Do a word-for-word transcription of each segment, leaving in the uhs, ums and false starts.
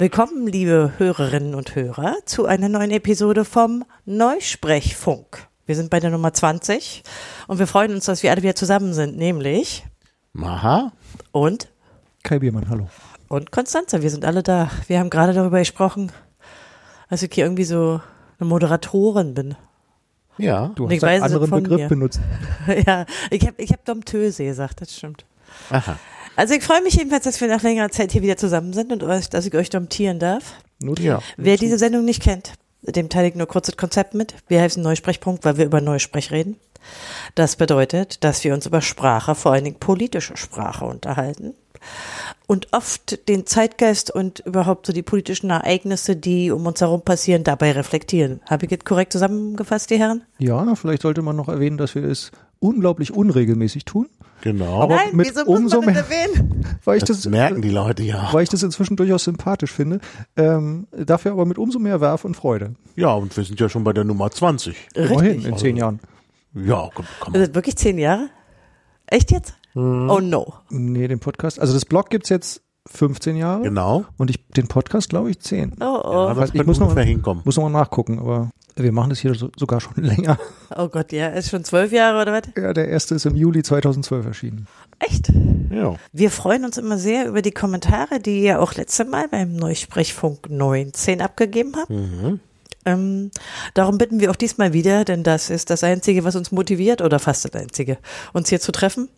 Willkommen, liebe Hörerinnen und Hörer, zu einer neuen Episode vom Neusprechfunk. Wir sind bei der Nummer zwanzig und wir freuen uns, dass wir alle wieder zusammen sind, nämlich Maha und Kai Biermann, hallo. Und Konstanze, wir sind alle da. Wir haben gerade darüber gesprochen, dass ich hier irgendwie so eine Moderatorin bin. Ja. Du hast einen anderen Begriff mir. benutzt. Ja, ich habe ich hab Domptöse gesagt, das stimmt. Aha. Also ich freue mich jedenfalls, dass wir nach längerer Zeit hier wieder zusammen sind und euch, dass ich euch domptieren darf. Nur, ja. Wer diese Sendung nicht kennt, dem teile ich nur kurz das Konzept mit. Wir heißen Neusprechpunkt, weil wir über Neusprech reden. Das bedeutet, dass wir uns über Sprache, vor allen Dingen politische Sprache, unterhalten und oft den Zeitgeist und überhaupt so die politischen Ereignisse, die um uns herum passieren, dabei reflektieren. Habe ich das korrekt zusammengefasst, die Herren? Ja, vielleicht sollte man noch erwähnen, dass wir es unglaublich unregelmäßig tun. Genau. Aber Nein, mit wieso muss umso man das mehr, erwähnen? weil ich das, das merken die Leute ja. Weil ich das inzwischen durchaus sympathisch finde. Ähm, dafür aber mit umso mehr Werf und Freude. Ja, und wir sind ja schon bei der Nummer zwanzig. Immerhin, in zehn Jahren. Ja, komm, komm. Das sind wirklich zehn Jahre? Echt jetzt? Hm. Oh no. Nee, den Podcast, also das Blog gibt's jetzt fünfzehn Jahre. Genau. Und ich den Podcast, glaube ich, zehn. Oh, oh. Ja, das ich muss noch mal hinkommen. Muss noch mal nachgucken, aber wir machen das hier so, sogar schon länger. Oh Gott, ja, ist schon zwölf Jahre oder was? Ja, der erste ist im Juli zweitausendzwölf erschienen. Echt? Ja. Wir freuen uns immer sehr über die Kommentare, die ihr auch letzte Mal beim Neusprechfunk neunzehn abgegeben habt. Mhm. Ähm, darum bitten wir auch diesmal wieder, denn das ist das Einzige, was uns motiviert, oder fast das Einzige, uns hier zu treffen.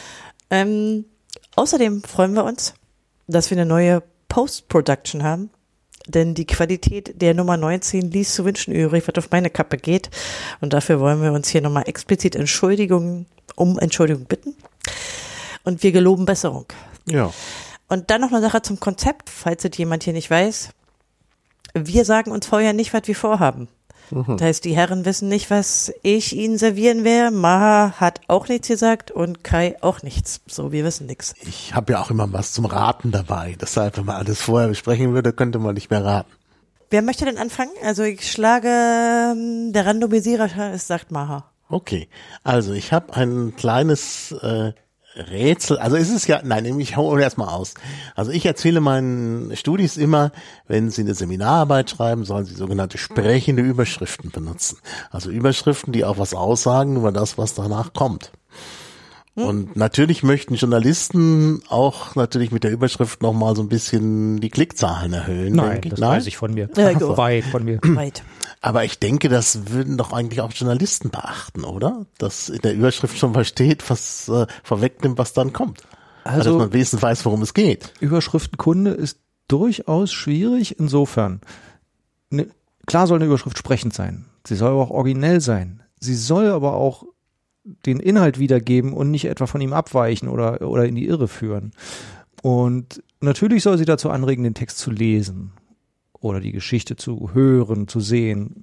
Ähm, außerdem freuen wir uns, dass wir eine neue Post-Production haben, denn die Qualität der Nummer neunzehn ließ zu wünschen übrig, was auf meine Kappe geht. Und dafür wollen wir uns hier nochmal explizit Entschuldigung, um Entschuldigung bitten. Und wir geloben Besserung. Ja. Und dann noch eine Sache zum Konzept, falls es jemand hier nicht weiß. Wir sagen uns vorher nicht, was wir vorhaben. Mhm. Das heißt, die Herren wissen nicht, was ich ihnen servieren werde. Maha hat auch nichts gesagt und Kai auch nichts. So, wir wissen nichts. Ich habe ja auch immer was zum Raten dabei. Deshalb, wenn man alles vorher besprechen würde, könnte man nicht mehr raten. Wer möchte denn anfangen? Also ich schlage, der Randomisierer ist, sagt Maha. Okay, also ich habe ein kleines äh, Rätsel, also es ist ja, nein, ich hole erstmal aus. Also ich erzähle meinen Studis immer, wenn sie eine Seminararbeit schreiben, sollen sie sogenannte sprechende Überschriften benutzen. Also Überschriften, die auch was aussagen über das, was danach kommt. Und natürlich möchten Journalisten auch natürlich mit der Überschrift nochmal so ein bisschen die Klickzahlen erhöhen. Nein, das Nein? weiß ich von mir. Ja, Ach, weit von mir. Weit. Aber ich denke, das würden doch eigentlich auch Journalisten beachten, oder? Dass in der Überschrift schon was steht, was äh, vorwegnimmt, was dann kommt. Also, dass man wenigstens weiß, worum es geht. Überschriftenkunde ist durchaus schwierig insofern. Ne, klar soll eine Überschrift sprechend sein. Sie soll aber auch originell sein. Sie soll aber auch den Inhalt wiedergeben und nicht etwa von ihm abweichen oder, oder in die Irre führen. Und natürlich soll sie dazu anregen, den Text zu lesen oder die Geschichte zu hören, zu sehen.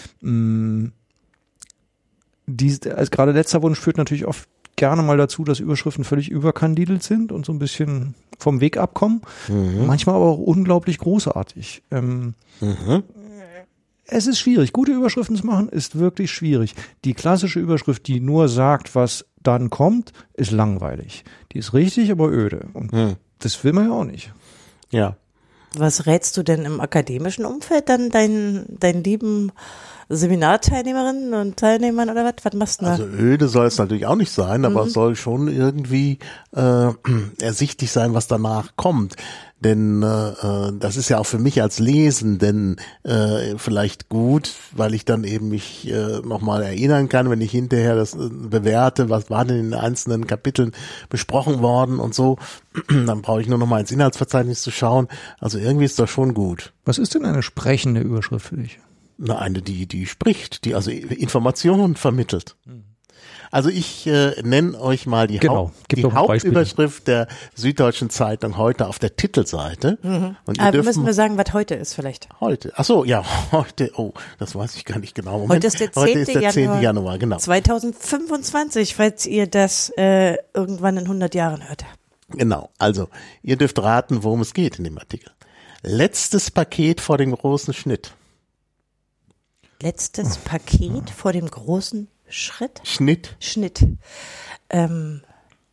Dies, als gerade letzter Wunsch führt natürlich oft gerne mal dazu, dass Überschriften völlig überkandidelt sind und so ein bisschen vom Weg abkommen. Mhm. Manchmal aber auch unglaublich großartig. Ähm, mhm. Es ist schwierig. Gute Überschriften zu machen ist wirklich schwierig. Die klassische Überschrift, die nur sagt, was dann kommt, ist langweilig. Die ist richtig, aber öde. Und hm. das will man ja auch nicht. Ja. Was rätst du denn im akademischen Umfeld dann deinen, deinen lieben Seminarteilnehmerinnen und Teilnehmern oder was? Was machst du da? Also öde soll es natürlich auch nicht sein, aber mhm. es soll schon irgendwie äh, ersichtlich sein, was danach kommt. Denn äh, das ist ja auch für mich als Lesenden äh, vielleicht gut, weil ich dann eben mich äh, nochmal erinnern kann, wenn ich hinterher das äh, bewerte, was war denn in den einzelnen Kapiteln besprochen worden und so. Dann brauche ich nur nochmal ins Inhaltsverzeichnis zu schauen. Also irgendwie ist das schon gut. Was ist denn eine sprechende Überschrift für dich? Na, eine, die die spricht, die also Informationen vermittelt. Mhm. Also ich äh, nenne euch mal die, genau. Haupt, die Hauptüberschrift der Süddeutschen Zeitung heute auf der Titelseite. Mhm. Und ihr Aber dürft müssen wir sagen, was heute ist vielleicht. Heute. Ach so, ja, heute. Oh, das weiß ich gar nicht genau. Moment. Heute ist der zehnte Heute ist der zehnte Januar, genau. zweitausendfünfundzwanzig, falls ihr das äh, irgendwann in hundert Jahren hört. Genau. Also, ihr dürft raten, worum es geht in dem Artikel. Letztes Paket vor dem großen Schnitt. Letztes Paket vor dem großen Schritt? Schnitt. Schnitt. Ähm,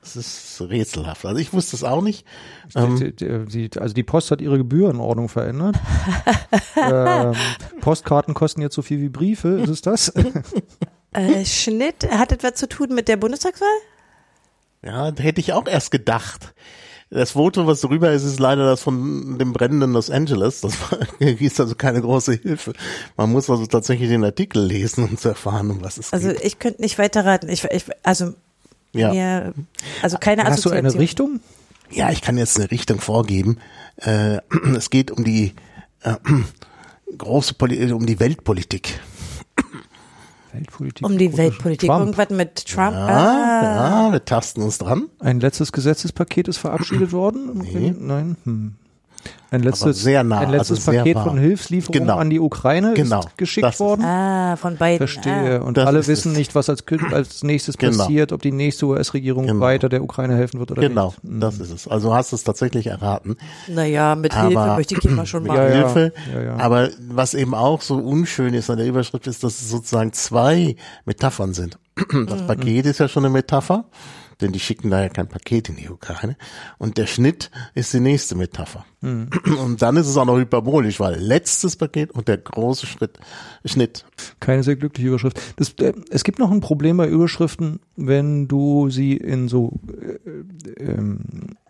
Das ist rätselhaft. Also ich wusste es auch nicht. Ähm, die, die, die, also die Post hat ihre Gebührenordnung verändert. ähm, Postkarten kosten jetzt so viel wie Briefe, ist es das? Äh, Schnitt, hat etwas zu tun mit der Bundestagswahl? Ja, hätte ich auch erst gedacht. Das Foto, was drüber ist, ist leider das von dem brennenden Los Angeles. Das war, ist also keine große Hilfe. Man muss also tatsächlich den Artikel lesen, um zu erfahren, um was es Also geht. ich könnte nicht weiterraten. Ich, ich, also Ja. mir, also keine Hast du Assoziation. eine Richtung? Ja, ich kann jetzt eine Richtung vorgeben. Äh, es geht um die äh, große Poli- um die Weltpolitik. Weltpolitik. Um die Weltpolitik. Trump. Irgendwas mit Trump. Ja, ah. ja, wir tasten uns dran. Ein letztes Gesetzespaket ist verabschiedet worden? Nee. Nein. Hm. Ein letztes, sehr nah, ein letztes also sehr Paket nah. von Hilfslieferungen Genau. an die Ukraine Genau. ist geschickt Das ist- worden. ah, von beiden. Verstehe. Ah. Und Das alle ist wissen es. nicht, was als, kün- als nächstes Genau. passiert, ob die nächste U S-Regierung Genau. weiter der Ukraine helfen wird oder Genau, nicht. Hm. das ist es. Also hast du es tatsächlich erraten. Naja, mit Aber- Hilfe möchte ich immer schon mal. Ja, ja. Hilfe. ja, ja. Aber was eben auch so unschön ist an der Überschrift ist, dass es sozusagen zwei Metaphern sind. Das Paket ist ja schon eine Metapher, denn die schicken da ja kein Paket in die Ukraine. Und der Schnitt ist die nächste Metapher. Und dann ist es auch noch hyperbolisch, weil letztes Paket und der große Schritt, Schnitt. Keine sehr glückliche Überschrift. Das, äh, es gibt noch ein Problem bei Überschriften, wenn du sie in so äh, ähm,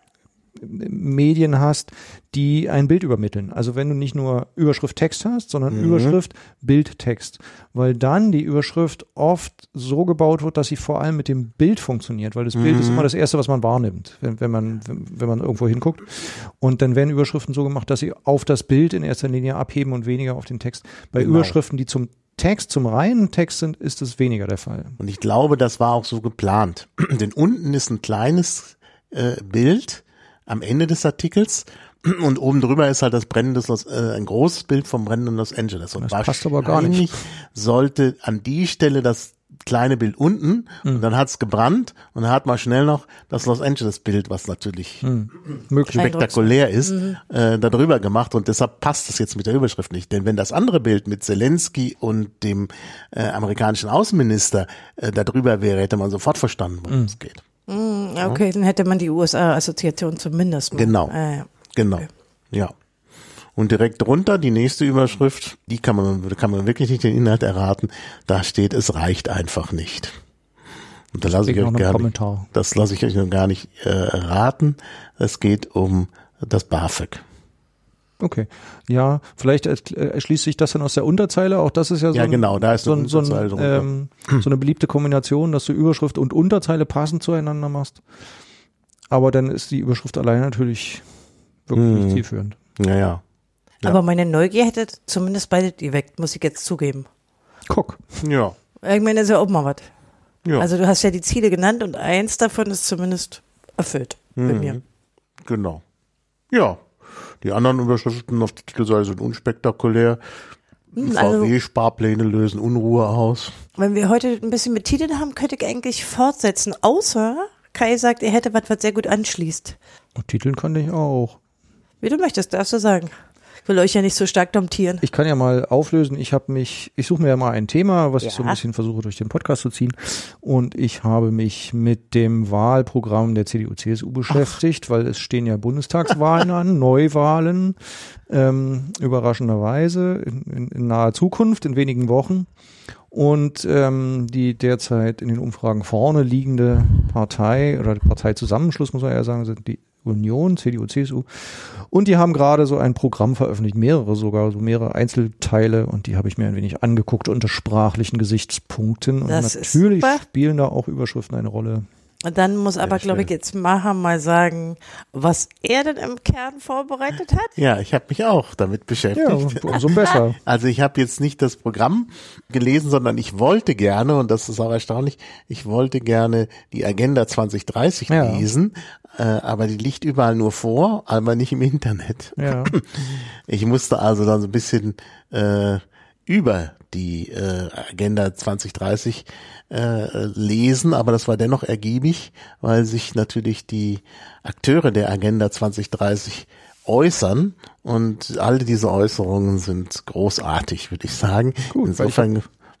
Medien hast, die ein Bild übermitteln. Also wenn du nicht nur Überschrift Text hast, sondern Mhm. Überschrift Bild Text, weil dann die Überschrift oft so gebaut wird, dass sie vor allem mit dem Bild funktioniert, weil das Bild Mhm. ist immer das Erste, was man wahrnimmt, wenn, wenn man wenn, wenn man irgendwo hinguckt. Und dann werden Überschriften so gemacht, dass sie auf das Bild in erster Linie abheben und weniger auf den Text. Bei Genau. Überschriften, die zum Text, zum reinen Text sind, ist es weniger der Fall. Und ich glaube, das war auch so geplant. Denn unten ist ein kleines äh, Bild am Ende des Artikels und oben drüber ist halt das brennende Los, äh, ein großes Bild vom brennenden Los Angeles. Und Das passt aber gar nicht. wahrscheinlich sollte an die Stelle das kleine Bild unten Hm. und dann hat's gebrannt und dann hat man schnell noch das Los Angeles Bild, was natürlich Hm. Möglich. spektakulär ist, äh, darüber gemacht und deshalb passt das jetzt mit der Überschrift nicht. Denn wenn das andere Bild mit Zelensky und dem äh, amerikanischen Außenminister äh, darüber wäre, hätte man sofort verstanden, worum es geht. Mm, okay, dann hätte man die U S A-Assoziation zumindest mal. Genau. Ah, ja. Genau, ja. Und direkt drunter die nächste Überschrift, die kann man, kann man wirklich nicht den Inhalt erraten. Da steht, es reicht einfach nicht. Und da lasse ich Noch euch einen gar nicht, Kommentar. das lasse ich euch noch gar nicht äh, raten. Es geht um das BAföG. Okay. Ja, vielleicht ersch- äh, erschließt sich das dann aus der Unterzeile. Auch das ist ja so, Ja, ein, genau, da ist so, eine ein, so, Unterzeile ein, drunter. ähm, so eine beliebte Kombination, dass du Überschrift und Unterzeile passend zueinander machst. Aber dann ist die Überschrift allein natürlich wirklich Mhm. nicht zielführend. Ja, ja. Ja. Aber meine Neugier hätte zumindest beide geweckt, muss ich jetzt zugeben. Guck. Ja. Ich meine, das ist ja auch mal was. Ja. Also du hast ja die Ziele genannt und eins davon ist zumindest erfüllt bei Mhm. mir. Genau. Ja. Die anderen Überschriften auf der Titelseite sind unspektakulär. Hm, also- V W-Sparpläne lösen Unruhe aus. Wenn wir heute ein bisschen mit Titeln haben, könnte ich eigentlich fortsetzen, außer Kai sagt, er hätte was, was sehr gut anschließt. Und Titeln kann ich auch. Wie du möchtest, darfst du sagen. Ich will euch ja nicht so stark domptieren. Ich kann ja mal auflösen. Ich habe mich, ich suche mir ja mal ein Thema, was ich so ein Ja. bisschen versuche durch den Podcast zu ziehen. Und ich habe mich mit dem Wahlprogramm der C D U C S U beschäftigt, weil es stehen ja Bundestagswahlen an, Neuwahlen, ähm, überraschenderweise in, in, in naher Zukunft, in wenigen Wochen. Und ähm, die derzeit in den Umfragen vorne liegende Partei oder Parteizusammenschluss, muss man eher sagen, sind die Union, C D U, C S U. Und die haben gerade so ein Programm veröffentlicht, mehrere sogar, so mehrere Einzelteile. Und die habe ich mir ein wenig angeguckt unter sprachlichen Gesichtspunkten. Und Das ist natürlich super. spielen da auch Überschriften eine Rolle. Und dann muss aber, glaube ich, jetzt Maha mal sagen, was er denn im Kern vorbereitet hat. Ja, ich habe mich auch damit Ja, beschäftigt. umso besser. Also ich habe jetzt nicht das Programm gelesen, sondern ich wollte gerne, und das ist auch erstaunlich, ich wollte gerne die Agenda zwanzig dreißig Ja. lesen, äh, aber die liegt überall nur vor, aber nicht im Internet. Ja. Ich musste also dann so ein bisschen äh, über die äh, Agenda zwanzig dreißig äh, lesen, aber das war dennoch ergiebig, weil sich natürlich die Akteure der Agenda zwanzig dreißig äußern und alle diese Äußerungen sind großartig, würde ich sagen. Gut, Insofern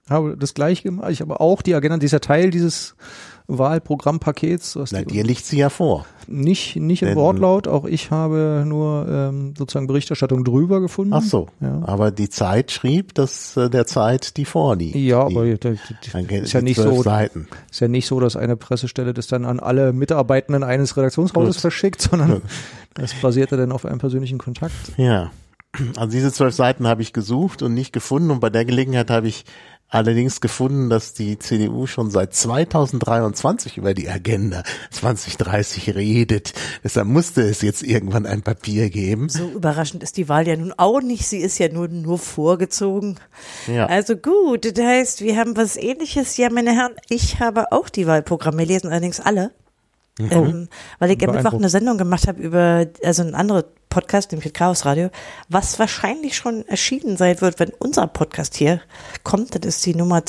habe das gleiche gemacht. Ich habe auch die Agenda, die ist ja Teil dieses Wahlprogrammpakets. Was Na, die, dir liegt sie ja vor. Nicht, nicht im Denn- Wortlaut, auch ich habe nur ähm, sozusagen Berichterstattung drüber gefunden. Ach so, Ja. aber die Zeit schrieb, dass äh, der Zeit die vorliegt. Ja, die, aber die, die, dann die, geht ist ja die nicht zwölf so, Seiten. ist ja nicht so, dass eine Pressestelle das dann an alle Mitarbeitenden eines Redaktionshauses Gut. verschickt, sondern das basierte dann auf einem persönlichen Kontakt. Ja, also diese zwölf Seiten habe ich gesucht und nicht gefunden und bei der Gelegenheit habe ich allerdings gefunden, dass die C D U schon seit zweitausenddreiundzwanzig über die Agenda zwanzig dreißig redet. Deshalb musste es jetzt irgendwann ein Papier geben. So überraschend ist die Wahl ja nun auch nicht. Sie ist ja nur, nur vorgezogen. Ja. Also gut, das heißt, wir haben was Ähnliches. Ja, meine Herren, ich habe auch die Wahlprogramme. Wir lesen allerdings alle. Mhm. Ähm, weil ich am Mittwoch Beeindruckend. eine Sendung gemacht habe über, also ein anderer Podcast, nämlich Chaos Radio, was wahrscheinlich schon erschienen sein wird, wenn unser Podcast hier kommt. Das ist die Nummer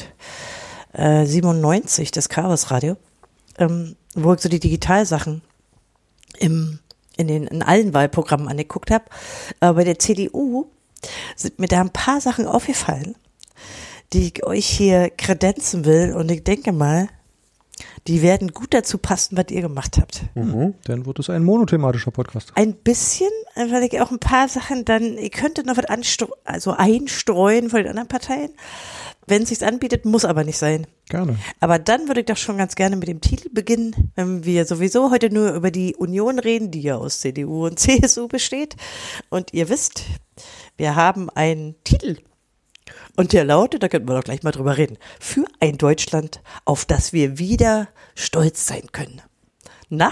zweihundertsiebenundneunzig des Chaos Radio, ähm, wo ich so die Digitalsachen im, in den, in allen Wahlprogrammen angeguckt habe. Aber bei der C D U sind mir da ein paar Sachen aufgefallen, die ich euch hier kredenzen will, und ich denke mal, die werden gut dazu passen, was ihr gemacht habt. Mhm. Dann wird es ein monothematischer Podcast. Ein bisschen, weil ich auch ein paar Sachen dann, ihr könntet noch was anstro- also einstreuen von den anderen Parteien, wenn es sich anbietet, muss aber nicht sein. Gerne. Aber dann würde ich doch schon ganz gerne mit dem Titel beginnen, wenn wir sowieso heute nur über die Union reden, die ja aus C D U und C S U besteht. Und ihr wisst, wir haben einen Titel. Und der lautet, da könnten wir doch gleich mal drüber reden, für ein Deutschland, auf das wir wieder stolz sein können. Na?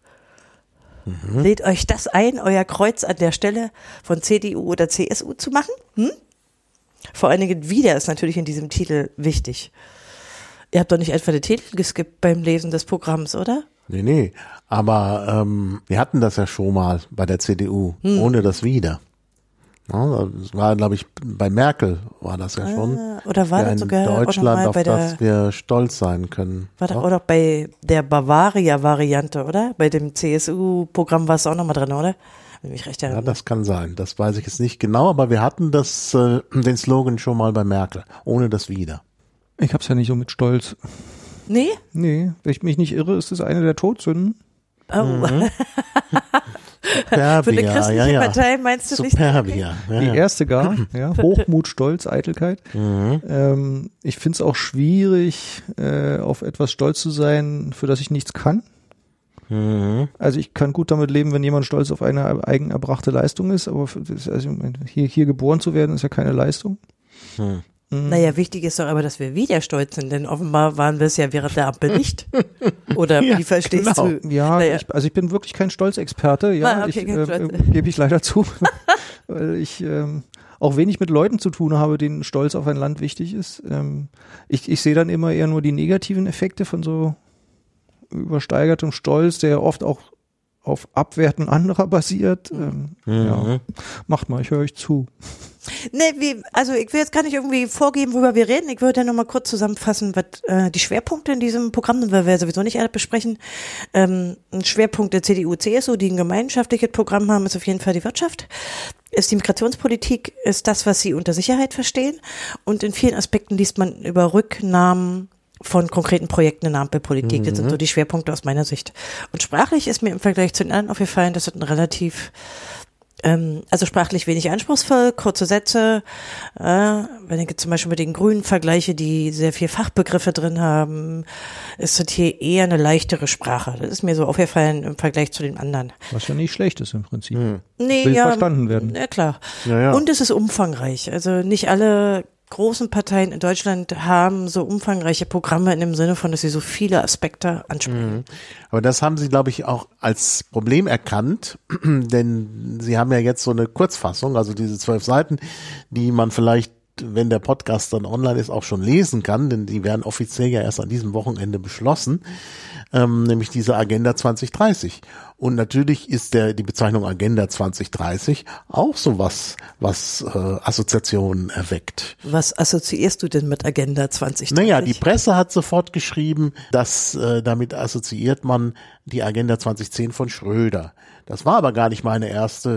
Mhm. Lädt euch das ein, euer Kreuz an der Stelle von C D U oder C S U zu machen? Hm? Vor allen Dingen wieder ist natürlich in diesem Titel wichtig. Ihr habt doch nicht etwa den Titel geskippt beim Lesen des Programms, oder? Nee, nee, aber ähm, wir hatten das ja schon mal bei der C D U, Hm. ohne das wieder. Ja, das war, glaube ich, bei Merkel war das ja schon. Ah, oder war ja, das ein sogar auch noch Deutschland, mal auf bei der, das wir stolz sein können. war das Doch? auch noch bei der Bavaria-Variante, oder? Bei dem C S U-Programm war es auch noch mal drin, oder? Wenn ich mich recht Ja, erinnere. das kann sein. Das weiß ich jetzt nicht genau, aber wir hatten das, äh, den Slogan schon mal bei Merkel, ohne das wieder. Ich hab's ja nicht so mit Stolz. Nee? Nee, wenn ich mich nicht irre, ist es eine der Todsünden. Oh. Mhm. Für eine Superbia, christliche ja, ja. Partei meinst du nicht? Superbia, ja, Die ja. erste gar, ja, Hochmut, Stolz, Eitelkeit. Mhm. Ähm, ich find's auch schwierig, äh, auf etwas stolz zu sein, für das ich nichts kann. Mhm. Also ich kann gut damit leben, wenn jemand stolz auf eine eigen erbrachte Leistung ist, aber für, das- also hier, hier geboren zu werden, ist ja keine Leistung. Mhm. Naja, wichtig ist doch aber, dass wir wieder stolz sind, denn offenbar waren wir es ja während der Ampel nicht. Oder Ja, wie verstehst genau. du? Ja, Naja. ich, also ich bin wirklich kein Stolzexperte, ja, Ah, okay, ich, kein äh, Stolz. äh, gebe ich leider zu, weil ich ähm, auch wenig mit Leuten zu tun habe, denen Stolz auf ein Land wichtig ist. Ähm, ich, ich sehe dann immer eher nur die negativen Effekte von so übersteigertem Stolz, der oft auch auf Abwerten anderer basiert. Ähm, Mhm. ja. Macht mal, ich höre euch zu. Nee, wie, also ich will jetzt gar nicht irgendwie vorgeben, worüber wir reden. Ich würde ja nochmal kurz zusammenfassen, was äh, die Schwerpunkte in diesem Programm sind, weil wir sowieso nicht alle besprechen. Ähm, ein Schwerpunkt der C D U, C S U, die ein gemeinschaftliches Programm haben, ist auf jeden Fall die Wirtschaft. Ist die Migrationspolitik, ist das, was sie unter Sicherheit verstehen. Und in vielen Aspekten liest man über Rücknahmen von konkreten Projekten in der Ampelpolitik. Das sind so die Schwerpunkte aus meiner Sicht. Und sprachlich ist mir im Vergleich zu den anderen aufgefallen, das ist ein relativ Ähm, also sprachlich wenig anspruchsvoll, kurze Sätze. Äh, wenn ich jetzt zum Beispiel mit den Grünen vergleiche, die sehr viel Fachbegriffe drin haben, ist das hier eher eine leichtere Sprache. Das ist mir so aufgefallen im Vergleich zu den anderen. Was ja nicht schlecht ist im Prinzip. Nee, Will ja, verstanden werden. Ja, klar. Ja, ja. Und es ist umfangreich. Also nicht alle großen Parteien in Deutschland haben so umfangreiche Programme in dem Sinne von, dass sie so viele Aspekte ansprechen. Aber das haben Sie, glaube ich, auch als Problem erkannt, denn Sie haben ja jetzt so eine Kurzfassung, also diese zwölf Seiten, die man vielleicht, wenn der Podcast dann online ist, auch schon lesen kann, denn die werden offiziell ja erst an diesem Wochenende beschlossen, ähm, nämlich diese Agenda zwanzig dreißig. Und natürlich ist der die Bezeichnung Agenda zwanzig dreißig auch sowas, was äh, Assoziationen erweckt. Was assoziierst du denn mit Agenda zwanzig dreißig? Naja, die Presse hat sofort geschrieben, dass äh, damit assoziiert man die Agenda zwanzig zehn von Schröder. Das war aber gar nicht meine erste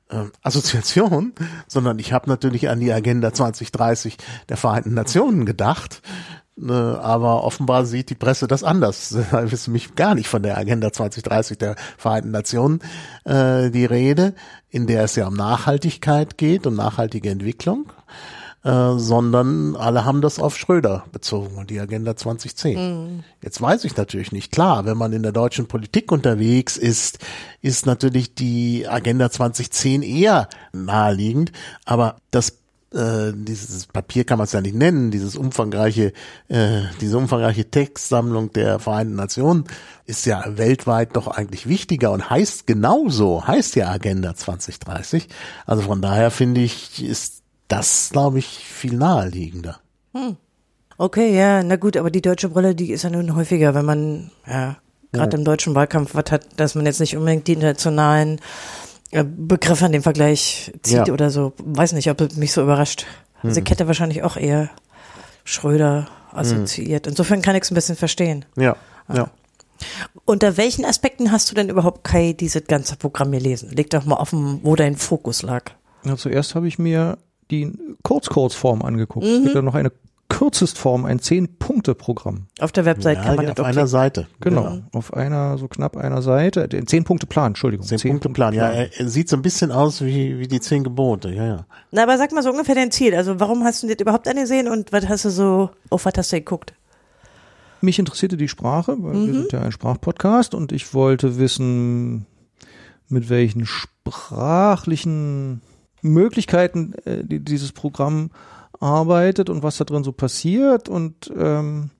äh, Assoziation, sondern ich habe natürlich an die Agenda zwanzig dreißig der Vereinten Nationen gedacht. Äh, aber offenbar sieht die Presse das anders. Da ist mich gar nicht von der Agenda zwanzig dreißig der Vereinten Nationen äh, die Rede, in der es ja um Nachhaltigkeit geht und nachhaltige Entwicklung. Äh, sondern alle haben das auf Schröder bezogen und die Agenda zwanzig zehn. Mhm. Jetzt weiß ich natürlich nicht, klar, wenn man in der deutschen Politik unterwegs ist, ist natürlich die Agenda zwanzig zehn eher naheliegend, aber das äh, dieses Papier kann man es ja nicht nennen, dieses umfangreiche, äh, diese umfangreiche Textsammlung der Vereinten Nationen ist ja weltweit doch eigentlich wichtiger und heißt genauso, heißt ja Agenda zwanzig dreißig. Also von daher finde ich, ist das, glaube ich, viel naheliegender. Hm. Okay, ja, na gut, aber die deutsche Brille, die ist ja nun häufiger, wenn man ja gerade ja. im deutschen Wahlkampf was hat, dass man jetzt nicht unbedingt die internationalen äh, Begriffe an den Vergleich zieht ja. oder so. Weiß nicht, ob es mich so überrascht. Also hm. ich hätte wahrscheinlich auch eher Schröder assoziiert. Hm. Insofern kann ich es ein bisschen verstehen. Ja, ja. ja. Unter welchen Aspekten hast du denn überhaupt, Kai, dieses ganze Programm gelesen? Leg doch mal offen, wo dein Fokus lag. Ja, zuerst habe ich mir die Kurzkurzform angeguckt. Mhm. Es gibt ja noch eine Kürzestform, ein Zehn-Punkte-Programm. Auf der Website ja, kann man das das auf einer Seite. Genau, genau, auf einer, so knapp einer Seite. Den Zehn-Punkte-Plan, Entschuldigung. Zehn-Punkte-Plan, ja, er sieht so ein bisschen aus wie, wie die Zehn Gebote, ja, ja. Na, aber sag mal so ungefähr dein Ziel. Also warum hast du das überhaupt angesehen und was hast du so, auf was hast du geguckt? Mich interessierte die Sprache, weil mhm. wir sind ja ein Sprachpodcast und ich wollte wissen, mit welchen sprachlichen Möglichkeiten äh, die, dieses Programm arbeitet und was da drin so passiert und ähm,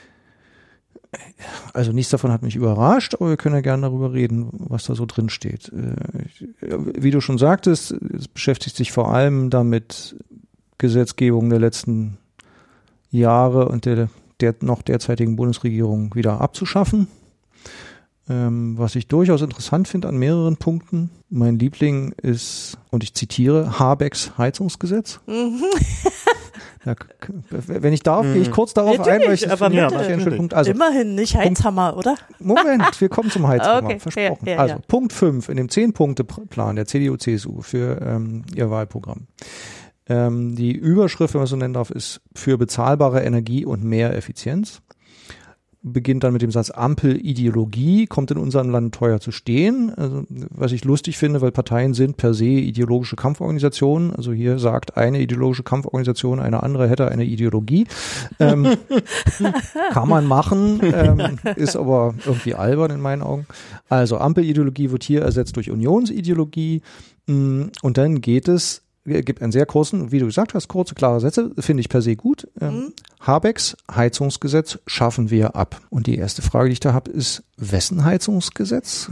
also nichts davon hat mich überrascht, aber wir können ja gerne darüber reden, was da so drin steht. Äh, wie du schon sagtest, es beschäftigt sich vor allem damit, Gesetzgebung der letzten Jahre und der, der noch derzeitigen Bundesregierung wieder abzuschaffen. Ähm, was ich durchaus interessant finde an mehreren Punkten. Mein Liebling ist, und ich zitiere, Habecks Heizungsgesetz. Mhm. Ja, wenn ich darf, mhm. gehe ich kurz darauf natürlich, ein, weil ich das aber finde, bitte. ja, ein schöner Punkt. Also, immerhin nicht Heizhammer, oder? Moment, wir kommen zum Heizhammer, okay, versprochen. ja, ja, also ja. Punkt fünf in dem Zehn-Punkte-Plan der C D U C S U für ähm, ihr Wahlprogramm. Ähm, die Überschrift, wenn man es so nennen darf, ist für bezahlbare Energie und mehr Effizienz. Beginnt dann mit dem Satz Ampelideologie, kommt in unserem Land teuer zu stehen. Also, was ich lustig finde, weil Parteien sind per se ideologische Kampforganisationen. Also hier sagt eine ideologische Kampforganisation, eine andere hätte eine Ideologie. Ähm, kann man machen, ähm, ist aber irgendwie albern in meinen Augen. Also Ampelideologie wird hier ersetzt durch Unionsideologie. Und dann geht es, gibt einen sehr kurzen, wie du gesagt hast, kurze, klare Sätze, finde ich per se gut. Ähm, mhm. Habecks Heizungsgesetz schaffen wir ab. Und die erste Frage, die ich da habe, ist, wessen Heizungsgesetz?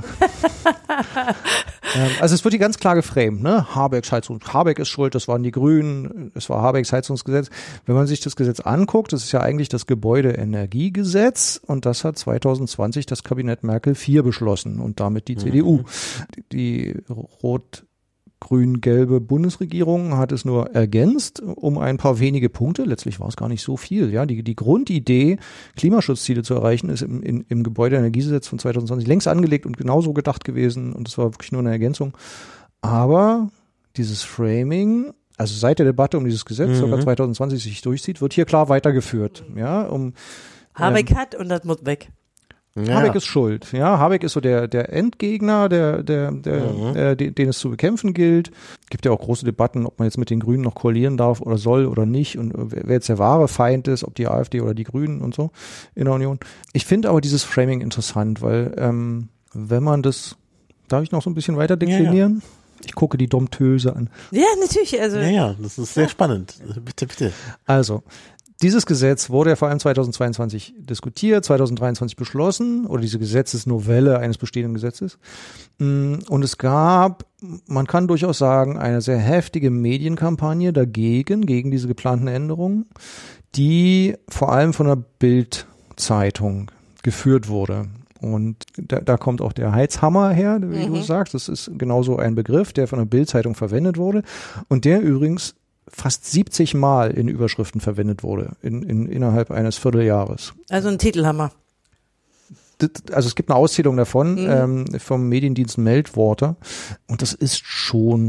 ähm, also es wird hier ganz klar geframed, ne? Habecks Heizung, Habeck ist schuld, das waren die Grünen, es war Habecks Heizungsgesetz. Wenn man sich das Gesetz anguckt, das ist ja eigentlich das Gebäudeenergiegesetz und das hat zwanzig zwanzig das Kabinett Merkel vier beschlossen und damit die mhm. C D U. Die, die Rot grün-gelbe Bundesregierung hat es nur ergänzt um ein paar wenige Punkte. Letztlich war es gar nicht so viel. Ja, die, die Grundidee, Klimaschutzziele zu erreichen, ist im, in, im Gebäudeenergiegesetz von zwanzig zwanzig längst angelegt und genauso gedacht gewesen. Und es war wirklich nur eine Ergänzung. Aber dieses Framing, also seit der Debatte um dieses Gesetz, mhm. circa zwanzig zwanzig sich durchzieht, wird hier klar weitergeführt. Ja, um Habeck ähm, hat und das muss weg. Ja. Habeck ist schuld. Ja, Habeck ist so der der Endgegner, der der der, mhm. der den, den es zu bekämpfen gilt. Gibt ja auch große Debatten, ob man jetzt mit den Grünen noch koalieren darf oder soll oder nicht und wer jetzt der wahre Feind ist, ob die AfD oder die Grünen und so in der Union. Ich finde aber dieses Framing interessant, weil ähm, wenn man das, darf ich noch so ein bisschen weiter deklinieren? Ja, ja. Ich gucke die Dompteuse an. Ja, natürlich. Also ja, ja, das ist sehr ja. spannend. Bitte, bitte. Also dieses Gesetz wurde ja vor allem zwanzig zweiundzwanzig diskutiert, zwanzig dreiundzwanzig beschlossen, oder diese Gesetzesnovelle eines bestehenden Gesetzes. Und es gab, man kann durchaus sagen, eine sehr heftige Medienkampagne dagegen, gegen diese geplanten Änderungen, die vor allem von der Bild-Zeitung geführt wurde. Und da, da kommt auch der Heizhammer her, wie mhm. du sagst. Das ist genauso ein Begriff, der von der Bild-Zeitung verwendet wurde und der übrigens fast siebzig Mal in Überschriften verwendet wurde, in, in, innerhalb eines Vierteljahres. Also ein Titelhammer. Das, also es gibt eine Auszählung davon mhm. ähm, vom Mediendienst Meltwater und das ist schon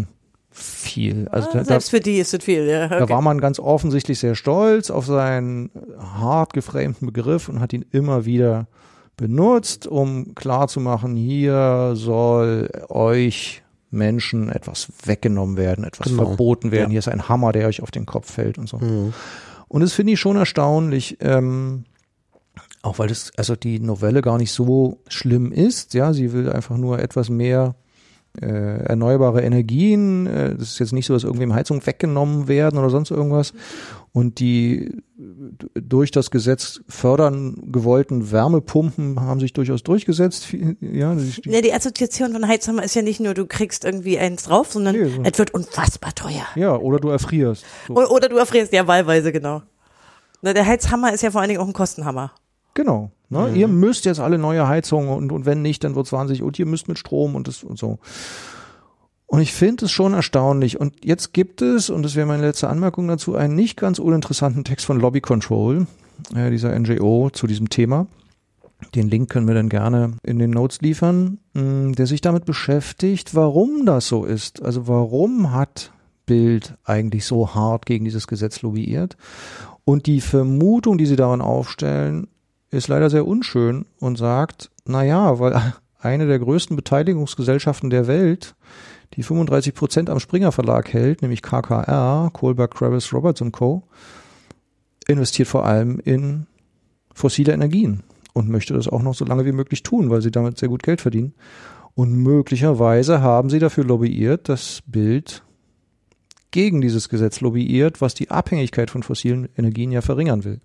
viel. Also Ja, da, selbst für die ist es viel, ja. Okay. Da war man ganz offensichtlich sehr stolz auf seinen hart geframten Begriff und hat ihn immer wieder benutzt, um klarzumachen, hier soll euch Menschen etwas weggenommen werden, etwas genau. verboten werden. Ja. Hier ist ein Hammer, der euch auf den Kopf fällt und so. Mhm. Und das finde ich schon erstaunlich, ähm, auch weil das, also die Novelle gar nicht so schlimm ist. Ja, sie will einfach nur etwas mehr äh, erneuerbare Energien. Äh, das ist jetzt nicht so, dass irgendwem Heizungen weggenommen werden oder sonst irgendwas. Und die durch das Gesetz fördern gewollten Wärmepumpen haben sich durchaus durchgesetzt. Ja, die, ja, die Assoziation von Heizhammer ist ja nicht nur, du kriegst irgendwie eins drauf, sondern Nee, so. es wird unfassbar teuer. ja, oder du erfrierst. So. O- Oder du erfrierst, ja, wahlweise, genau. Na, der Heizhammer ist ja vor allen Dingen auch ein Kostenhammer. Genau. Ne? Mhm. Ihr müsst jetzt alle neue Heizungen und, und wenn nicht, dann wird's wahnsinnig und ihr müsst mit Strom und das und so. Und ich finde es schon erstaunlich. Und jetzt gibt es, und das wäre meine letzte Anmerkung dazu, einen nicht ganz uninteressanten Text von Lobby Control, äh, dieser N G O, zu diesem Thema. Den Link können wir dann gerne in den Notes liefern, mh, der sich damit beschäftigt, warum das so ist. Also warum hat Bild eigentlich so hart gegen dieses Gesetz lobbyiert? Und die Vermutung, die sie daran aufstellen, ist leider sehr unschön und sagt, na ja, weil eine der größten Beteiligungsgesellschaften der Welt, die fünfunddreißig Prozent am Springer Verlag hält, nämlich K K R, Kohlberg Kravis Roberts und Co., investiert vor allem in fossile Energien und möchte das auch noch so lange wie möglich tun, weil sie damit sehr gut Geld verdienen. Und möglicherweise haben sie dafür lobbyiert, dass Bild gegen dieses Gesetz lobbyiert, was die Abhängigkeit von fossilen Energien ja verringern will.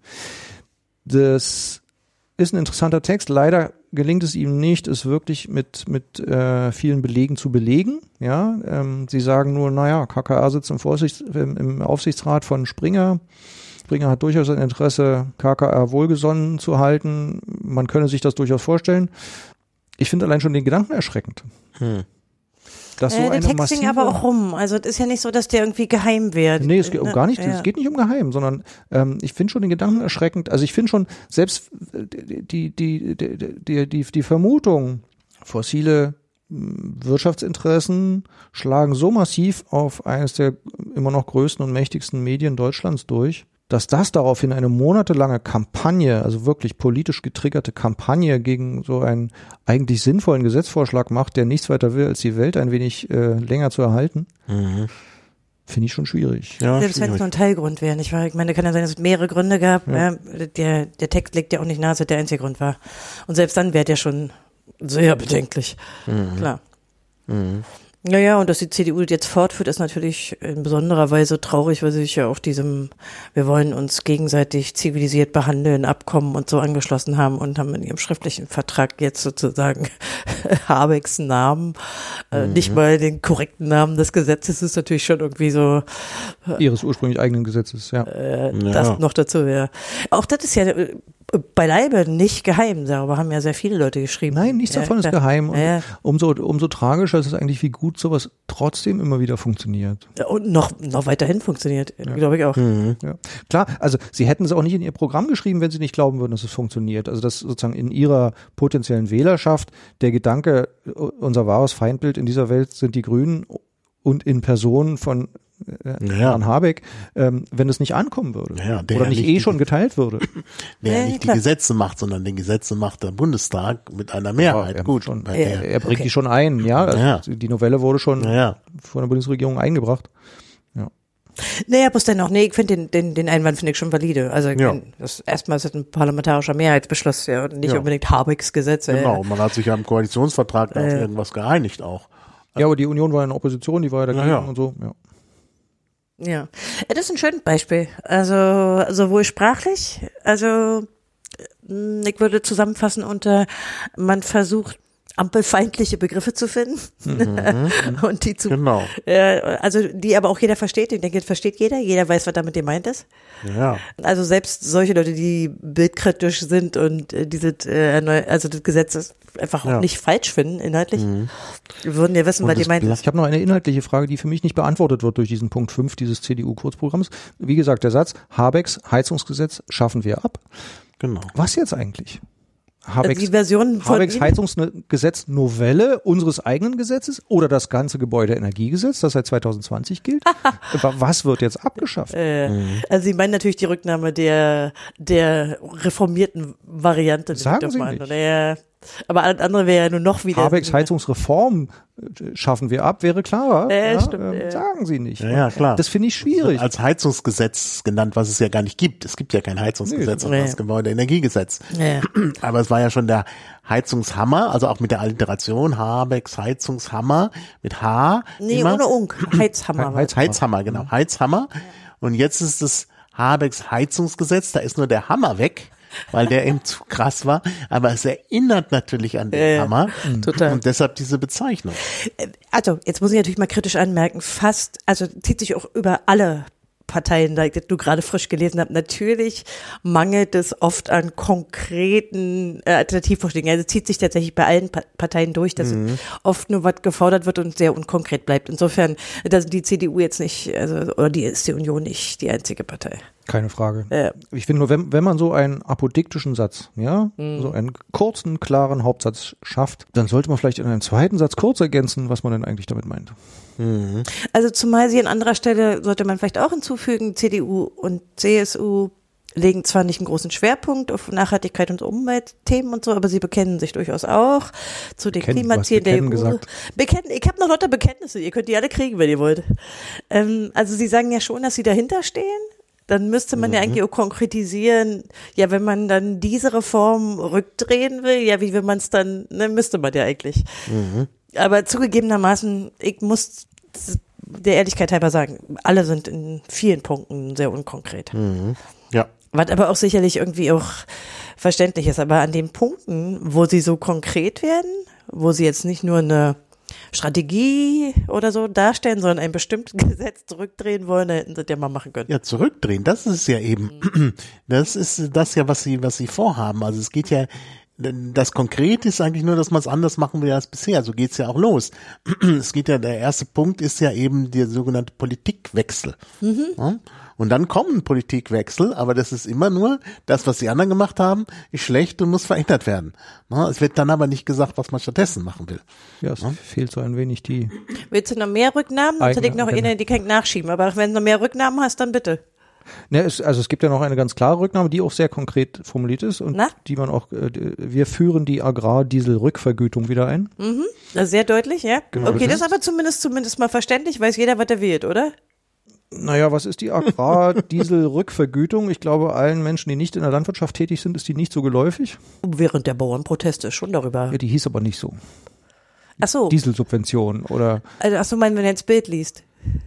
Das ist ein interessanter Text. Leider gelingt es ihm nicht, es wirklich mit mit äh, vielen Belegen zu belegen. Ja, ähm, sie sagen nur, naja, K K R sitzt im, Vorsichts-, im, im Aufsichtsrat von Springer. Springer hat durchaus ein Interesse, K K R wohlgesonnen zu halten. Man könne sich das durchaus vorstellen. Ich finde allein schon den Gedanken erschreckend. Hm. Dass so äh, der eine Text massive, ging aber auch rum. Also es ist ja nicht so, dass der irgendwie geheim wird. Nee, es geht um gar nicht, Ja. es geht nicht um geheim, sondern ähm, ich finde schon den Gedanken erschreckend. Also ich finde schon, selbst die, die, die, die, die, die Vermutung, fossile Wirtschaftsinteressen schlagen so massiv auf eines der immer noch größten und mächtigsten Medien Deutschlands durch, dass das daraufhin eine monatelange Kampagne, also wirklich politisch getriggerte Kampagne gegen so einen eigentlich sinnvollen Gesetzvorschlag macht, der nichts weiter will, als die Welt ein wenig äh, länger zu erhalten, Mhm. finde ich schon schwierig. Ja, Selbst wenn es schwierig. nur ein Teilgrund wäre, nicht wahr? Ich meine, kann ja sein, dass es mehrere Gründe gab. Ja. Ähm, der, der Text legt ja auch nicht nahe, dass es der einzige Grund war. Und selbst dann wäre der schon sehr bedenklich. Mhm. Klar. Mhm. Naja, und dass die C D U jetzt fortführt, ist natürlich in besonderer Weise traurig, weil sie sich ja auch diesem, wir wollen uns gegenseitig zivilisiert behandeln, Abkommen und so angeschlossen haben und haben in ihrem schriftlichen Vertrag jetzt sozusagen Habecks Namen, äh, Mhm. nicht mal den korrekten Namen des Gesetzes, ist natürlich schon irgendwie so, Ihres ursprünglich eigenen Gesetzes, ja. äh, Ja. das noch dazu wäre. Auch das ist ja äh, beileibe nicht geheim, darüber haben ja sehr viele Leute geschrieben. Nein, nichts Ja, davon ist klar. geheim. Und Ja, umso, umso tragischer ist es eigentlich, wie gut sowas trotzdem immer wieder funktioniert. ja. Und noch, noch weiterhin funktioniert, glaube ich auch. Mhm. Ja. Klar, also sie hätten es auch nicht in ihr Programm geschrieben, wenn sie nicht glauben würden, dass es funktioniert. Also dass sozusagen in ihrer potenziellen Wählerschaft der Gedanke, unser wahres Feindbild in dieser Welt sind die Grünen und in Person von äh, Ja. Herrn Habeck, ähm, wenn es nicht ankommen würde Ja, der oder ja nicht nicht eh die- schon geteilt würde. Der Ja, ja nicht klar. die Gesetze macht, sondern die Gesetze macht der Bundestag mit einer Mehrheit. er Gut, schon, bei er, der- er bringt Okay. die schon ein, ja. Also Ja. Die Novelle wurde schon Naja, von der Bundesregierung eingebracht. Naja, bloß dennoch, nee, ich finde den, den, den Einwand finde ich schon valide. Also ich Ja. mein, das erstmal ist das ein parlamentarischer Mehrheitsbeschluss, ja, und nicht Ja. unbedingt Habecks Gesetz. äh, genau. Man hat sich ja im Koalitionsvertrag auf Äh. irgendwas geeinigt auch. Ja, aber die Union war in der Opposition, die war ja dagegen Ja, ja. und so. Ja. Ja, das ist ein schönes Beispiel. Also sowohl sprachlich, also mh, ich würde zusammenfassen unter, man versucht ampelfeindliche Begriffe zu finden und die zu, Genau. äh, also die aber auch jeder versteht. Ich denke, das versteht jeder. Jeder weiß, was damit gemeint ist. Ja. Also selbst solche Leute, die bildkritisch sind und äh, dieses, äh, erneu- also das Gesetz ist einfach auch Ja. nicht falsch finden inhaltlich, würden ja wissen, Und was das gemeint Bla- ist. Ich habe noch eine inhaltliche Frage, die für mich nicht beantwortet wird durch diesen Punkt fünf dieses C D U-Kurzprogramms. Wie gesagt, der Satz, Habecks Heizungsgesetz schaffen wir ab. Genau. Was jetzt eigentlich? Habecks, die Version von Habecks ihm? Heizungsgesetz Novelle unseres eigenen Gesetzes oder das ganze Gebäudeenergiegesetz, das seit zwanzig zwanzig gilt? Was wird jetzt abgeschafft? Äh, also Sie meinen natürlich die Rücknahme der, der reformierten Variante. Sagen Sie nicht. Oder? Aber alles andere wäre ja nur noch wieder. Habecks Heizungsreform schaffen wir ab, wäre klarer. Äh, ja, stimmt, ähm, äh. Sagen Sie nicht. Ja, ja, klar. Das finde ich schwierig. Als Heizungsgesetz genannt, was es ja gar nicht gibt. Es gibt ja kein Heizungsgesetz, Nee. sondern das Gebäudeenergiegesetz. Ja. Aber es war ja schon der Heizungshammer, also auch mit der Alliteration, Habecks Heizungshammer mit H. Nee, immer. ohne Unk. Heizhammer. Heiz- Heizhammer, Heizhammer, genau. Heizhammer. Und jetzt ist es Habecks Heizungsgesetz, da ist nur der Hammer weg, weil der eben zu krass war. Aber es erinnert natürlich an den Ja, ja. Hammer. Total. Und deshalb diese Bezeichnung. Also, jetzt muss ich natürlich mal kritisch anmerken, fast, also zieht sich auch über alle Parteien, die du gerade frisch gelesen hast. Natürlich mangelt es oft an konkreten äh, Alternativvorschlägen. Also zieht sich tatsächlich bei allen pa- Parteien durch, dass Mhm. oft nur was gefordert wird und sehr unkonkret bleibt. Insofern, da sind die C D U jetzt nicht, also oder die ist die Union nicht die einzige Partei. Keine Frage. Äh, Ich finde nur, wenn, wenn man so einen apodiktischen Satz, ja, Mhm. so einen kurzen, klaren Hauptsatz schafft, dann sollte man vielleicht in einen zweiten Satz kurz ergänzen, was man denn eigentlich damit meint. Also zumal sie an anderer Stelle, sollte man vielleicht auch hinzufügen, C D U und C S U legen zwar nicht einen großen Schwerpunkt auf Nachhaltigkeit und Umweltthemen und so, aber sie bekennen sich durchaus auch zu den Bekennen, Klimazielen du hast der E U. bekennen gesagt. Bekennen, ich habe noch lauter Bekenntnisse, ihr könnt die alle kriegen, wenn ihr wollt. Ähm, also sie sagen ja schon, dass sie dahinter stehen. Dann müsste man ja eigentlich auch konkretisieren, ja, wenn man dann diese Reform rückdrehen will, ja, wie will man es dann, ne, müsste man ja eigentlich. Aber zugegebenermaßen, ich muss der Ehrlichkeit halber sagen, alle sind in vielen Punkten sehr unkonkret. Ja. Was aber auch sicherlich irgendwie auch verständlich ist. Aber an den Punkten, wo sie so konkret werden, wo sie jetzt nicht nur eine Strategie oder so darstellen, sondern ein bestimmtes Gesetz zurückdrehen wollen, da hätten sie das ja mal machen können. Ja, zurückdrehen, das ist ja eben, das ist das ja, was sie, was sie vorhaben. Also es geht ja, das Konkrete ist eigentlich nur, dass man es anders machen will als bisher. So geht's ja auch los. Es geht ja, der erste Punkt ist ja eben der sogenannte Politikwechsel. Ja? Und dann kommen Politikwechsel, aber das ist immer nur, das, was die anderen gemacht haben, ist schlecht und muss verändert werden. Ja? Es wird dann aber nicht gesagt, was man stattdessen machen will. Ja, es fehlt so ein wenig die. Willst du noch mehr Rücknahmen? Sonst hätte ich noch Eigene- eine, die kann ich nachschieben. Aber wenn du noch mehr Rücknahmen hast, dann bitte. Ne, es, also es gibt ja noch eine ganz klare Rücknahme, die auch sehr konkret formuliert ist und Na? die man auch, äh, wir führen die Agrardiesel-Rückvergütung wieder ein. Das ist sehr deutlich, ja? Genau, Okay, das das ist aber zumindest, zumindest mal verständlich, weiß jeder, was er wählt, oder? Naja, was ist die Agrardiesel-Rückvergütung? Ich glaube, allen Menschen, die nicht in der Landwirtschaft tätig sind, ist die nicht so geläufig. Während der Bauernproteste schon darüber. Ja, die hieß aber nicht so. Ach so, Dieselsubvention oder also, ach so, mein, wenn du jetzt Bild liest.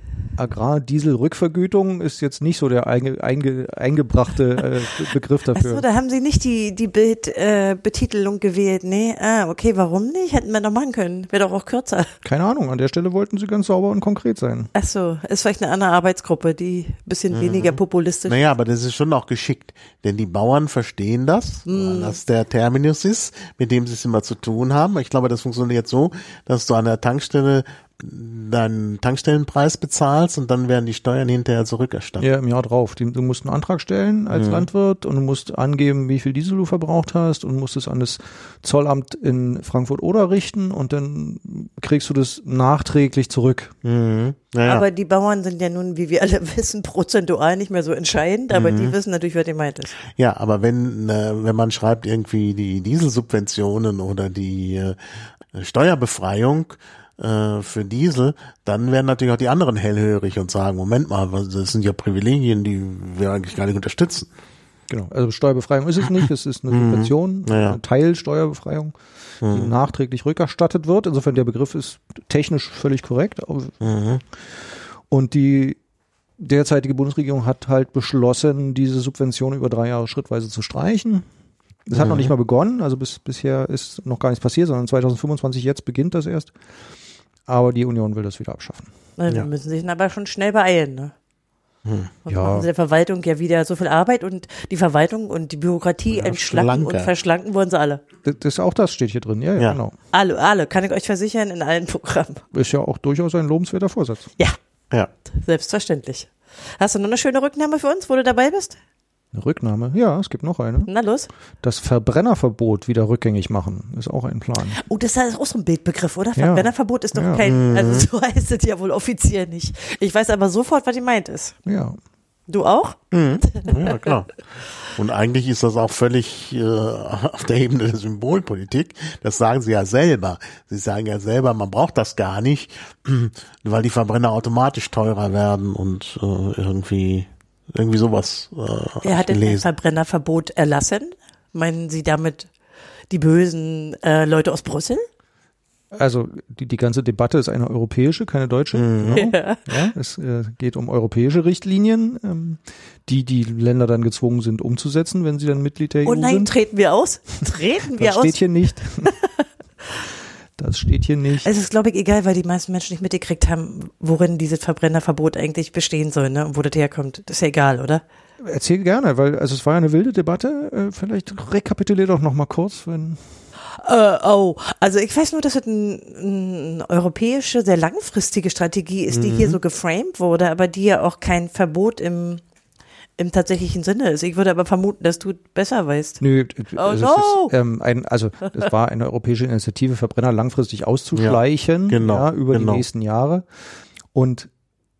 Agrardiesel-Rückvergütung ist jetzt nicht so der einge, einge, eingebrachte äh, Begriff Ach dafür. so, da haben sie nicht die, die Bildbetitelung äh, Betitelung gewählt. Nee, ah, okay, warum nicht? Hätten wir doch machen können. Wäre doch auch kürzer. Keine Ahnung, an der Stelle wollten sie ganz sauber und konkret sein. Ach so, ist vielleicht eine andere Arbeitsgruppe, die ein bisschen weniger populistisch. Naja, aber das ist schon auch geschickt, denn die Bauern verstehen das, weil das der Terminus ist, mit dem sie es immer zu tun haben. Ich glaube, das funktioniert so, dass du an der Tankstelle deinen Tankstellenpreis bezahlst und dann werden die Steuern hinterher zurückerstattet. Ja, im Jahr drauf. Die, du musst einen Antrag stellen als Landwirt und du musst angeben, wie viel Diesel du verbraucht hast und musst es an das Zollamt in Frankfurt-Oder richten und dann kriegst du das nachträglich zurück. Mhm. Naja. Aber die Bauern sind ja nun, wie wir alle wissen, prozentual nicht mehr so entscheidend, aber die wissen natürlich, was gemeint ist. Ja, aber wenn äh, wenn man schreibt irgendwie die Dieselsubventionen oder die äh, Steuerbefreiung äh, für Diesel, dann werden natürlich auch die anderen hellhörig und sagen, Moment mal, was- das sind ja Privilegien, die wir eigentlich gar nicht unterstützen. Genau. Also Steuerbefreiung ist es nicht, es ist eine Subvention, Ja. eine Teilsteuerbefreiung, die nachträglich rückerstattet wird. Insofern der Begriff ist technisch völlig korrekt. Und die derzeitige Bundesregierung hat halt beschlossen, diese Subvention über drei Jahre schrittweise zu streichen. Das hat noch nicht mal begonnen, also bis, bisher ist noch gar nichts passiert, sondern zwanzig fünfundzwanzig, jetzt beginnt das erst. Aber die Union will das wieder abschaffen. Na, die Ja. müssen sich dann aber schon schnell beeilen, ne? Sonst Ja. machen sie der Verwaltung ja wieder so viel Arbeit und die Verwaltung und die Bürokratie Ja, entschlacken und schlanker. verschlanken wollen sie alle. Das, das auch das steht hier drin, ja, ja, Ja. genau. Alle, alle, kann ich euch versichern, in allen Programmen. Ist ja auch durchaus ein lobenswerter Vorsatz. Ja, Ja. selbstverständlich. Hast du noch eine schöne Rücknahme für uns, wo du dabei bist? Eine Rücknahme? Ja, es gibt noch eine. Na los. Das Verbrennerverbot wieder rückgängig machen, ist auch ein Plan. Oh, das ist auch so ein Bildbegriff, oder? Ja. Verbrennerverbot ist doch Ja. kein, also so heißt es ja wohl offiziell nicht. Ich weiß aber sofort, was gemeint ist. Ja. Du auch? Mhm. Ja, klar. Und eigentlich ist das auch völlig äh, auf der Ebene der Symbolpolitik. Das sagen sie ja selber. Sie sagen ja selber, man braucht das gar nicht, weil die Verbrenner automatisch teurer werden und äh, irgendwie irgendwie sowas äh, Wer hat denn ein gelesen. Verbrennerverbot erlassen? Meinen Sie damit die bösen äh, Leute aus Brüssel? Also die, die ganze Debatte ist eine europäische, keine deutsche. Mhm. Genau. Ja. Ja, es äh, geht um europäische Richtlinien, ähm, die die Länder dann gezwungen sind umzusetzen, wenn sie dann Mitglied der E U Oh nein, sind. treten wir aus? Treten wir Das aus? steht hier nicht. Das steht hier nicht. Es ist, glaube ich, egal, weil die meisten Menschen nicht mitgekriegt haben, worin dieses Verbrennerverbot eigentlich bestehen soll, ne? Und wo das herkommt. Das ist ja egal, oder? Erzähl gerne, weil also es war ja eine wilde Debatte. Äh, vielleicht rekapitulier doch noch mal kurz, wenn Äh, oh, also ich weiß nur, dass es ein, eine europäische, sehr langfristige Strategie ist, die hier so geframed wurde, aber die ja auch kein Verbot im, im tatsächlichen Sinne ist. Ich würde aber vermuten, dass du besser weißt. Nö, Oh also, no! es ist, ähm, ein, also es war eine europäische Initiative, Verbrenner langfristig auszuschleichen, Ja, genau, ja, über genau. die nächsten Jahre. Und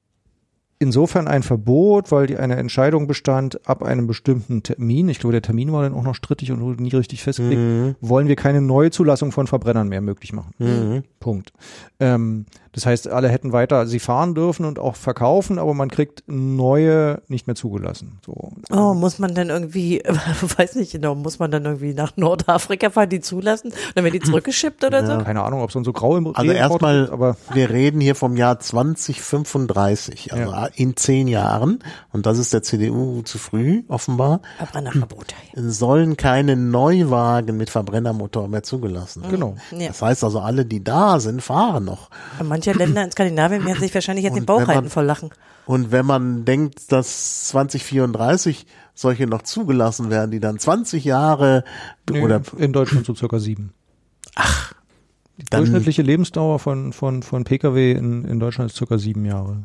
insofern ein Verbot, weil die eine Entscheidung bestand, ab einem bestimmten Termin, ich glaube, der Termin war dann auch noch strittig und wurde nie richtig festgelegt, Mhm. wollen wir keine neue Zulassung von Verbrennern mehr möglich machen. Mhm. Punkt. Ähm, das heißt, alle hätten weiter sie fahren dürfen und auch verkaufen, aber man kriegt neue nicht mehr zugelassen. So. Oh, muss man dann irgendwie, weiß nicht genau, muss man dann irgendwie nach Nordafrika fahren, die zulassen? Dann werden die zurückgeschippt oder so? Keine Ahnung, ob es so graue Also Regenport erstmal, gibt, aber wir reden hier vom Jahr zwanzig fünfunddreißig, also Ja. in zehn Jahren, und das ist der C D U zu früh, offenbar, Verbrennerverbot. sollen keine Neuwagen mit Verbrennermotor mehr zugelassen. genau. Ja. Das heißt also, alle, die da sind, fahren noch. Manche Länder in Skandinavien werden sich wahrscheinlich jetzt den Und Bauch wenn man- halten vor Lachen. Und wenn man denkt, dass zwanzig vierunddreißig solche noch zugelassen werden, die dann zwanzig Jahre Nee, oder in Deutschland so circa sieben. ach, Die dann, durchschnittliche Lebensdauer von, von, von Pkw in, in Deutschland ist circa sieben Jahre.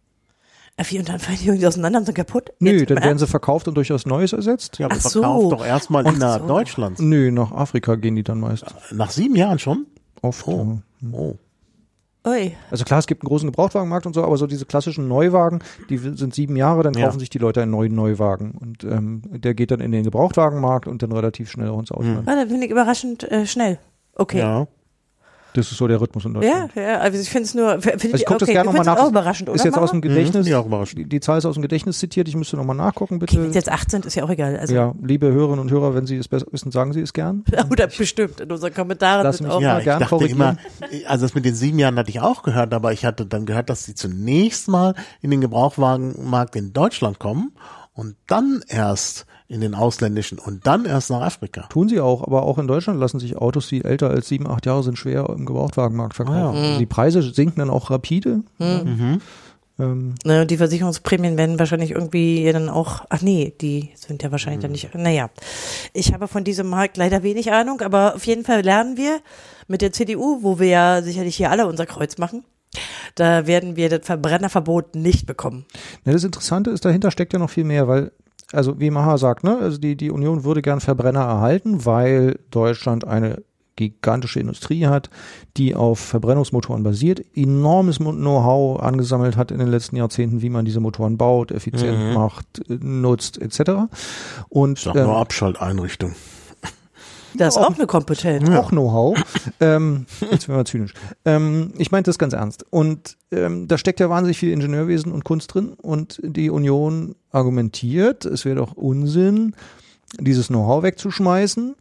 Äh, Wie, und dann fallen die irgendwie auseinander und sind kaputt? Nö, Jetzt dann im werden sie Ernst? verkauft und durch was Neues ersetzt. ja, aber Ach so. verkauft doch erstmal innerhalb so. Deutschlands. Nö, nach Afrika gehen die dann meist. Nach sieben Jahren schon? Oft. Oh. ja. Oh. Ui. Also klar, es gibt einen großen Gebrauchtwagenmarkt und so, aber so diese klassischen Neuwagen, die sind sieben Jahre, dann Ja. kaufen sich die Leute einen neuen Neuwagen. Und ähm, der geht dann in den Gebrauchtwagenmarkt und dann relativ schnell auch ins Ausland. Ah, da bin ich überraschend äh, schnell. Okay. Ja, Ja. Das ist so der Rhythmus in Deutschland. ja, also ich finde es nur, find Also ich gucke okay, das gerne du nochmal findest nach. auch überraschend, oder? Ist jetzt aus dem Mhm, Gedächtnis, finde ich auch überraschend. die, die Zahl ist aus dem Gedächtnis zitiert, ich müsste nochmal nachgucken, Okay, wenn bitte. sie jetzt acht sind, ist ja auch egal. Also, Ja, liebe Hörerinnen und Hörer, wenn Sie es besser wissen, sagen Sie es gern. Oder bestimmt, in unseren Kommentaren Lass sind mich auch. Ja, Ja, ich gern dachte korrigieren. immer, also das mit den sieben Jahren hatte ich auch gehört, aber ich hatte dann gehört, dass sie zunächst mal in den Gebrauchtwagenmarkt in Deutschland kommen und dann erst in den ausländischen und dann erst nach Afrika. Tun sie auch, aber auch in Deutschland lassen sich Autos, die älter als sieben, acht Jahre sind, schwer im Gebrauchtwagenmarkt verkaufen. Ah, ja. Also die Preise sinken dann auch rapide. Mhm. Ähm, Ne, und die Versicherungsprämien werden wahrscheinlich irgendwie dann auch, ach nee, die sind ja wahrscheinlich dann nicht, naja. Ich habe von diesem Markt leider wenig Ahnung, aber auf jeden Fall lernen wir mit der C D U, wo wir ja sicherlich hier alle unser Kreuz machen, da werden wir das Verbrennerverbot nicht bekommen. ja, das Interessante ist, dahinter steckt ja noch viel mehr, weil, also wie Maha sagt, ne, also die, die Union würde gern Verbrenner erhalten, weil Deutschland eine gigantische Industrie hat, die auf Verbrennungsmotoren basiert, enormes Know-how angesammelt hat in den letzten Jahrzehnten, wie man diese Motoren baut, effizient Mhm. macht, äh, nutzt, et cetera. Und Ich sag ähm, nur Abschalteinrichtung. Das ist auch eine Kompetenz. auch Know-how. ähm, jetzt werden wir zynisch. Ähm, ich meinte das ganz ernst. Und ähm, da steckt ja wahnsinnig viel Ingenieurwesen und Kunst drin. Und die Union argumentiert, es wäre doch Unsinn, dieses Know-how wegzuschmeißen.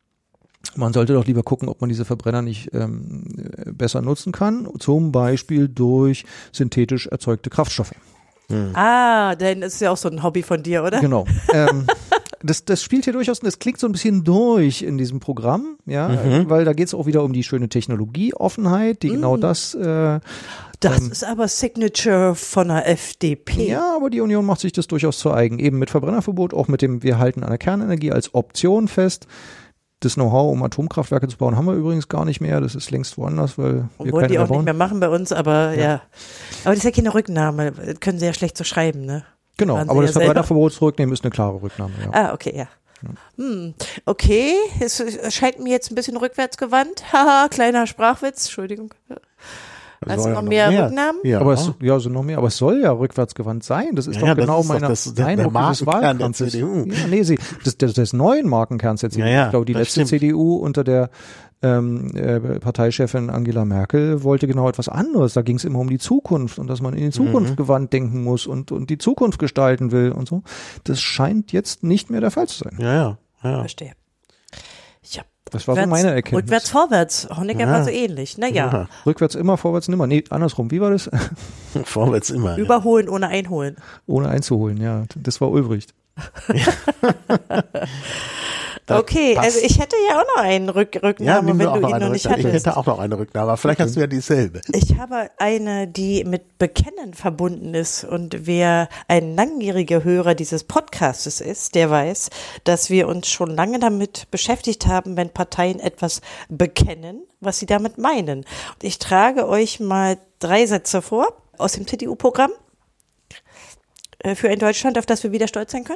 Man sollte doch lieber gucken, ob man diese Verbrenner nicht ähm, besser nutzen kann. Zum Beispiel durch synthetisch erzeugte Kraftstoffe. Ah, denn das ist ja auch so ein Hobby von dir, oder? Genau. ähm, das, das spielt hier durchaus, das klingt so ein bisschen durch in diesem Programm, ja, Mhm. weil da geht es auch wieder um die schöne Technologieoffenheit, die genau das, äh, Das ähm, ist aber Signature von der F D P. ja, aber die Union macht sich das durchaus zu eigen, eben mit Verbrennerverbot, auch mit dem, wir halten an der Kernenergie als Option fest. Das Know-how, um Atomkraftwerke zu bauen, haben wir übrigens gar nicht mehr, das ist längst woanders, weil wir Obwohl keine die mehr auch nicht bauen. mehr machen bei uns, aber ja. Aber das ist ja keine Rücknahme, das können sie ja schlecht so schreiben, ne? Genau, waren sie aber ja das selber. Verbreiterverbot zurücknehmen ist eine klare Rücknahme. Ja. Ah, okay, ja. Hm. Okay, es erscheint mir jetzt ein bisschen rückwärtsgewandt. Haha, kleiner Sprachwitz, Entschuldigung. Hast du Soll noch ja mehr Rücknahmen? Ja. Aber es, ja, so noch mehr, aber es soll ja rückwärtsgewandt sein. Das ist Ja, doch ja, das genau ist doch meine das- der Eindruck dieses Markenkern der Wahlkampfes. C D U. Ja, nee, sie, das, das, des neuen Markenkerns der C D U. Ja, ja, ich glaube, die das letzte stimmt. C D U unter der ähm, äh, Parteichefin Angela Merkel wollte genau etwas anderes. Da ging es immer um die Zukunft und dass man in die Zukunft Mhm. gewandt denken muss und, und die Zukunft gestalten will und so. Das scheint jetzt nicht mehr der Fall zu sein. Ja, ja, ja. Verstehe. Ja. Das war so Rückwärts- meine Erkenntnis. Rückwärts, vorwärts. Honecker Ja. war so ähnlich. Naja, Ja. Rückwärts immer, vorwärts nimmer. Nee, andersrum. Wie war das? Vorwärts immer. Ja. überholen ohne einholen. Ohne einzuholen, ja. Das war Ulbricht. Da Okay, passt. also ich hätte ja auch noch einen Rück Ja, Rücknahme, nimm wenn mir auch du noch ihn eine noch nicht Rücknahme. Ich hattest. hätte auch noch eine Rücknahme, aber vielleicht hast du ja dieselbe. Ich habe eine, die mit Bekennen verbunden ist. Und wer ein langjähriger Hörer dieses Podcastes ist, der weiß, dass wir uns schon lange damit beschäftigt haben, wenn Parteien etwas bekennen, was sie damit meinen. Und ich trage euch mal drei Sätze vor aus dem C D U-Programm äh, für ein Deutschland, auf das wir wieder stolz sein können.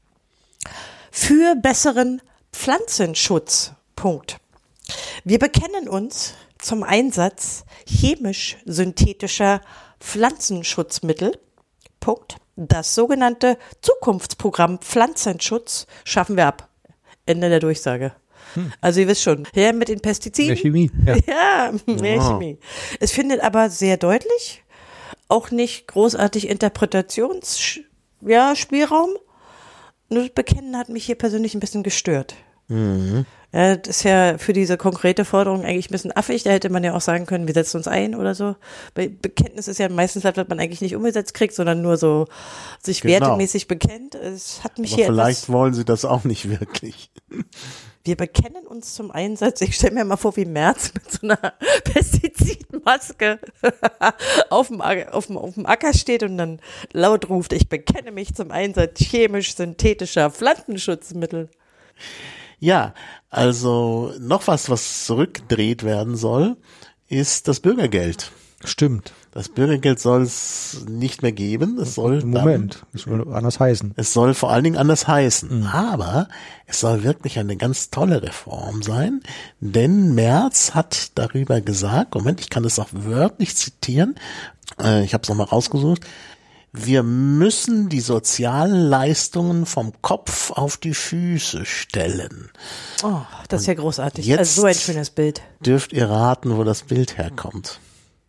Für besseren Pflanzenschutz. Punkt. Wir bekennen uns zum Einsatz chemisch-synthetischer Pflanzenschutzmittel. Punkt. Das sogenannte Zukunftsprogramm Pflanzenschutz schaffen wir ab. Ende der Durchsage. Also ihr wisst schon, her mit den Pestiziden. Mehr Chemie. Ja. Ja, mehr Ja. Chemie. Es findet aber sehr deutlich auch nicht großartig Interpretations, ja, Spielraum. Nur das Bekennen hat mich hier persönlich ein bisschen gestört. Mhm. Ja, das ist ja für diese konkrete Forderung eigentlich ein bisschen affig. Da hätte man ja auch sagen können, wir setzen uns ein oder so. Bei Bekenntnis ist ja meistens was, was man eigentlich nicht umgesetzt kriegt, sondern nur so sich Genau. wertemäßig bekennt. Es hat mich Aber hier vielleicht etwas, wollen sie das auch nicht wirklich. wir bekennen uns zum Einsatz. Ich stelle mir mal vor, wie Merz mit so einer Pestizidmaske auf dem, Acker- auf, dem, auf dem Acker steht und dann laut ruft, ich bekenne mich zum Einsatz chemisch-synthetischer Pflanzenschutzmittel. Ja, also noch was, was zurückgedreht werden soll, ist das Bürgergeld. Stimmt. Das Bürgergeld soll es nicht mehr geben. Es soll dann, Moment. Das soll anders heißen. es soll vor allen Dingen anders heißen. Aber es soll wirklich eine ganz tolle Reform sein, denn Merz hat darüber gesagt, Moment, ich kann das auch wörtlich zitieren, äh, ich habe es nochmal rausgesucht, wir müssen die sozialen Leistungen vom Kopf auf die Füße stellen. Oh, das ist ja großartig. jetzt- Also so ein schönes Bild. Dürft ihr raten, wo das Bild herkommt?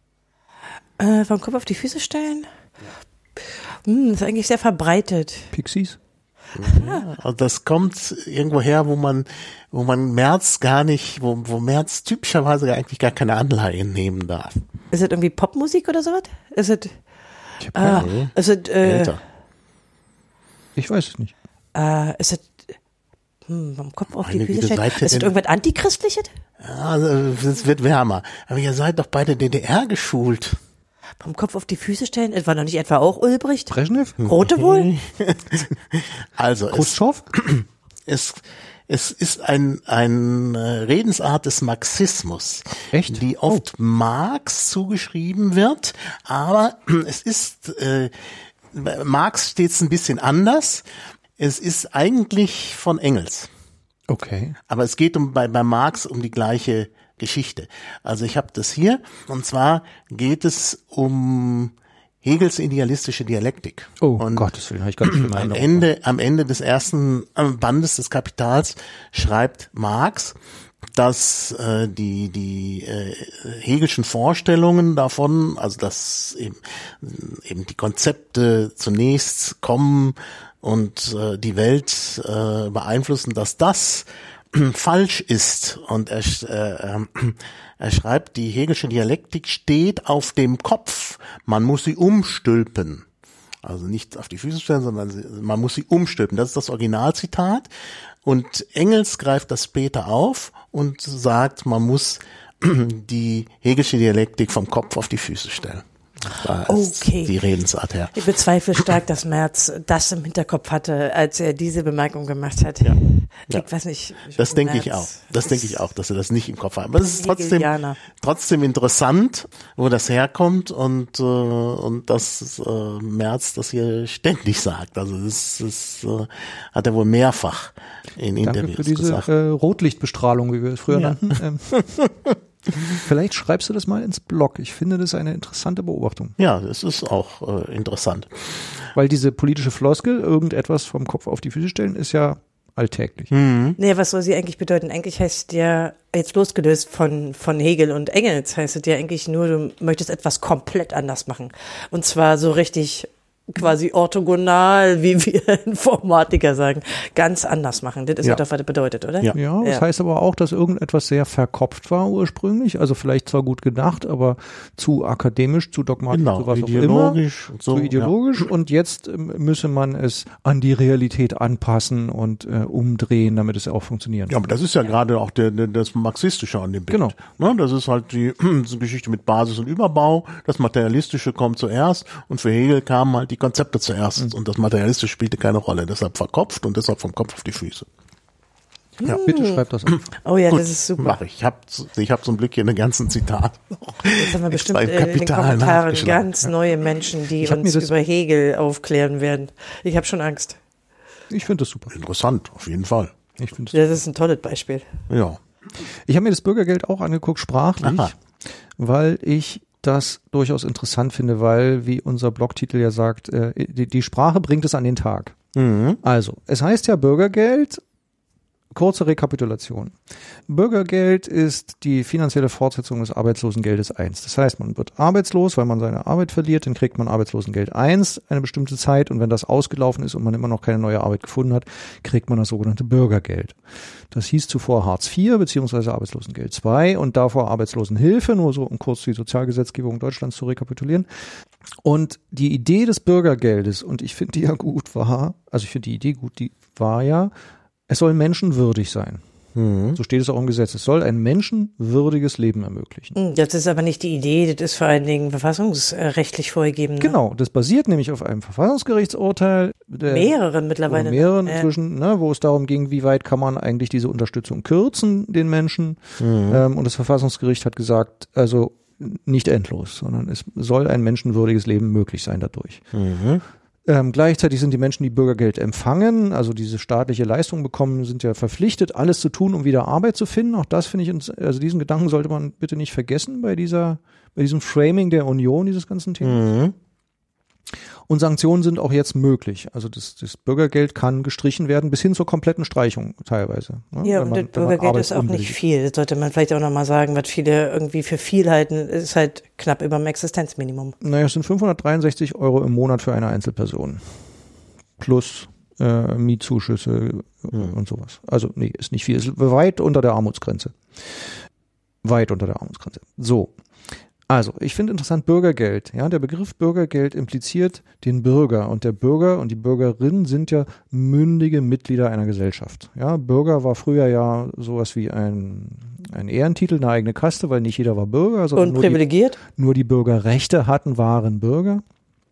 Äh, vom Kopf auf die Füße stellen? Hm, ist eigentlich sehr verbreitet. Pixies? Also das kommt irgendwo her, wo man, wo man Merz gar nicht, wo, wo Merz typischerweise eigentlich gar keine Anleihen nehmen darf. Ist es irgendwie Popmusik oder sowas? Ist es, Ich hab keine Ahnung. ah, ist es, äh, Älter. Ich weiß es nicht. äh, ist es, hm, vom Kopf auf die Meine Füße Güte, stellen? seid ihr Ist es denn- irgendwas Antichristliches? Ja, also es wird wärmer. Aber ihr seid doch beide D D R geschult. Vom Kopf auf die Füße stellen? Es war doch nicht etwa auch Ulbricht? Brezhnev? Rote wohl? Also es, Khrushchev? es, es ist ein, ein äh, Redensart des Marxismus, Echt? die oft Marx zugeschrieben wird, aber es ist, äh, bei Marx steht es ein bisschen anders. Es ist eigentlich von Engels. Okay. Aber es geht um bei, bei Marx um die gleiche Geschichte. Also ich habe das hier, und zwar geht es um Hegels idealistische Dialektik. Oh, und Gottes Willen, habe ich ganz schön am Erinnerung. Ende, am Ende des ersten äh, Bandes des Kapitals schreibt Marx, dass äh, die die äh, Hegelschen Vorstellungen davon, also dass eben, eben die Konzepte zunächst kommen und äh, die Welt äh, beeinflussen, dass das falsch ist. Und er, äh, er schreibt, die Hegelsche Dialektik steht auf dem Kopf, man muss sie umstülpen. Also nicht auf die Füße stellen, sondern sie, man muss sie umstülpen. Das ist das Originalzitat. Und Engels greift das später auf und sagt, man muss die Hegelsche Dialektik vom Kopf auf die Füße stellen. Da ist Okay. die Redensart her. Ich bezweifle stark, dass Merz das im Hinterkopf hatte, als er diese Bemerkung gemacht hat. Ja. Ich Ja. weiß nicht. Das denke ich Merz auch. Das denke ich auch, dass er das nicht im Kopf hat. Aber es ist trotzdem, Hegelianer. trotzdem interessant, wo das herkommt und, äh, und dass äh, Merz das hier ständig sagt. Also das, das äh, hat er wohl mehrfach in Danke Interviews für diese gesagt. äh, Rotlichtbestrahlung, wie wir es früher Ja. nannten. Ähm, vielleicht schreibst du das mal ins Blog. Ich finde das eine interessante Beobachtung. Ja, das ist auch äh, interessant. Weil diese politische Floskel, irgendetwas vom Kopf auf die Füße stellen, ist ja alltäglich. Hm. Nee, was soll sie eigentlich bedeuten? Eigentlich heißt ja, jetzt losgelöst von, von Hegel und Engels, heißt es ja eigentlich nur, du möchtest etwas komplett anders machen. Und zwar so richtig quasi orthogonal, wie wir Informatiker sagen, ganz anders machen. Das ist Ja. ja doch, was das bedeutet, oder? Ja. Ja, das Ja. heißt aber auch, dass irgendetwas sehr verkopft war ursprünglich. Also vielleicht zwar gut gedacht, aber zu akademisch, zu dogmatisch, Genau, zu was auch immer. ideologisch und so. Zu ideologisch und jetzt ähm, müsse man es an die Realität anpassen und äh, umdrehen, damit es auch funktioniert. Ja, aber das ist ja, gerade auch der, der, das Marxistische an dem Bild. Genau. Ne, das ist halt die so Geschichte mit Basis und Überbau. Das Materialistische kommt zuerst und für Hegel kamen halt die Konzepte zuerst Mhm. und das Materialistische spielte keine Rolle. Deshalb verkopft und deshalb vom Kopf auf die Füße. Ja, Bitte schreib das auf. Oh ja, gut, das ist super. mach ich. Ich habe ich hab zum Glück hier einen ganzen Zitat. Jetzt haben wir bestimmt Extra im äh, in den Kapital Kommentaren nachgeschlagen. ganz neue Menschen, die Ich hab mir uns das- über Hegel aufklären werden. Ich habe schon Angst. Ich finde das super. Interessant, auf jeden Fall. Ich finde das Das ist ein tolles Beispiel. Ja. Ich habe mir das Bürgergeld auch angeguckt, sprachlich, Aha. weil ich das durchaus interessant finde, weil, wie unser Blogtitel ja sagt, äh, die, die Sprache bringt es an den Tag. Mhm. Also, es heißt ja Bürgergeld, kurze Rekapitulation. Bürgergeld ist die finanzielle Fortsetzung des Arbeitslosengeldes eins. Das heißt, man wird arbeitslos, weil man seine Arbeit verliert, dann kriegt man Arbeitslosengeld eins eine bestimmte Zeit und wenn das ausgelaufen ist und man immer noch keine neue Arbeit gefunden hat, kriegt man das sogenannte Bürgergeld. Das hieß zuvor Hartz vier beziehungsweise Arbeitslosengeld zwei und davor Arbeitslosenhilfe, nur so um kurz die Sozialgesetzgebung Deutschlands zu rekapitulieren. Und die Idee des Bürgergeldes, und ich finde die ja gut, war, also ich finde die Idee gut, die war ja, es soll menschenwürdig sein. Mhm. So steht es auch im Gesetz. Es soll ein menschenwürdiges Leben ermöglichen. Hm, Das ist aber nicht die Idee, das ist vor allen Dingen verfassungsrechtlich vorgegeben. Ne? Genau, das basiert nämlich auf einem Verfassungsgerichtsurteil. Der, Mehreren mittlerweile. Oder mehreren Äh, inzwischen, ne, wo es darum ging, wie weit kann man eigentlich diese Unterstützung kürzen, den Menschen. Mhm. Ähm, und das Verfassungsgericht hat gesagt, also nicht endlos, sondern es soll ein menschenwürdiges Leben möglich sein dadurch. Mhm. Ähm, gleichzeitig sind die Menschen, die Bürgergeld empfangen, also diese staatliche Leistung bekommen, sind ja verpflichtet, alles zu tun, um wieder Arbeit zu finden. Auch das finde ich, also diesen Gedanken sollte man bitte nicht vergessen bei dieser, bei diesem Framing der Union, dieses ganzen Themas. Mhm. Und Sanktionen sind auch jetzt möglich. Also das, das Bürgergeld kann gestrichen werden, bis hin zur kompletten Streichung teilweise. Ne? Ja, Wenn und man- das wenn man Bürgergeld ist auch arbeitsunwillig nicht viel. Das sollte man vielleicht auch nochmal sagen, was viele irgendwie für viel halten, ist halt knapp über dem Existenzminimum. Naja, es sind fünfhundertdreiundsechzig Euro im Monat für eine Einzelperson. Plus äh, Mietzuschüsse und sowas. Also nee, ist nicht viel. Ist weit unter der Armutsgrenze. Weit unter der Armutsgrenze. So. Also, ich finde interessant Bürgergeld. Ja, der Begriff Bürgergeld impliziert den Bürger und der Bürger und die Bürgerin sind ja mündige Mitglieder einer Gesellschaft. Ja, Bürger war früher ja sowas wie ein, ein Ehrentitel, eine eigene Kaste, weil nicht jeder war Bürger, sondern Und nur die, privilegiert? nur die Bürgerrechte hatten, waren Bürger.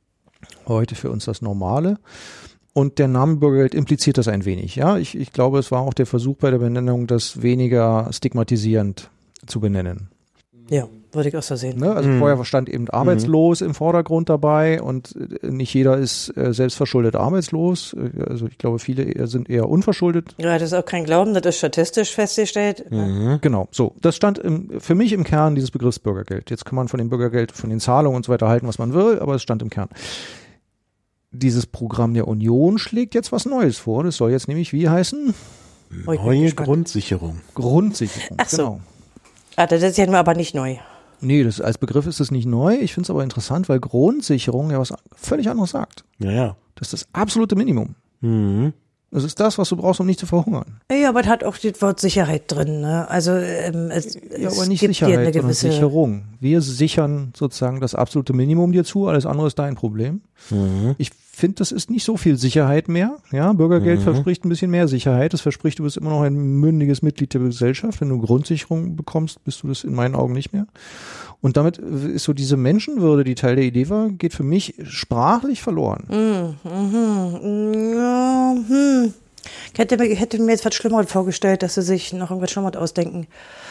Heute für uns das Normale. Und der Name Bürgergeld impliziert das ein wenig. Ja, ich, ich glaube, es war auch der Versuch bei der Benennung, das weniger stigmatisierend zu benennen. Ja, würde ich auch so sehen. Ne? Also Mhm. vorher stand eben arbeitslos im Vordergrund dabei und äh, nicht jeder ist äh, selbstverschuldet arbeitslos. Äh, Also ich glaube, viele eher, sind eher unverschuldet. Ja, das ist auch kein Glauben, das ist statistisch festgestellt. Mhm. Genau, so. Das stand im, für mich im Kern dieses Begriffs Bürgergeld. Jetzt kann man von dem Bürgergeld, von den Zahlungen und so weiter halten, was man will, aber es stand im Kern. Dieses Programm der Union schlägt jetzt was Neues vor. Das soll jetzt nämlich wie heißen? Oh, ich bin Neue gespannt. Grundsicherung. Grundsicherung. Ach so. Genau. Ah, das ist ja nur aber nicht neu. Nee, das, als Begriff ist es nicht neu. Ich finde es aber interessant, weil Grundsicherung ja was völlig anderes sagt. Ja, ja. Das ist das absolute Minimum. Mhm. Das ist das, was du brauchst, um nicht zu verhungern. Ja, aber das hat auch das Wort Sicherheit drin. Ne? Also ähm, es, Ja, es aber nicht gibt dir Sicherheit, eine sondern gewisse Sicherung. Wir sichern sozusagen das absolute Minimum dir zu, alles andere ist dein Problem. Mhm. Ich finde, das ist nicht so viel Sicherheit mehr. Ja, Bürgergeld Mhm. verspricht ein bisschen mehr Sicherheit. Das verspricht, du bist immer noch ein mündiges Mitglied der Gesellschaft. Wenn du Grundsicherung bekommst, bist du das in meinen Augen nicht mehr. Und damit ist so diese Menschenwürde, die Teil der Idee war, geht für mich sprachlich verloren. Mm, mhm, ja, hm. Ich hätte, mir- hätte mir jetzt was Schlimmeres vorgestellt, dass sie sich noch irgendwas Schlimmeres ausdenken.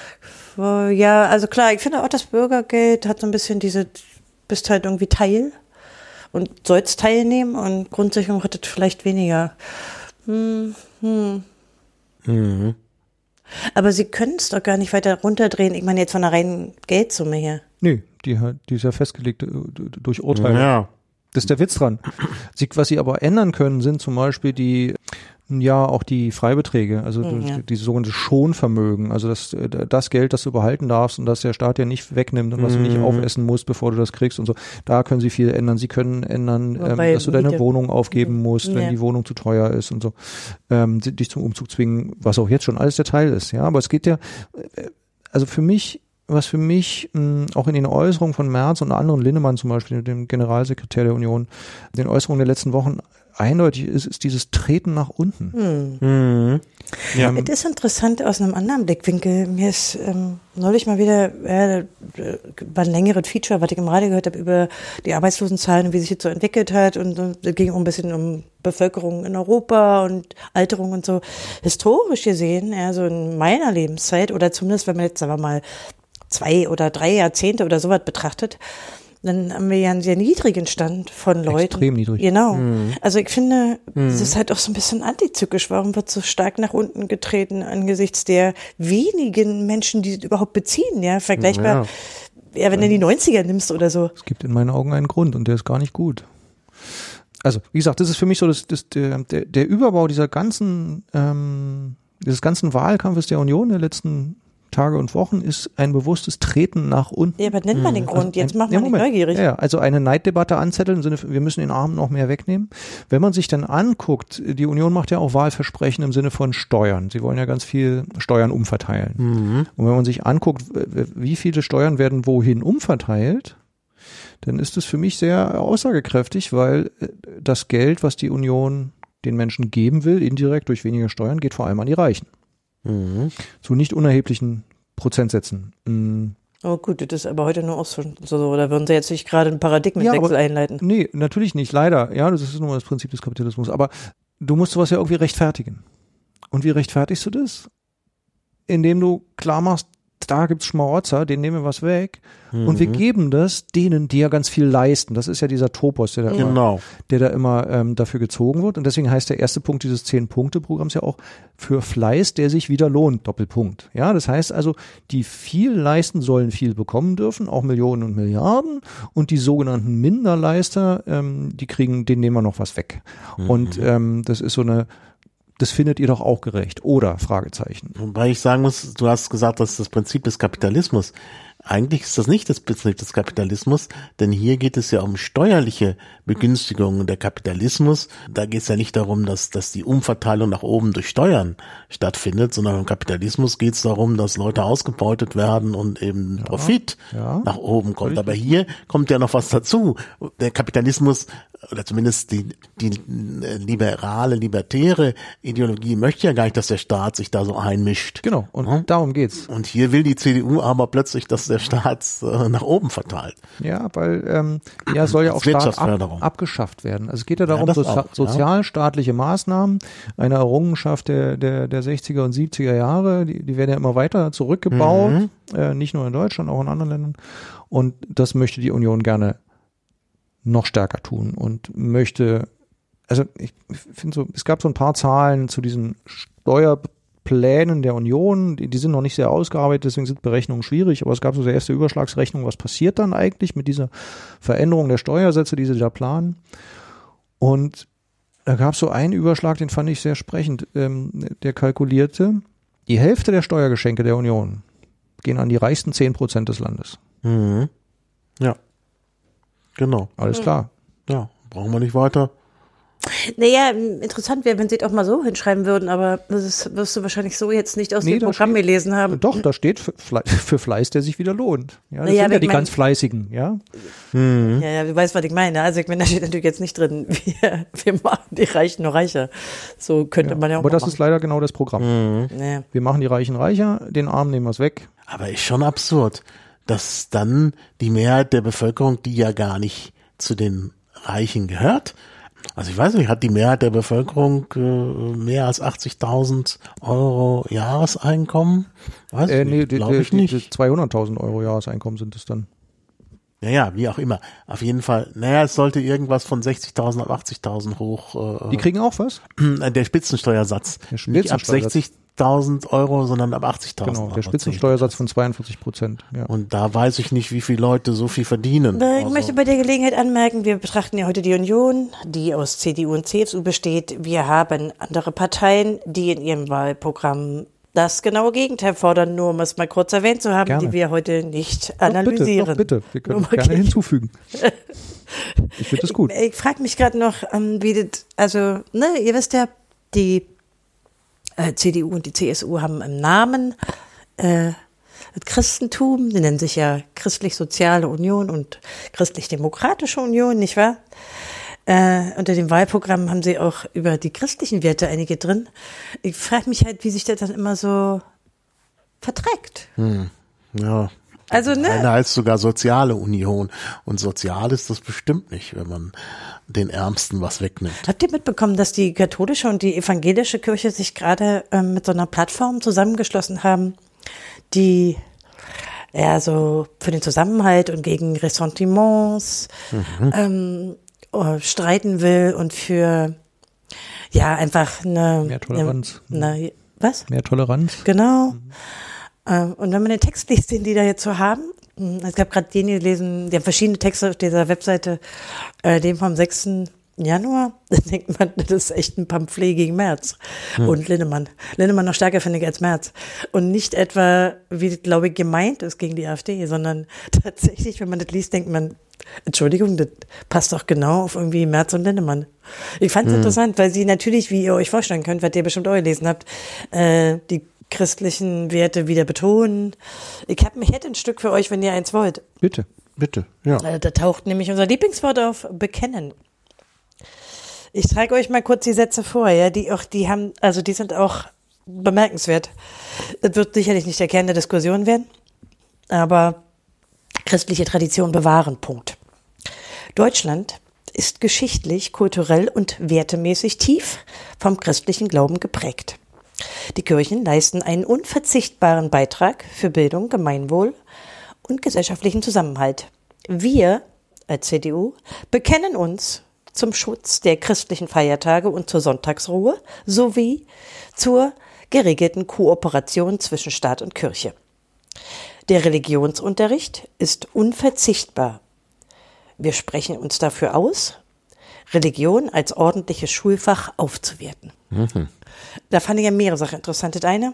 Ja, also klar, ich finde auch, das Bürgergeld hat so ein bisschen diese, bist halt irgendwie Teil und sollst teilnehmen und Grundsicherung hat das vielleicht weniger. Hm, hm. Mhm. Aber sie können es doch gar nicht weiter runterdrehen. Ich meine jetzt von der reinen Geldsumme her. Nee, die, hat- die ist ja festgelegt äh, durch Urteile. Ja. Das ist der Witz dran. Sie, was sie aber ändern können, sind zum Beispiel die, ja, auch die Freibeträge, also Mhm, die, ja. die sogenannte Schonvermögen, also das, das Geld, das du behalten darfst und das der Staat ja nicht wegnimmt und was du nicht Mhm. aufessen musst, bevor du das kriegst und so. Da können sie viel ändern. Sie können ändern, ähm, Wobei dass du deine Miete- Wohnung aufgeben musst, wenn Ja. die Wohnung zu teuer ist und so. Ähm, sie- dich zum Umzug zwingen, was auch jetzt schon alles der Teil ist. Ja, aber es geht ja, äh, also für mich, was für mich mh, auch in den Äußerungen von Merz und anderen, Linnemann zum Beispiel, dem Generalsekretär der Union, den Äußerungen der letzten Wochen eindeutig ist, ist dieses Treten nach unten. Hm. Mhm. Ja. Es ist interessant aus einem anderen Blickwinkel. Mir ist ähm, neulich mal wieder, äh, war ein längeres Feature, was ich im Radio gehört habe, über die Arbeitslosenzahlen und wie sich das so entwickelt hat. Und äh, es ging auch ein bisschen um Bevölkerung in Europa und Alterung und so. Historisch gesehen, ja, so in meiner Lebenszeit, oder zumindest, wenn man jetzt, sagen wir mal, zwei oder drei Jahrzehnte oder sowas betrachtet, dann haben wir ja einen sehr niedrigen Stand von Leuten. Extrem niedrig. Genau. Also ich finde, es ist halt auch so ein bisschen antizyklisch. Warum wird so stark nach unten getreten angesichts der wenigen Menschen, die es überhaupt beziehen, ja? Vergleichbar, ja, Ja. wenn du die neunziger nimmst oder so. Es gibt in meinen Augen einen Grund und der ist gar nicht gut. Also, wie gesagt, das ist für mich so das, das, der, der, der Überbau dieser ganzen, ähm, dieses ganzen Wahlkampfes der Union der letzten Tage und Wochen ist ein bewusstes Treten nach unten. Ja, was nennt man den Grund? Jetzt machen Ja, wir nicht Moment. neugierig. Ja, ja, also eine Neiddebatte anzetteln im Sinne, wir müssen den Armen noch mehr wegnehmen. Wenn man sich dann anguckt, die Union macht ja auch Wahlversprechen im Sinne von Steuern. Sie wollen ja ganz viel Steuern umverteilen. Mhm. Und wenn man sich anguckt, wie viele Steuern werden wohin umverteilt, dann ist es für mich sehr aussagekräftig, weil das Geld, was die Union den Menschen geben will, indirekt durch weniger Steuern, geht vor allem an die Reichen. Mhm. Zu nicht unerheblichen Prozentsätzen. Mm. Oh gut, das ist aber heute nur auch so, so, da würden sie jetzt nicht gerade einen Paradigmenwechsel Ja, aber- einleiten. Nee, natürlich nicht, leider. Ja, das ist nun mal das Prinzip des Kapitalismus. Aber du musst sowas ja irgendwie rechtfertigen. Und wie rechtfertigst du das? Indem du klar machst, da gibt's Schmarotzer, denen nehmen wir was weg. Und wir geben das denen, die ja ganz viel leisten. Das ist ja dieser Topos, der da immer, Genau. der da immer ähm, dafür gezogen wird. Und deswegen heißt der erste Punkt dieses Zehn-Punkte-Programms ja auch für Fleiß, der sich wieder lohnt, Doppelpunkt. Ja, das heißt also, die viel leisten, sollen viel bekommen dürfen, auch Millionen und Milliarden. Und die sogenannten Minderleister, ähm, die kriegen, denen nehmen wir noch was weg. Und ähm, das ist so eine, das findet ihr doch auch gerecht, oder? Fragezeichen. Wobei ich sagen muss, du hast gesagt, das ist das Prinzip des Kapitalismus. Eigentlich ist das nicht das Prinzip des Kapitalismus, denn hier geht es ja um steuerliche Begünstigungen. Der Kapitalismus, da geht es ja nicht darum, dass, dass die Umverteilung nach oben durch Steuern stattfindet, sondern im Kapitalismus geht es darum, dass Leute ausgebeutet werden und eben Profit ja. nach oben kommt. Aber hier kommt ja noch was dazu. Der Kapitalismus, oder zumindest die, die liberale, libertäre Ideologie möchte ja gar nicht, dass der Staat sich da so einmischt. Genau, und Ja. darum geht's. Und hier will die C D U aber plötzlich, dass der Staat äh, nach oben verteilt. Ja, weil ähm, ja soll ja Als auch Staat Wirtschaftsförderung. ab, abgeschafft werden. Also es geht ja darum, das so, auch, ja. sozialstaatliche Maßnahmen, eine Errungenschaft der, der, der sechziger und siebziger Jahre, die, die werden ja immer weiter zurückgebaut, Mhm. äh, nicht nur in Deutschland, auch in anderen Ländern. Und das möchte die Union gerne noch stärker tun und möchte, also ich finde so, es gab so ein paar Zahlen zu diesen Steuerplänen der Union, die, die sind noch nicht sehr ausgearbeitet, deswegen sind Berechnungen schwierig, aber es gab so eine erste Überschlagsrechnung, was passiert dann eigentlich mit dieser Veränderung der Steuersätze, die sie da planen. Und da gab es so einen Überschlag, den fand ich sehr sprechend, ähm, der kalkulierte, die Hälfte der Steuergeschenke der Union gehen an die reichsten zehn Prozent des Landes. Mhm. Ja. Genau. Alles klar. Ja. Brauchen wir nicht weiter. Naja, interessant wäre, wenn sie es auch mal so hinschreiben würden, aber das ist, wirst du wahrscheinlich so jetzt nicht aus Nee, dem da Programm steht- gelesen haben. Doch, da steht für, Fle für Fleiß, der sich wieder lohnt. Ja, das Naja, sind aber ja ich die mein- ganz Fleißigen, ja. Mhm. Ja, ja, du weißt, was ich meine. Also ich meine, da steht natürlich jetzt nicht drin, wir, wir machen die Reichen nur reicher. So könnte man ja auch Aber mal das machen. ist leider genau das Programm. Mhm. Ja. Wir machen die Reichen reicher, den Armen nehmen wir es weg. Aber ist schon absurd. dass dann die Mehrheit der Bevölkerung, die ja gar nicht zu den Reichen gehört, also ich weiß nicht, hat die Mehrheit der Bevölkerung äh, mehr als achtzigtausend Euro Jahreseinkommen? Weiß Äh, ich nee, nicht, die, glaube die, ich nicht. die zweihunderttausend Euro Jahreseinkommen sind es dann. Naja, wie auch immer. Auf jeden Fall, naja, es sollte irgendwas von sechzigtausend auf achtzigtausend hoch. Äh, Die kriegen auch was? der Spitzensteuersatz. Der Nicht ab Spitzensteuersatz. sechzigtausend Euro, sondern ab achtzigtausend. Genau, der Euro. Spitzensteuersatz von zweiundvierzig Prozent. Ja. Und da weiß ich nicht, wie viele Leute so viel verdienen. Ich Also, möchte bei der Gelegenheit anmerken, wir betrachten ja heute die Union, die aus C D U und C S U besteht. Wir haben andere Parteien, die in ihrem Wahlprogramm das genaue Gegenteil fordern, nur um es mal kurz erwähnt zu haben, Gerne. die wir heute nicht Doch, analysieren. bitte, doch, bitte. Wir können Nur gerne wirklich. hinzufügen. Ich finde das gut. Ich, ich frage mich gerade noch, ähm, wie das, also, ne, ihr wisst ja, die äh, C D U und die C S U haben im Namen äh, das Christentum, die nennen sich ja Christlich-Soziale Union und Christlich-Demokratische Union, nicht wahr? Äh, unter dem Wahlprogramm haben sie auch über die christlichen Werte einige drin. Ich frage mich halt, wie sich das dann immer so verträgt. hm, ja. Also, ne? Eine heißt sogar soziale Union. Und sozial ist das bestimmt nicht, wenn man den Ärmsten was wegnimmt. Habt ihr mitbekommen, dass die katholische und die evangelische Kirche sich gerade ähm, mit so einer Plattform zusammengeschlossen haben, die ja so für den Zusammenhalt und gegen Ressentiments Mhm. ähm, oh, streiten will und für ja einfach eine Mehr Toleranz. Eine, eine, was? Mehr Toleranz. Genau. Ähm, Und wenn man den Text liest, den die da jetzt so haben, mh, es gab gerade den gelesen, die haben verschiedene Texte auf dieser Webseite, äh, den vom sechsten Januar, da denkt man, das ist echt ein Pamphlet gegen Merz und Linnemann. Linnemann noch stärker, finde ich, als Merz. Und nicht etwa, wie, glaube ich, gemeint ist gegen die AfD, sondern tatsächlich, wenn man das liest, denkt man, Entschuldigung, das passt doch genau auf irgendwie Merz und Linnemann. Ich fand es interessant, weil sie natürlich, wie ihr euch vorstellen könnt, was ihr bestimmt auch gelesen habt, äh, die christlichen Werte wieder betonen. Ich hab, ich hätte ein Stück für euch, wenn ihr eins wollt. Bitte. Bitte, ja. Äh, Da taucht nämlich unser Lieblingswort auf, bekennen. Ich trage euch mal kurz die Sätze vor, ja, die auch, die haben, also die sind auch bemerkenswert. Das wird sicherlich nicht der Kern der Diskussion werden, aber christliche Tradition bewahren, Punkt. Deutschland ist geschichtlich, kulturell und wertemäßig tief vom christlichen Glauben geprägt. Die Kirchen leisten einen unverzichtbaren Beitrag für Bildung, Gemeinwohl und gesellschaftlichen Zusammenhalt. Wir als C D U bekennen uns zum Schutz der christlichen Feiertage und zur Sonntagsruhe sowie zur geregelten Kooperation zwischen Staat und Kirche. Der Religionsunterricht ist unverzichtbar. Wir sprechen uns dafür aus, Religion als ordentliches Schulfach aufzuwerten. Mhm. Da fand ich ja mehrere Sachen interessant. Das eine,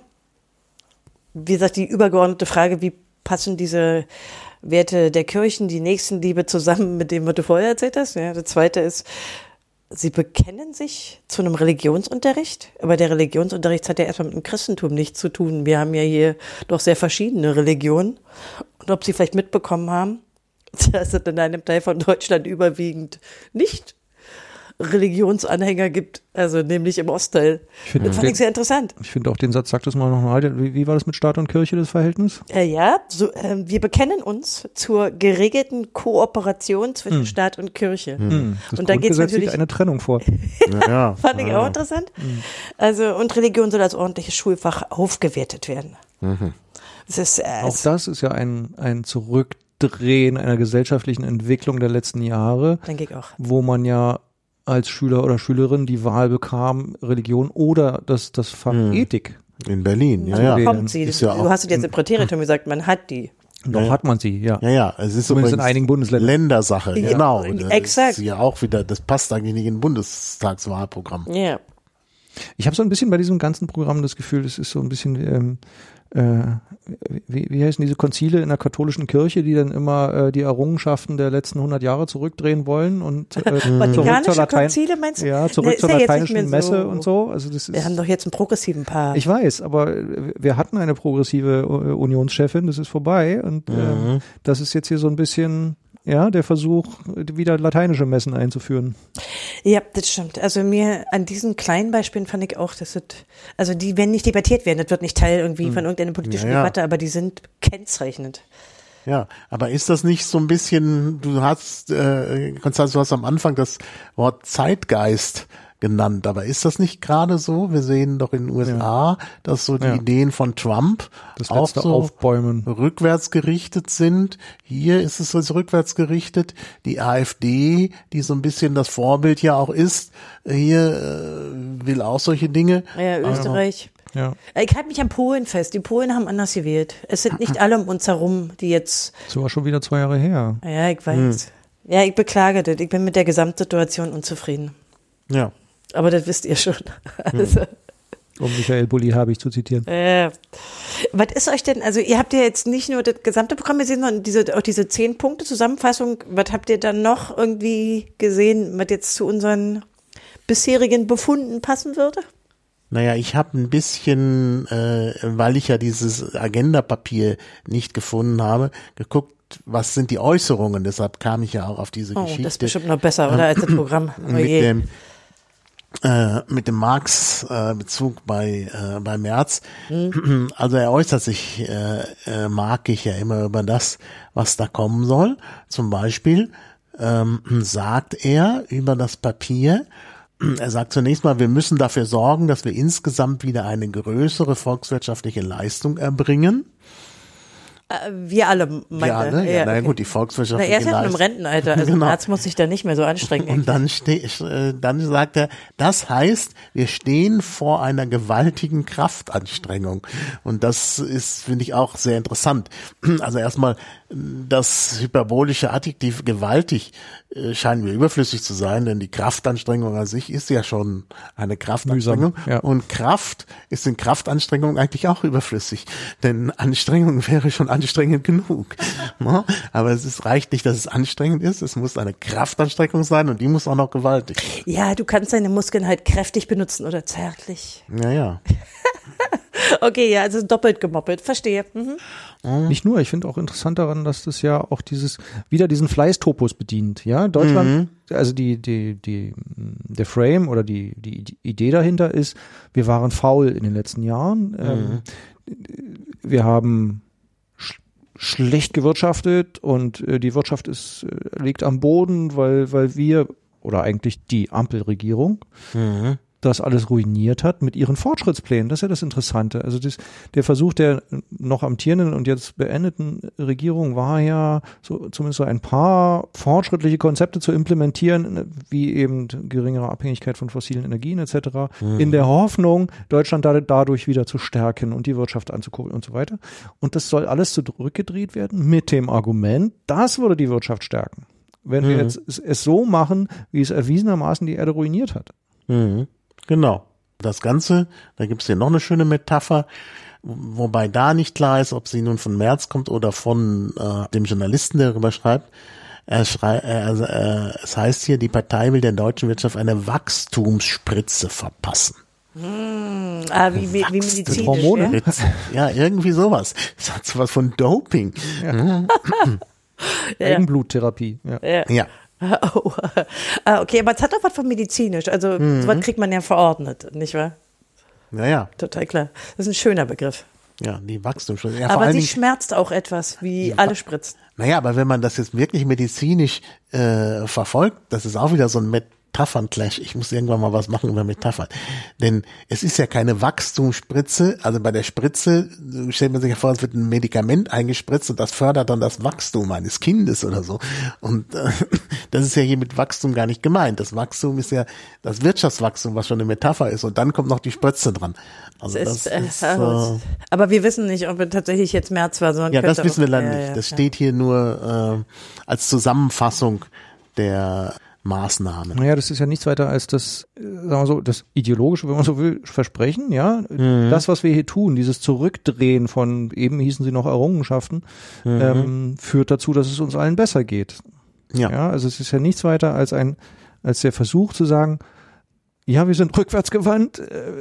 wie gesagt, die übergeordnete Frage, wie passen diese Werte der Kirchen, die Nächstenliebe zusammen mit dem, was du vorher erzählt hast. Ja, das zweite ist, sie bekennen sich zu einem Religionsunterricht, aber der Religionsunterricht hat ja erstmal mit dem Christentum nichts zu tun. Wir haben ja hier doch sehr verschiedene Religionen. Und ob sie vielleicht mitbekommen haben, dass es in einem Teil von Deutschland überwiegend nicht Religionsanhänger gibt, also nämlich im Ostteil. Ich finde, Das fand ich sehr interessant. Ich finde auch den Satz, sag das mal nochmal, wie, wie war das mit Staat und Kirche, das Verhältnis? Äh, ja, so, äh, wir bekennen uns zur geregelten Kooperation zwischen Hm. Staat und Kirche. Hm. Das Und da geht's Grundgesetz sieht natürlich- eine Trennung vor. Ja, ja. Fand ich ja, auch ja. interessant. Also, und Religion soll als ordentliches Schulfach aufgewertet werden. Mhm. Das ist, äh, Auch das ist ja ein, ein Zurückdrehen einer gesellschaftlichen Entwicklung der letzten Jahre, denke ich auch. wo man ja als Schüler oder Schülerin die Wahl bekam, Religion oder das, das Fach Hm. Ethik. In Berlin, ja, Man ja. bekommt sie. Ist ja du auch- hast es jetzt im Präteritum gesagt, man hat die. Noch Ja, ja. hat man sie, ja. Ja, ja, es ist Zumindest in übrigens einigen Bundesländern. Ländersache, Ja. genau. Das Exakt. ist ja auch wieder, das passt eigentlich nicht in ein Bundestagswahlprogramm. Ja. Ich habe so ein bisschen bei diesem ganzen Programm das Gefühl, es ist so ein bisschen, ähm, äh, wie, wie heißen diese Konzile in der katholischen Kirche, die dann immer äh, die Errungenschaften der letzten hundert Jahre zurückdrehen wollen und äh, zurück zur Vatikanische Latein, Konzile, meinst du? ja, Ne, zurück ist zur ja jetzt nicht lateinischen mehr Messe so. und so. Also das ist, Wir haben doch jetzt einen progressiven Paar. ich weiß, aber wir hatten eine progressive äh, Unionschefin, das ist vorbei und ähm, das ist jetzt hier so ein bisschen, ja, der Versuch, wieder lateinische Messen einzuführen. Ja, das stimmt. Also mir an diesen kleinen Beispielen fand ich auch, dass das, also die werden nicht debattiert werden, das wird nicht Teil irgendwie von irgendeiner politischen Ja, ja. Debatte, aber die sind kennzeichnend. Ja, aber ist das nicht so ein bisschen, du hast, äh, Konstanz, du hast am Anfang das Wort Zeitgeist genannt, aber ist das nicht gerade so? Wir sehen doch in den U S A, ja. dass so die ja. Ideen von Trump das auch so Aufbäumen. rückwärts gerichtet sind. Hier ist es so rückwärts gerichtet. Die AfD, die so ein bisschen das Vorbild ja auch ist, hier äh, will auch solche Dinge. Ja, Österreich. Ja. Ich halte mich an Polen fest. Die Polen haben anders gewählt. Es sind nicht alle um uns herum, die jetzt. Das war schon wieder zwei Jahre her. Ja, ich weiß. Hm. Ja, ich beklage das. Ich bin mit der Gesamtsituation unzufrieden. Ja. Aber das wisst ihr schon. Also. Um Michael Bulli habe ich zu zitieren. Äh, was ist euch denn, also ihr habt ja jetzt nicht nur das gesamte Programm gesehen, sondern diese, auch diese zehn Punkte Zusammenfassung. Was habt ihr dann noch irgendwie gesehen, was jetzt zu unseren bisherigen Befunden passen würde? Naja, ich habe ein bisschen, äh, weil ich ja dieses Agendapapier nicht gefunden habe, geguckt, was sind die Äußerungen. Deshalb kam ich ja auch auf diese oh, Geschichte. Das ist bestimmt noch besser, oder, als das Programm. Oh mit dem Äh, mit dem Marx-Bezug äh, bei äh, bei Merz. Mhm. Also er äußert sich, äh, äh, mag ich ja immer über das, was da kommen soll. Zum Beispiel ähm, sagt er über das Papier, er sagt zunächst mal, wir müssen dafür sorgen, dass wir insgesamt wieder eine größere volkswirtschaftliche Leistung erbringen. Wir alle, meinte Ja, ne? ja, ja, na ja, okay. gut, die volkswirtschaftliche Na, er ist ja schon im Rentenalter, also genau. Merz muss sich da nicht mehr so anstrengen. Und dann, ste äh, dann sagt er, das heißt, wir stehen vor einer gewaltigen Kraftanstrengung. Und das ist, finde ich, auch sehr interessant. Also erstmal, das hyperbolische Adjektiv gewaltig äh, scheint mir überflüssig zu sein, denn die Kraftanstrengung an sich ist ja schon eine Kraftanstrengung. Mühsam, ja. Und Kraft ist in Kraftanstrengung eigentlich auch überflüssig, denn Anstrengung wäre schon anstrengend genug. No? Aber es ist, reicht nicht, dass es anstrengend ist, es muss eine Kraftanstrengung sein und die muss auch noch gewaltig sein. Ja, du kannst deine Muskeln halt kräftig benutzen oder zärtlich. Ja, ja. Okay, ja, also doppelt gemoppelt, verstehe. Mhm. Nicht nur, ich finde auch interessant daran, dass das ja auch dieses, wieder diesen Fleißtopos bedient, ja, Deutschland, mhm. also die, die, die, der Frame oder die, die Idee dahinter ist, wir waren faul in den letzten Jahren, mhm. ähm, wir haben sch schlecht gewirtschaftet und äh, die Wirtschaft ist, äh, liegt am Boden, weil, weil wir, oder eigentlich die Ampelregierung, mhm. das alles ruiniert hat mit ihren Fortschrittsplänen. Das ist ja das Interessante. Also das, der Versuch der noch amtierenden und jetzt beendeten Regierung war ja so, zumindest so ein paar fortschrittliche Konzepte zu implementieren, wie eben geringere Abhängigkeit von fossilen Energien et cetera, mhm. in der Hoffnung, Deutschland da, dadurch wieder zu stärken und die Wirtschaft anzukurbeln und so weiter. Und das soll alles zurückgedreht werden mit dem Argument, das würde die Wirtschaft stärken. Wenn mhm. wir jetzt es, es so machen, wie es erwiesenermaßen die Erde ruiniert hat. Mhm. Genau. Das Ganze, da gibt's hier noch eine schöne Metapher, wobei da nicht klar ist, ob sie nun von Merz kommt oder von äh, dem Journalisten, der darüber schreibt. Er schrei äh, äh, es heißt hier, die Partei will der deutschen Wirtschaft eine Wachstumsspritze verpassen. Hm, ah, wie, wie, wie medizinisch, Hormone? Ja? Ja, irgendwie sowas. Das hat sowas von Doping. Ja. Eigenbluttherapie. Ja. Ja. ja. Oh. Ah, okay, aber es hat doch was von medizinisch. Also mhm. sowas kriegt man ja verordnet, nicht wahr? Naja. Total klar. Das ist ein schöner Begriff. Ja, die Wachstumsspritze. Ja, aber sie schmerzt auch etwas, wie alle Spritzen. Naja, aber wenn man das jetzt wirklich medizinisch äh, verfolgt, das ist auch wieder so ein Metaphernclash. Ich muss irgendwann mal was machen über Metaphern. Denn es ist ja keine Wachstumsspritze. Also bei der Spritze stellt man sich ja vor, es wird ein Medikament eingespritzt und das fördert dann das Wachstum eines Kindes oder so. Und äh, das ist ja hier mit Wachstum gar nicht gemeint. Das Wachstum ist ja das Wirtschaftswachstum, was schon eine Metapher ist. Und dann kommt noch die Spritze dran. Also das, das ist, äh, äh, aber wir wissen nicht, ob es tatsächlich jetzt März war. Sondern ja, das wissen wir dann ja, nicht. Ja, das ja. steht hier nur äh, als Zusammenfassung der Maßnahmen. Naja, das ist ja nichts weiter als das, sagen wir so, das ideologische, wenn man so will, Versprechen, ja. Mhm. Das, was wir hier tun, dieses Zurückdrehen von, eben hießen sie noch Errungenschaften, mhm. ähm, führt dazu, dass es uns allen besser geht. Ja. ja. Also es ist ja nichts weiter als ein, als der Versuch zu sagen, ja, wir sind rückwärtsgewandt,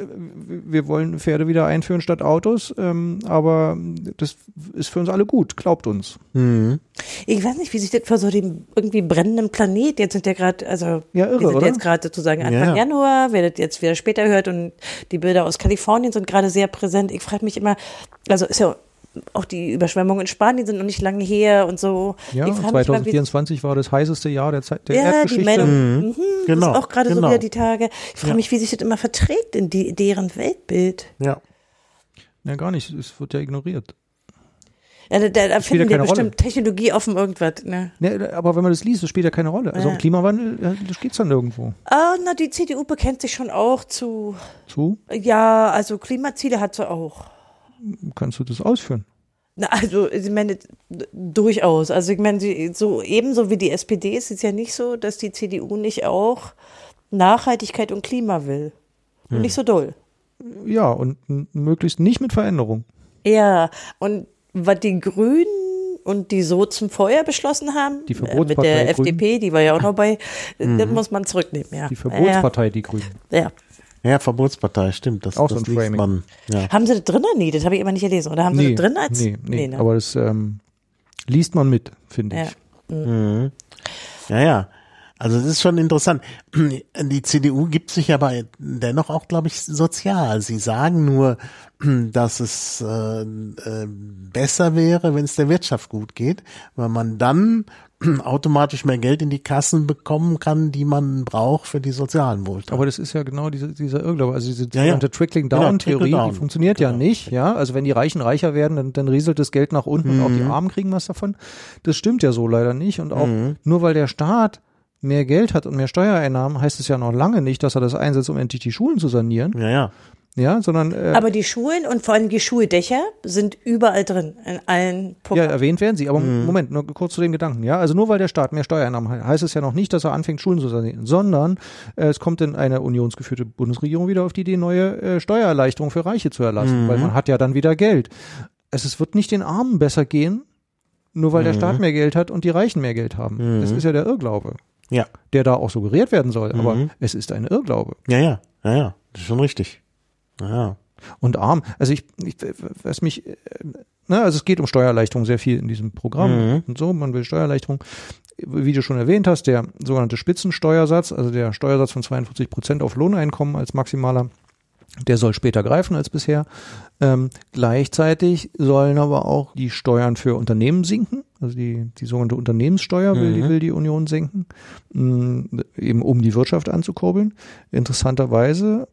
wir wollen Pferde wieder einführen statt Autos, aber das ist für uns alle gut, glaubt uns. Mhm. Ich weiß nicht, wie sich das vor so dem irgendwie brennenden Planet, jetzt sind ja gerade, also ja, irre, wir sind oder? jetzt gerade sozusagen Anfang ja. Januar, wer das jetzt wieder später hört und die Bilder aus Kalifornien sind gerade sehr präsent. Ich frage mich immer, also ist ja auch die Überschwemmungen in Spanien sind noch nicht lange her und so. Ja, Ich frage mich zwanzig mal, vierundzwanzig war das heißeste Jahr der, Zeit, der ja, Erdgeschichte. die Meldung, mhm. Genau, das ist auch gerade genau. so wieder die Tage. Ich frage Ja. mich, wie sich das immer verträgt in die, deren Weltbild. Ja. Ja, gar nicht. Es wird ja ignoriert. Ja, da, da spielt ja finden wir keine bestimmt Rolle. Technologie offen irgendwas. Ne? Ne, aber wenn man das liest, das spielt ja keine Rolle. Also Ja. um Klimawandel, ja, das geht's dann nirgendwo. Ah, na, die C D U bekennt sich schon auch zu, Zu? ja, also Klimaziele hat sie auch. Kannst du das ausführen? Na, also, ich meine, d- durchaus. Also, ich meine, sie- so ebenso wie die S P D ist es ja nicht so, dass die C D U nicht auch Nachhaltigkeit und Klima will. Und nicht so doll. Ja, und n- möglichst nicht mit Veränderung. Ja, und was die Grünen und die Sozen vorher beschlossen haben, Die äh, mit Verbotspartei der F D P, die war ja auch noch bei, äh, das muss man zurücknehmen, ja. Die Verbotspartei, die Grünen. Ja, ja. Ja, Verbotspartei, stimmt. Das, Auch so das ein liest Framing. man. Ja. Haben sie das drin? Nee, das habe ich immer nicht gelesen. Oder haben sie das drin als? nee, nee, ne? aber das ähm, liest man mit, finde Ja. ich. Mhm. Ja, ja. Also das ist schon interessant. Die C D U gibt sich aber dennoch auch, glaube ich, sozial. Sie sagen nur, dass es äh, äh, besser wäre, wenn es der Wirtschaft gut geht, weil man dann automatisch mehr Geld in die Kassen bekommen kann, die man braucht für die sozialen Wohlstand. Aber das ist ja genau diese, dieser Irrglaube, also diese Ja, ja. sogenannte Trickling-Down-Theorie, Genau, Trickle-Down. die funktioniert ja Genau. nicht, ja, also wenn die Reichen reicher werden, dann, dann rieselt das Geld nach unten und auch die Armen kriegen was davon. Das stimmt ja so leider nicht und auch nur weil der Staat mehr Geld hat und mehr Steuereinnahmen, heißt es ja noch lange nicht, dass er das einsetzt, um endlich die Schulen zu sanieren, Ja, ja. ja, sondern äh, Aber die Schulen und vor allem die Schuldächer sind überall drin, in allen ja, Programmen. erwähnt werden sie. Aber Moment, nur kurz zu den Gedanken. Ja, also nur weil der Staat mehr Steuereinnahmen hat, heißt es ja noch nicht, dass er anfängt, Schulen zu sanieren, sondern äh, es kommt in eine unionsgeführte Bundesregierung wieder auf die Idee, neue äh, Steuererleichterungen für Reiche zu erlassen, weil man hat ja dann wieder Geld. Es, es wird nicht den Armen besser gehen, nur weil der Staat mehr Geld hat und die Reichen mehr Geld haben. Das ist ja der Irrglaube, Ja, der da auch suggeriert werden soll. Aber es ist ein Irrglaube. ja, ja, ja, ja. Das ist schon richtig. Ja, ja. Und arm. Also ich, ich was mich, äh, ne, also es geht um Steuererleichterung sehr viel in diesem Programm Mhm. und so. Man will Steuererleichterung, wie du schon erwähnt hast, der sogenannte Spitzensteuersatz, also der Steuersatz von zweiundvierzig Prozent auf Lohneinkommen als maximaler, der soll später greifen als bisher. Ähm, gleichzeitig sollen aber auch die Steuern für Unternehmen sinken, also die, die sogenannte Unternehmenssteuer will, die, will die Union senken, mh, eben um die Wirtschaft anzukurbeln. Interessanterweise,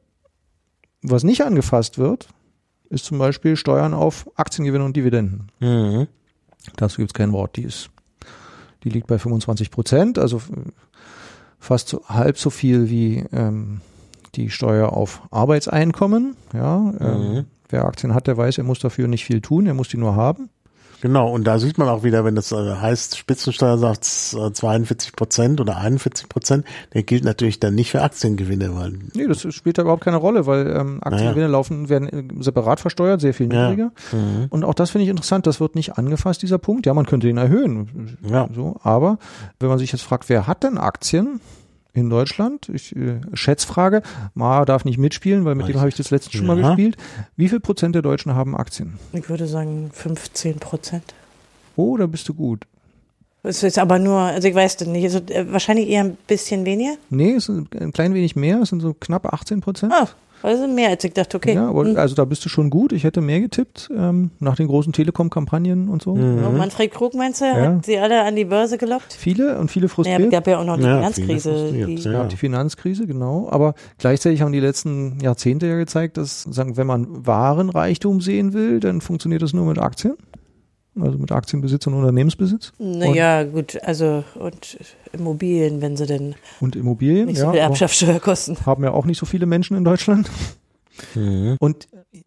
was nicht angefasst wird, ist zum Beispiel Steuern auf Aktiengewinne und Dividenden. Mhm. Dazu gibt es kein Wort. Die ist, die liegt bei fünfundzwanzig Prozent, also f- fast so, halb so viel wie ähm, die Steuer auf Arbeitseinkommen. Ja, ähm, Mhm. wer Aktien hat, der weiß, er muss dafür nicht viel tun, er muss die nur haben. Genau, und da sieht man auch wieder, wenn das äh, heißt Spitzensteuersatz äh, zweiundvierzig Prozent oder einundvierzig Prozent, der gilt natürlich dann nicht für Aktiengewinne, weil Nee, das spielt da überhaupt keine Rolle, weil ähm, Aktiengewinne laufen, werden äh, separat versteuert, sehr viel Ja. niedriger. Und auch das finde ich interessant, das wird nicht angefasst, dieser Punkt. Ja, man könnte ihn erhöhen. Ja. So, aber wenn man sich jetzt fragt, wer hat denn Aktien in Deutschland? Ich, äh, Schätzfrage, Ma darf nicht mitspielen, weil mit dem habe ich das letzte schon mal Ja. gespielt. Wie viel Prozent der Deutschen haben Aktien? Ich würde sagen fünfzehn Prozent. Oh, da bist du gut. Es ist aber nur, also ich weiß das nicht, also äh, wahrscheinlich eher ein bisschen weniger. Nee, es sind ein klein wenig mehr, es sind so knapp achtzehn Prozent. Ah, also mehr als ich dachte, okay. Ja, aber, Hm. also da bist du schon gut. Ich hätte mehr getippt, ähm, nach den großen Telekom-Kampagnen und so. Und Manfred Krug, meinst du, Ja. hat sie alle an die Börse gelockt? Viele und viele Naja, frustriert. es gab ja auch noch die Ja, Finanzkrise. viele frustriert, Die, ja. Ja, die Finanzkrise, genau. Aber gleichzeitig haben die letzten Jahrzehnte ja gezeigt, dass, sagen, wenn man wahren Reichtum sehen will, dann funktioniert das nur mit Aktien. Also mit Aktienbesitz und Unternehmensbesitz Naja, gut, also und Immobilien, wenn sie denn und Immobilien. nicht ja, so viel aber Erbschaftssteuer kosten. haben ja auch nicht so viele Menschen in Deutschland. Mhm. Und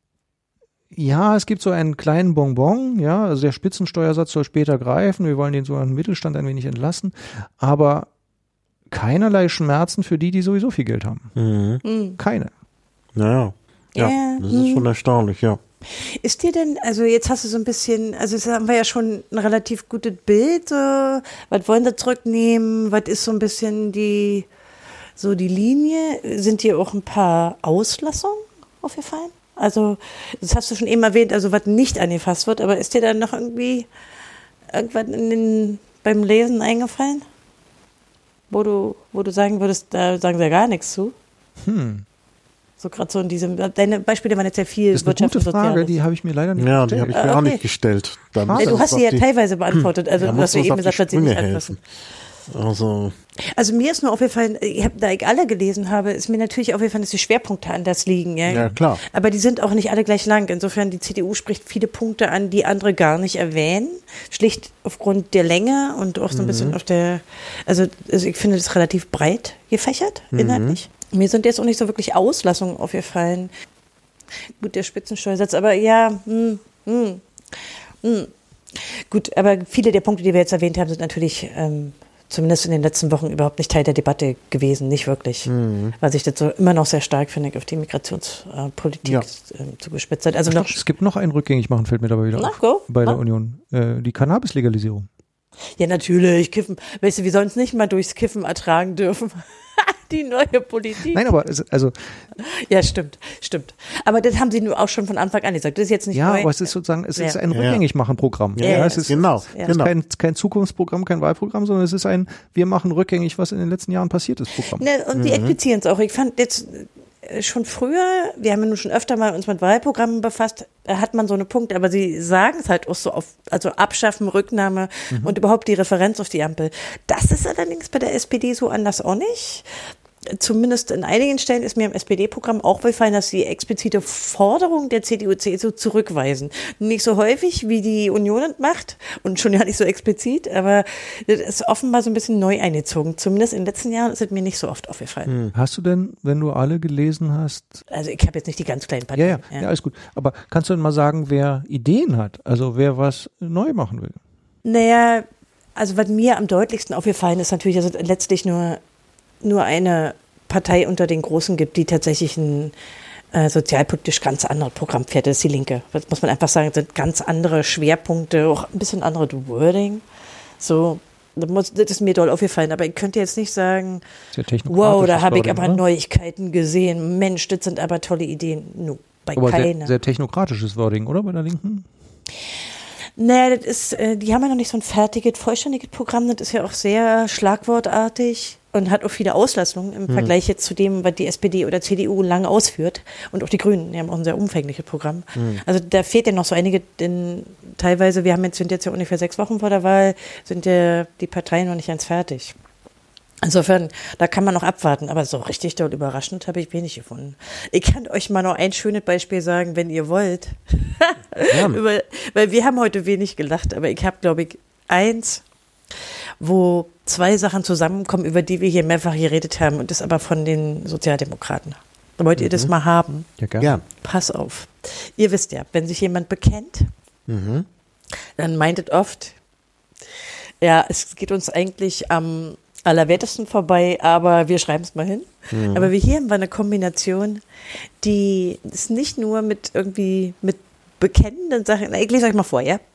ja, es gibt so einen kleinen Bonbon, ja, also der Spitzensteuersatz soll später greifen. Wir wollen den sogenannten Mittelstand ein wenig entlasten, aber keinerlei Schmerzen für die, die sowieso viel Geld haben. Mhm. Hm. Keine. Naja. Ja, Ja, das ist schon erstaunlich, ja. Ist dir denn, also jetzt hast du so ein bisschen, also jetzt haben wir ja schon ein relativ gutes Bild, so, was wollen sie zurücknehmen, was ist so ein bisschen die, so die Linie, sind dir auch ein paar Auslassungen aufgefallen? Also, das hast du schon eben erwähnt, also was nicht angefasst wird, aber ist dir dann noch irgendwie irgendwas in den, beim Lesen eingefallen? Wo du, wo du sagen würdest, da sagen sie ja gar nichts zu? Hm. So gerade so in diesem, deine Beispiele waren jetzt ja viel Das ist eine Wirtschaft gute und Frage, Soziales. die habe ich mir leider nicht Ja, die gestellt. habe ich Ah, mir auch okay. nicht gestellt. Da muss Ja, du uns hast sie auf ja die- teilweise beantwortet, also da du muss hast ja uns eben auf die gesagt, was sie Sprünge nicht anfassen. helfen. Also, Also mir ist nur aufgefallen, ich hab, da ich alle gelesen habe, ist mir natürlich aufgefallen, dass die Schwerpunkte anders liegen. Ja, Ja, klar. Aber die sind auch nicht alle gleich lang. Insofern, die C D U spricht viele Punkte an, die andere gar nicht erwähnen. Schlicht aufgrund der Länge und auch so ein bisschen auf der, also, also ich finde das relativ breit gefächert, inhaltlich. Mir sind jetzt auch nicht so wirklich Auslassungen aufgefallen. Gut, der Spitzensteuersatz, aber ja, hm, hm, hm. Gut, aber viele der Punkte, die wir jetzt erwähnt haben, sind natürlich ähm, zumindest in den letzten Wochen überhaupt nicht Teil der Debatte gewesen, nicht wirklich. Mhm. Weil sich das so immer noch sehr stark, finde ich, auf die Migrationspolitik Ja. äh, zugespitzt hat. Also noch, Es gibt noch ein Rückgängigmachen, fällt mir dabei wieder Na, auf, go. bei der Na? Union. Äh, die Cannabis-Legalisierung. ja natürlich, Kiffen, weißt du, wir sollen es nicht mal durchs Kiffen ertragen dürfen. Die neue Politik. Nein, aber es, also Ja, stimmt, stimmt. Aber das haben sie nur auch schon von Anfang an gesagt. Das ist jetzt nicht ja, neu. aber es ist sozusagen, es ist Ja. ein Ja. Rückgängigmachen-Programm. Ja, ja, es ist, genau, es ja. ist genau. kein, kein Zukunftsprogramm, kein Wahlprogramm, sondern es ist ein, wir machen rückgängig, was in den letzten Jahren passiert ist, Programm. Ne, und die explizieren es auch. Ich fand jetzt äh, schon früher, wir haben ja nun schon öfter mal uns mit Wahlprogrammen befasst, da hat man so eine Punkte, aber sie sagen es halt auch so auf, also Abschaffen, Rücknahme und überhaupt die Referenz auf die Ampel. Das ist allerdings bei der S P D so anders auch nicht. Zumindest in einigen Stellen ist mir im S P D-Programm auch gefallen, dass sie explizite Forderungen der C D U, C S U zurückweisen. Nicht so häufig, wie die Union es macht und schon ja nicht so explizit, aber das ist offenbar so ein bisschen neu eingezogen. Zumindest in den letzten Jahren ist es mir nicht so oft aufgefallen. Hast du denn, wenn du alle gelesen hast, Also ich habe jetzt nicht die ganz kleinen ja, Parteien. ja, ja, alles gut, aber kannst du denn mal sagen, wer Ideen hat, also wer was neu machen will? Naja, also was mir am deutlichsten aufgefallen ist natürlich, dass es letztlich nur, nur eine Partei unter den Großen gibt, die tatsächlich ein äh, sozialpolitisch ganz anderes Programm fährt. Das ist die Linke. Das muss man einfach sagen, das sind ganz andere Schwerpunkte, auch ein bisschen andere Wording. So, das, muss, das ist mir doll aufgefallen, aber ich könnte jetzt nicht sagen, Sehr technokratisch. wow, da habe ich Wording, aber oder? Neuigkeiten gesehen. Mensch, das sind aber tolle Ideen. No, bei Aber keiner. sehr, sehr technokratisches Wording, oder, bei der Linken? Naja, das ist, äh, die haben ja noch nicht so ein fertiges, vollständiges Programm. Das ist ja auch sehr schlagwortartig und hat auch viele Auslassungen im Vergleich jetzt zu dem, was die S P D oder C D U lange ausführt. Und auch die Grünen, die haben auch ein sehr umfängliches Programm. Also da fehlt ja noch so einige, denn teilweise, wir haben jetzt, sind jetzt ja ungefähr sechs Wochen vor der Wahl, sind ja die Parteien noch nicht ganz fertig. Insofern, da kann man noch abwarten, aber so richtig doll überraschend habe ich wenig gefunden. Ich kann euch mal noch ein schönes Beispiel sagen, wenn ihr wollt. Über, weil wir haben heute wenig gelacht, aber ich habe, glaube ich, eins, wo zwei Sachen zusammenkommen, über die wir hier mehrfach geredet haben, und das aber von den Sozialdemokraten. Wollt ihr das mal haben? Ja, gerne. ja. Pass auf. Ihr wisst ja, wenn sich jemand bekennt, dann meint es oft, ja, es geht uns eigentlich am allerwertesten vorbei, aber wir schreiben es mal hin. Mhm. Aber wir hier haben wir eine Kombination, die ist nicht nur mit irgendwie mit bekennenden Sachen, na, ich lese euch mal vor, ja?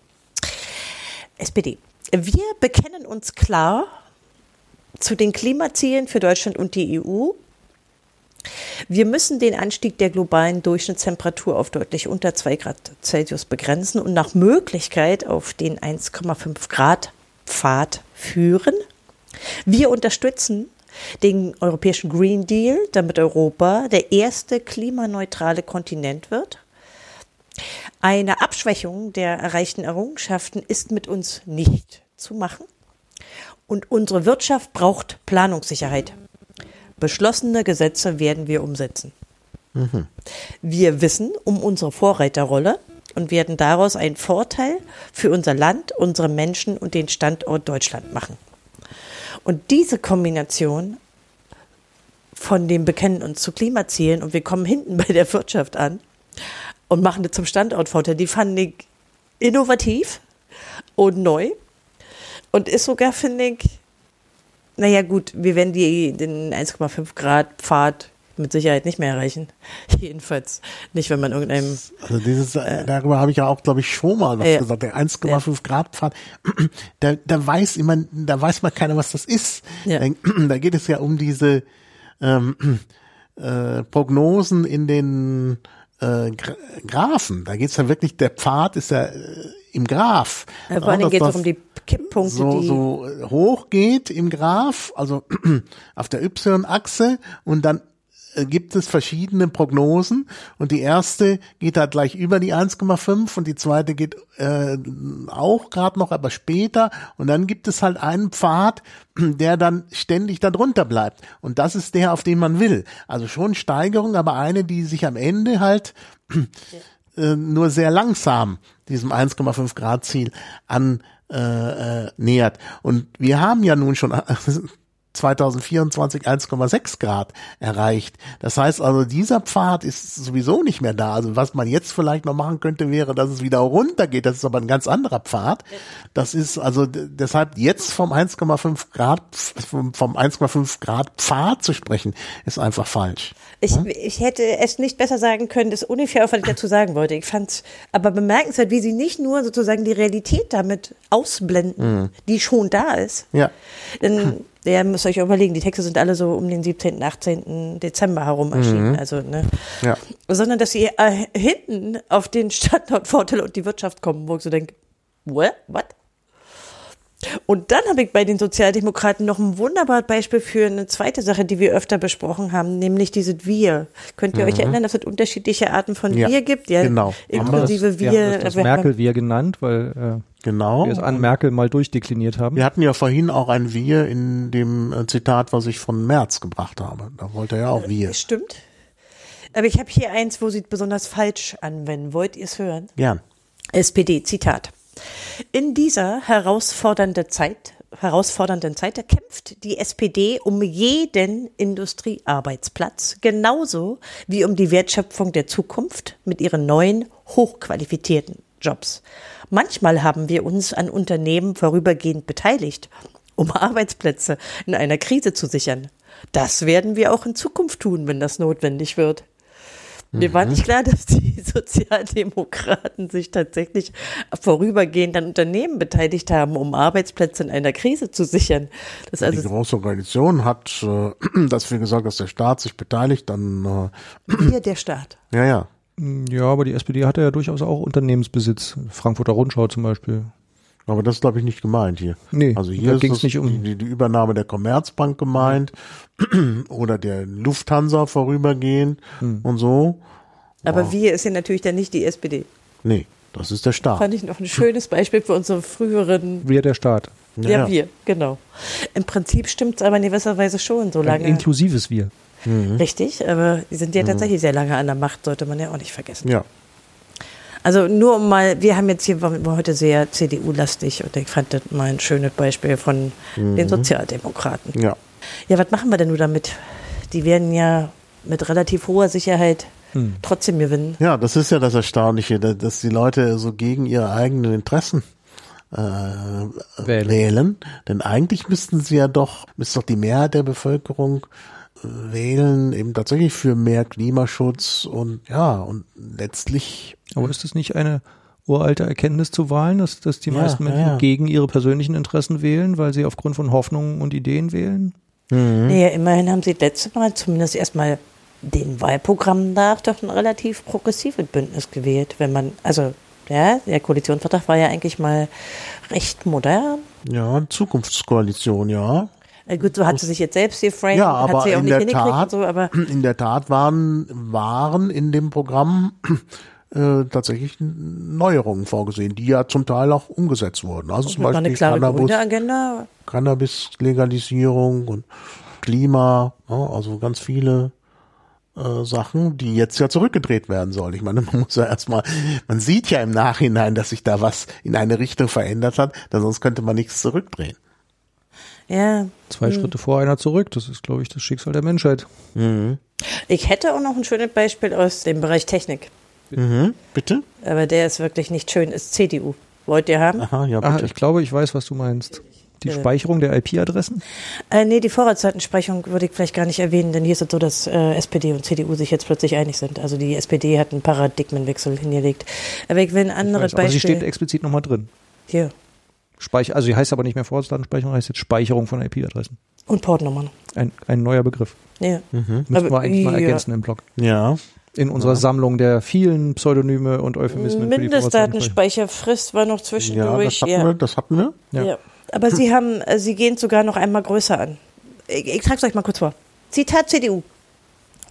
S P D. Wir bekennen uns klar zu den Klimazielen für Deutschland und die E U. Wir müssen den Anstieg der globalen Durchschnittstemperatur auf deutlich unter zwei Grad Celsius begrenzen und nach Möglichkeit auf den eins Komma fünf Grad Pfad führen. Wir unterstützen den europäischen Green Deal, damit Europa der erste klimaneutrale Kontinent wird. Eine Abschwächung der erreichten Errungenschaften ist mit uns nicht zu machen. Und unsere Wirtschaft braucht Planungssicherheit. Beschlossene Gesetze werden wir umsetzen. Mhm. Wir wissen um unsere Vorreiterrolle und werden daraus einen Vorteil für unser Land, unsere Menschen und den Standort Deutschland machen. Und diese Kombination von dem Bekennen uns zu Klimazielen und wir kommen hinten bei der Wirtschaft an und machen das zum Standortvorteil, die fand ich innovativ und neu und ist sogar, finde ich, naja gut, wir werden die, den eins Komma fünf Grad Pfad mit Sicherheit nicht mehr erreichen. Jedenfalls nicht, wenn man irgendeinem... Also dieses, äh, darüber habe ich ja auch, glaube ich, schon mal was ja. gesagt. Der eins Komma fünf Grad Pfad, da, da weiß immer, da weiß man keiner, was das ist. Ja. Da, da geht es ja um diese ähm, äh, Prognosen in den äh, Gra- Graphen. Da geht es ja wirklich, der Pfad ist ja äh, im Graph. Ja, vor allem dass geht es das auch um die Kipppunkte, so, die... so hoch geht im Graph, also auf der Y-Achse und dann äh, gibt es verschiedene Prognosen und die erste geht halt gleich über die eins Komma fünf und die zweite geht äh, auch gerade noch, aber später und dann gibt es halt einen Pfad, der dann ständig da drunter bleibt und das ist der, auf den man will. Also schon Steigerung, aber eine, die sich am Ende halt äh, nur sehr langsam diesem eins Komma fünf Grad Ziel an äh, äh, nähert. Und wir haben ja nun schon zwanzig vierundzwanzig eins Komma sechs Grad erreicht. Das heißt also, dieser Pfad ist sowieso nicht mehr da. Also was man jetzt vielleicht noch machen könnte, wäre, dass es wieder runtergeht. Das ist aber ein ganz anderer Pfad. Das ist also d- deshalb jetzt vom eins Komma fünf Grad, vom, vom eins Komma fünf Grad Pfad zu sprechen, ist einfach falsch. Ich, ich hätte es nicht besser sagen können, das ist ungefähr auch, was ich dazu sagen wollte. Ich fand es aber bemerkenswert, wie sie nicht nur sozusagen die Realität damit ausblenden, mhm. die schon da ist. Ja. Denn ihr müsst euch überlegen, die Texte sind alle so um den siebzehnten, achtzehnten Dezember herum erschienen. Mhm. Also, ne? Ja. Sondern, dass sie äh, hinten auf den Standortvorteil und die Wirtschaft kommen, wo ich so denke, what? What? Und dann habe ich bei den Sozialdemokraten noch ein wunderbares Beispiel für eine zweite Sache, die wir öfter besprochen haben, nämlich dieses Wir. Könnt ihr mhm. euch erinnern, dass es unterschiedliche Arten von ja, Wir gibt? Ja, genau. Inklusive das, Wir. Ja, das, das Merkel-Wir genannt, weil äh, genau. wir es an Merkel mal durchdekliniert haben. Wir hatten ja vorhin auch ein Wir in dem äh, Zitat, was ich von Merz gebracht habe. Da wollte er ja auch Wir. Stimmt. Aber ich habe hier eins, wo sie es besonders falsch anwenden. Wollt ihr es hören? Gern. S P D, Zitat. In dieser herausfordernden Zeit, herausfordernden Zeit kämpft die S P D um jeden Industriearbeitsplatz, genauso wie um die Wertschöpfung der Zukunft mit ihren neuen, hochqualifizierten Jobs. Manchmal haben wir uns an Unternehmen vorübergehend beteiligt, um Arbeitsplätze in einer Krise zu sichern. Das werden wir auch in Zukunft tun, wenn das notwendig wird. Mir war nicht klar, dass die Sozialdemokraten sich tatsächlich vorübergehend an Unternehmen beteiligt haben, um Arbeitsplätze in einer Krise zu sichern. Das also die Große Koalition hat äh, dafür gesagt, dass der Staat sich beteiligt, dann äh, hier der Staat. Ja, ja. Ja, aber die S P D hatte ja durchaus auch Unternehmensbesitz. Frankfurter Rundschau zum Beispiel. Aber das ist, glaube ich, nicht gemeint hier. Nee, also hier ging ist es nicht um die, die Übernahme der Commerzbank gemeint oder der Lufthansa vorübergehend hm. und so. Aber wow. Wir ist ja natürlich dann nicht die S P D. Nee, das ist der Staat. Fand ich noch ein schönes Beispiel für unsere früheren... Wir, der Staat. Ja, ja. Wir, genau. Im Prinzip stimmt es aber in gewisser Weise schon, so lange... Ein inklusives Wir. Mhm. Richtig, aber die sind ja tatsächlich mhm. sehr lange an der Macht, sollte man ja auch nicht vergessen. Ja. Also nur um mal, wir haben jetzt hier, waren heute sehr C D U-lastig und ich fand das mal ein schönes Beispiel von mhm. den Sozialdemokraten. Ja. Ja, was machen wir denn nun damit? Die werden ja mit relativ hoher Sicherheit hm. trotzdem gewinnen. Ja, das ist ja das Erstaunliche, dass die Leute so gegen ihre eigenen Interessen äh, wählen. wählen. Denn eigentlich müssten sie ja doch, müsste doch die Mehrheit der Bevölkerung wählen, eben tatsächlich für mehr Klimaschutz und ja, und letztlich... Aber ist das nicht eine uralte Erkenntnis zu Wahlen, dass, dass die ja, meisten Menschen ja, ja. gegen ihre persönlichen Interessen wählen, weil sie aufgrund von Hoffnungen und Ideen wählen? Mhm. Naja, immerhin haben sie letztes Mal zumindest erstmal den Wahlprogrammen nach doch ein relativ progressives Bündnis gewählt, wenn man, also ja, der Koalitionsvertrag war ja eigentlich mal recht modern. Ja, Zukunftskoalition, ja. Na gut, so hat sie sich jetzt selbst geframed, ja, aber hat sie auch in nicht der hingekriegt Tat, und so, aber in der Tat waren, waren in dem Programm äh, tatsächlich Neuerungen vorgesehen, die ja zum Teil auch umgesetzt wurden. Also zum Beispiel eine klare Cannabis, grüne Agenda. Cannabis-Legalisierung und Klima, ja, also ganz viele äh, Sachen, die jetzt ja zurückgedreht werden sollen. Ich meine, man muss ja erstmal, man sieht ja im Nachhinein, dass sich da was in eine Richtung verändert hat, denn sonst könnte man nichts zurückdrehen. Ja. Zwei hm. Schritte vor, einer zurück. Das ist, glaube ich, das Schicksal der Menschheit. Mhm. Ich hätte auch noch ein schönes Beispiel aus dem Bereich Technik. Mhm. Bitte? Aber der ist wirklich nicht schön, ist C D U. Wollt ihr haben? Aha, ja, bitte. Ah, ich glaube, ich weiß, was du meinst. Die ja. Speicherung der I P-Adressen? Äh, nee, die Vorratsdatensprechung würde ich vielleicht gar nicht erwähnen, denn hier ist es so, dass äh, S P D und C D U sich jetzt plötzlich einig sind. Also die S P D hat einen Paradigmenwechsel hingelegt. Aber ich will ein anderes weiß, aber Beispiel. Sie steht explizit nochmal drin. Hier. Speicher, also sie heißt aber nicht mehr Vorratsdatenspeicherung, heißt jetzt Speicherung von I P-Adressen. Und Portnummern. Ein, ein neuer Begriff. Ja. Mhm. Müssen wir eigentlich mal ergänzen ja. im Blog. Ja. In unserer ja. Sammlung der vielen Pseudonyme und Euphemismen. Mindestdatenspeicherfrist war noch zwischendurch. Ja, das hatten ja. wir. Das hatten wir. Ja. ja. Aber sie haben, sie gehen sogar noch einmal größer an. Ich, ich trage es euch mal kurz vor. Zitat C D U.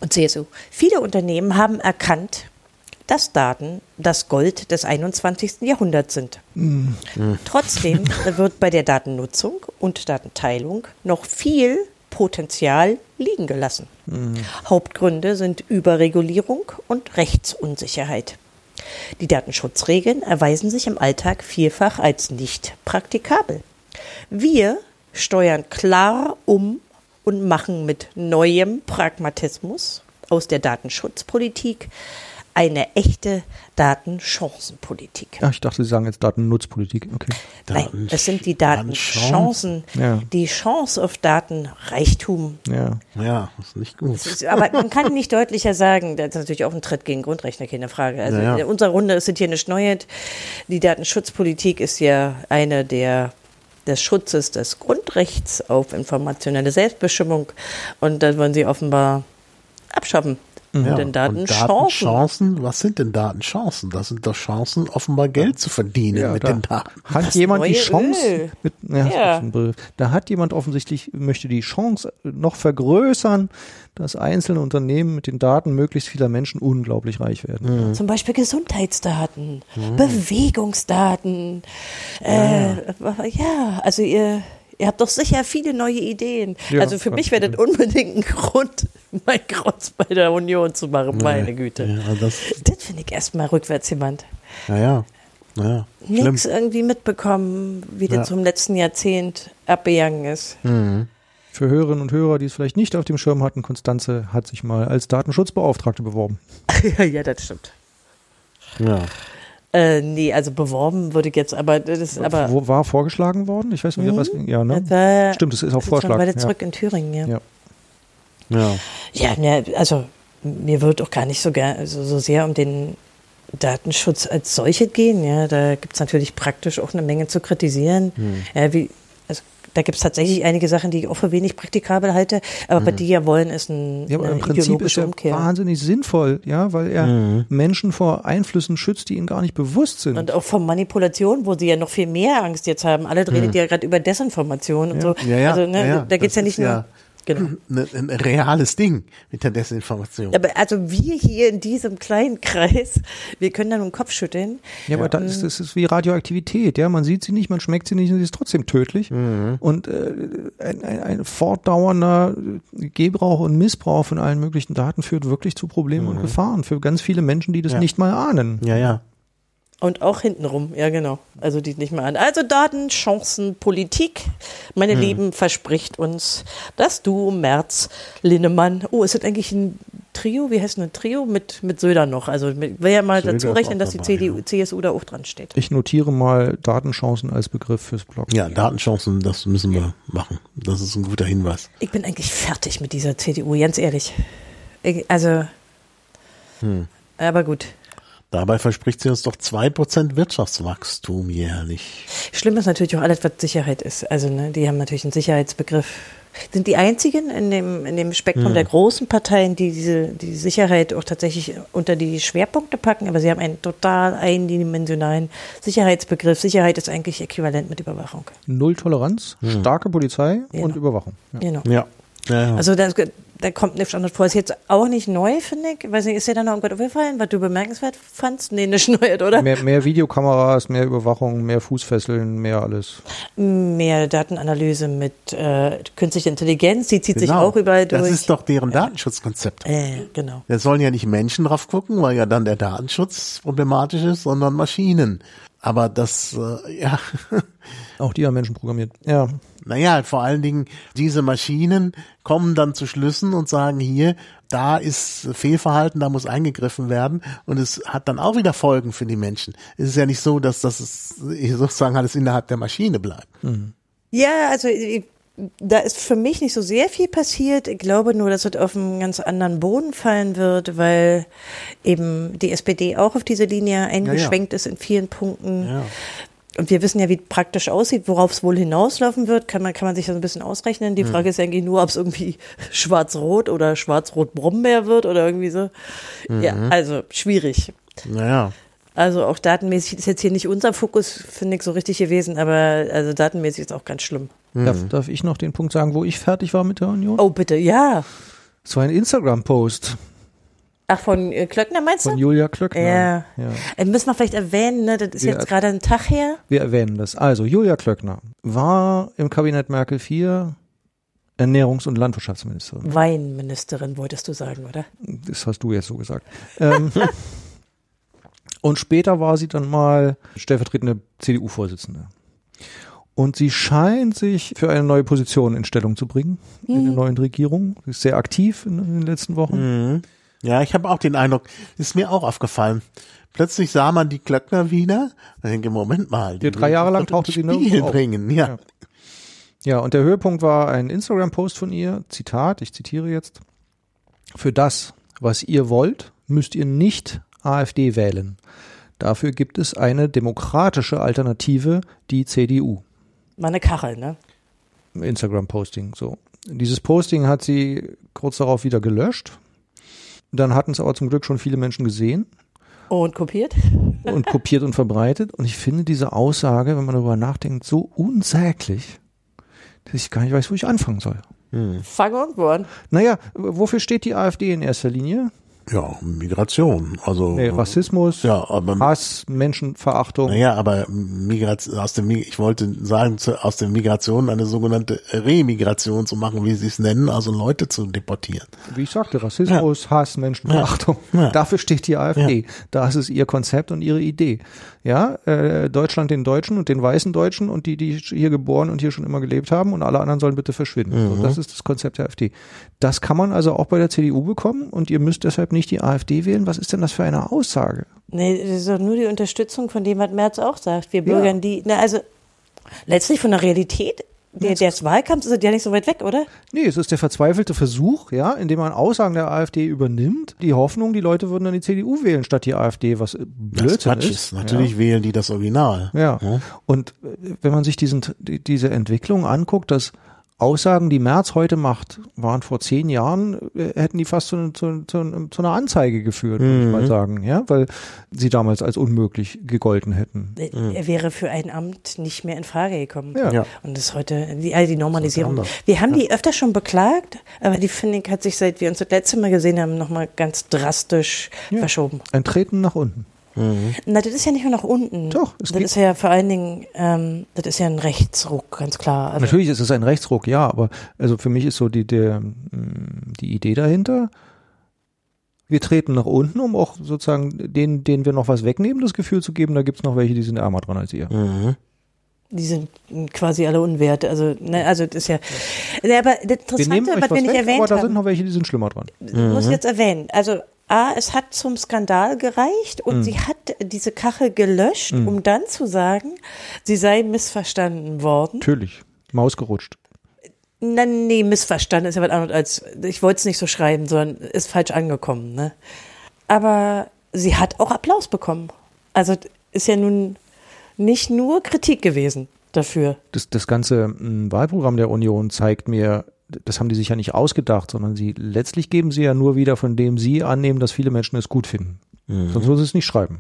und C S U. Viele Unternehmen haben erkannt, dass Daten das Gold des einundzwanzigsten Jahrhunderts sind. Mhm. Trotzdem wird bei der Datennutzung und Datenteilung noch viel Potenzial liegen gelassen. Mhm. Hauptgründe sind Überregulierung und Rechtsunsicherheit. Die Datenschutzregeln erweisen sich im Alltag vielfach als nicht praktikabel. Wir steuern klar um und machen mit neuem Pragmatismus aus der Datenschutzpolitik eine echte Datenchancenpolitik. Ach, ich dachte, Sie sagen jetzt Datennutzpolitik. Okay. Nein, es sind die Datenchancen, ja. Die Chance auf Datenreichtum. Ja, ja, das ist nicht gut. Ist, aber man kann nicht deutlicher sagen, das ist natürlich auch ein Tritt gegen Grundrechte, keine Frage. Also ja, ja. in unserer Runde ist es hier nicht Neues. Die Datenschutzpolitik ist ja eine der des Schutzes des Grundrechts auf informationelle Selbstbestimmung und das wollen sie offenbar abschaffen. Ja, den Datenchancen. Datenchancen, was sind denn Datenchancen? Das sind doch Chancen, offenbar Geld zu verdienen ja, mit den Daten. Hat das jemand die Chance, Öl. Mit, ja, ja. da hat jemand offensichtlich, möchte die Chance noch vergrößern, dass einzelne Unternehmen mit den Daten möglichst vieler Menschen unglaublich reich werden. Mhm. Zum Beispiel Gesundheitsdaten, mhm. Bewegungsdaten. Äh, ja. ja, also ihr Ihr habt doch sicher viele neue Ideen. Ja, also für mich wäre das unbedingt ein Grund, mein Kreuz bei der Union zu machen, ja, meine Güte. Ja, das das finde ich erstmal rückwärts jemand. Naja, naja. Nichts irgendwie mitbekommen, wie ja. das zum letzten Jahrzehnt abgegangen ist. Mhm. Für Hörerinnen und Hörer, die es vielleicht nicht auf dem Schirm hatten, Konstanze hat sich mal als Datenschutzbeauftragte beworben. ja, ja, das stimmt. Ja. Äh, nee, also beworben würde ich jetzt, aber das ist aber. Wo war vorgeschlagen worden? Ich weiß nicht, mhm. was. Ja, ne? War, stimmt, das ist auch Vorschlag. Weiter ja. zurück in Thüringen, ja. Ja, ja. ja, also mir wird auch gar nicht so, gern, also so sehr um den Datenschutz als solches gehen. Ja, da gibt es natürlich praktisch auch eine Menge zu kritisieren. Mhm. Ja, wie, also da gibt es tatsächlich einige Sachen, die ich auch für wenig praktikabel halte, aber mhm. bei die ja wollen, ist ein, ja, aber eine im Prinzip ist er Umkehr. Wahnsinnig sinnvoll, ja, weil er mhm. Menschen vor Einflüssen schützt, die ihnen gar nicht bewusst sind. Und auch vor Manipulation, wo sie ja noch viel mehr Angst jetzt haben. Alle reden mhm. ja gerade über Desinformation ja. und so. Ja, ja, also ne, ja, ja. da geht es ja nicht nur. Ja Genau. Ein, ein reales Ding mit der Desinformation. Aber also wir hier in diesem kleinen Kreis, wir können da nur den Kopf schütteln. Ja, aber das ist, das ist wie Radioaktivität, ja, man sieht sie nicht, man schmeckt sie nicht und sie ist trotzdem tödlich. Mhm. Und äh, ein, ein, ein fortdauernder Gebrauch und Missbrauch von allen möglichen Daten führt wirklich zu Problemen mhm. und Gefahren für ganz viele Menschen, die das ja. nicht mal ahnen. Ja, ja. Und auch hintenrum, ja genau. Also die nicht mehr an. Also Daten, Chancen, Politik, meine hm. Lieben, verspricht uns, dass du, Merz, Linnemann, oh, ist das eigentlich ein Trio? Wie heißt denn ein Trio? Mit, mit Söder noch. Also will ja mal Söder dazu rechnen, dass die dabei, C D U, ja. C S U da auch dran steht. Ich notiere mal Datenchancen als Begriff fürs Blog. Ja, Datenchancen, das müssen wir ja. machen. Das ist ein guter Hinweis. Ich bin eigentlich fertig mit dieser C D U, ganz ehrlich. Ich, also, hm. aber gut. Dabei verspricht sie uns doch zwei Prozent Wirtschaftswachstum jährlich. Schlimm ist natürlich auch alles, was Sicherheit ist. Also ne, die haben natürlich einen Sicherheitsbegriff. Sind die einzigen in dem, in dem Spektrum hm. der großen Parteien, die diese die Sicherheit auch tatsächlich unter die Schwerpunkte packen, aber sie haben einen total eindimensionalen Sicherheitsbegriff. Sicherheit ist eigentlich äquivalent mit Überwachung. Null Toleranz, hm. starke Polizei genau. und Überwachung. Ja. Genau. Ja. Ja, ja. Also das, da kommt nichts anderes vor. Ist jetzt auch nicht neu, finde ich. Weiß nicht, ist dir da noch irgendwas aufgefallen, was du bemerkenswert fandst? Nee, nicht neu, oder? Mehr, mehr Videokameras, mehr Überwachung, mehr Fußfesseln, mehr alles. Mehr Datenanalyse mit äh, künstlicher Intelligenz, die zieht genau. sich auch überall durch. Das ist doch deren Datenschutzkonzept. Äh, genau. Da sollen ja nicht Menschen drauf gucken, weil ja dann der Datenschutz problematisch ist, sondern Maschinen. Aber das, äh, ja. Auch die haben Menschen programmiert, ja. Naja, vor allen Dingen, diese Maschinen kommen dann zu Schlüssen und sagen hier, da ist Fehlverhalten, da muss eingegriffen werden und es hat dann auch wieder Folgen für die Menschen. Es ist ja nicht so, dass das sozusagen alles innerhalb der Maschine bleibt. Mhm. Ja, also da ist für mich nicht so sehr viel passiert. Ich glaube nur, dass es auf einen ganz anderen Boden fallen wird, weil eben die S P D auch auf diese Linie eingeschwenkt ja, ja. ist in vielen Punkten. Ja. Und wir wissen ja, wie es praktisch aussieht, worauf es wohl hinauslaufen wird, kann man, kann man sich das ein bisschen ausrechnen. Die Frage mhm. ist ja eigentlich nur, ob es irgendwie schwarz-rot oder schwarz-rot-Brombeer wird oder irgendwie so. Mhm. Ja, also schwierig. Naja. Also auch datenmäßig ist jetzt hier nicht unser Fokus, finde ich, so richtig gewesen, aber also datenmäßig ist auch ganz schlimm. Mhm. Darf, darf ich noch den Punkt sagen, wo ich fertig war mit der Union? Oh, bitte, ja. Es war ein Instagram-Post Ach, von äh, Klöckner meinst du? von Julia Klöckner. Ja. ja. Äh, müssen wir vielleicht erwähnen, ne? Das ist Wir- jetzt gerade ein Tag her. Wir erwähnen das. Also, Julia Klöckner war im Kabinett Merkel vier Ernährungs- und Landwirtschaftsministerin. Weinministerin, wolltest du sagen, oder? Das hast du jetzt so gesagt. ähm, und später war sie dann mal stellvertretende C D U-Vorsitzende. Und sie scheint sich für eine neue Position in Stellung zu bringen in der neuen Regierung. Sie ist sehr aktiv in, in den letzten Wochen. Mhm. Ja, ich habe auch den Eindruck, ist mir auch aufgefallen. Plötzlich sah man die Klöckner wieder. Ich denke, Moment mal. Die Ja, drei Jahre lang tauchte sie Spiel nirgendwo auf. bringen, ja. Ja. Ja, und der Höhepunkt war ein Instagram-Post von ihr, Zitat, ich zitiere jetzt: Für das, was ihr wollt, müsst ihr nicht AfD wählen. Dafür gibt es eine demokratische Alternative, die C D U. Mal eine Kachel, ne? Instagram-Posting, so. Dieses Posting hat sie kurz darauf wieder gelöscht. Dann hatten es aber zum Glück schon viele Menschen gesehen Und kopiert? und kopiert und verbreitet. Und ich finde diese Aussage, wenn man darüber nachdenkt, so unsäglich, dass ich gar nicht weiß, wo ich anfangen soll. Fang irgendwo an. Naja, wofür steht die AfD in erster Linie? Ja, Migration. Also Nee, Rassismus, ja, aber Hass, Menschenverachtung. naja, aber Migration aus dem ich wollte sagen, zu, aus der Migration eine sogenannte Remigration zu machen, wie sie es nennen, also Leute zu deportieren. Wie ich sagte, Rassismus, Hass, Menschenverachtung. Ja. Ja. Dafür steht die AfD. Das ist ihr Konzept und ihre Idee. Ja, äh, Deutschland den Deutschen und den weißen Deutschen und die, die hier geboren und hier schon immer gelebt haben und alle anderen sollen bitte verschwinden. So, das ist das Konzept der AfD. Das kann man also auch bei der C D U bekommen und ihr müsst deshalb nicht die AfD wählen. Was ist denn das für eine Aussage? Nee, das ist doch nur die Unterstützung von dem, was Merz auch sagt. Wir bürgern die, na, also letztlich von der Realität, der, des Wahlkampfs ist ja nicht so weit weg, oder? Nee, es ist der verzweifelte Versuch, ja, indem man Aussagen der AfD übernimmt. Die Hoffnung, die Leute würden dann die C D U wählen statt die AfD, was Das Blödsinn Quatsch ist. ist. Natürlich wählen die das Original. Ja. ja. Und äh, wenn man sich diesen, die, diese Entwicklung anguckt, dass Aussagen, die Merz heute macht, waren vor zehn Jahren, äh, hätten die fast zu, zu, zu, zu einer Anzeige geführt, würde ich mal sagen, ja, weil sie damals als unmöglich gegolten hätten. Er wäre für ein Amt nicht mehr in Frage gekommen. Ja. Ja. Und das ist heute die, also die Normalisierung. anders. Wir haben die öfter schon beklagt, aber die, finde ich, hat sich, seit wir uns das letzte Mal gesehen haben, nochmal ganz drastisch verschoben. Ein Treten nach unten. Na, das ist ja nicht nur nach unten. Doch, es das geht- ist ja vor allen Dingen, ähm, das ist ja ein Rechtsruck, ganz klar. Also, Natürlich ist es ein Rechtsruck, ja, aber also für mich ist so die, der, mh, die Idee dahinter, wir treten nach unten, um auch sozusagen denen, denen wir noch was wegnehmen, das Gefühl zu geben, da gibt's noch welche, die sind ärmer dran als ihr. Mhm. die sind quasi alle unwert. Also, ne, also das ist ja. ja aber das Wir nehmen Interessante, euch was was wir nicht weg, erwähnt aber da sind haben, noch welche, die sind schlimmer dran. muss ich jetzt erwähnen. Also A, es hat zum Skandal gereicht und Mhm. sie hat diese Kachel gelöscht, um dann zu sagen, sie sei missverstanden worden. Natürlich. Maus gerutscht. Na, nee, missverstanden ist ja was anderes als, ich wollte es nicht so schreiben, sondern ist falsch angekommen. Ne? Aber sie hat auch Applaus bekommen. Also ist ja nun nicht nur Kritik gewesen dafür. Das, das ganze mh, Wahlprogramm der Union zeigt mir, das haben die sich ja nicht ausgedacht, sondern sie letztlich geben sie ja nur wieder, von dem sie annehmen, dass viele Menschen es gut finden. Mhm. Sonst würden sie es nicht schreiben.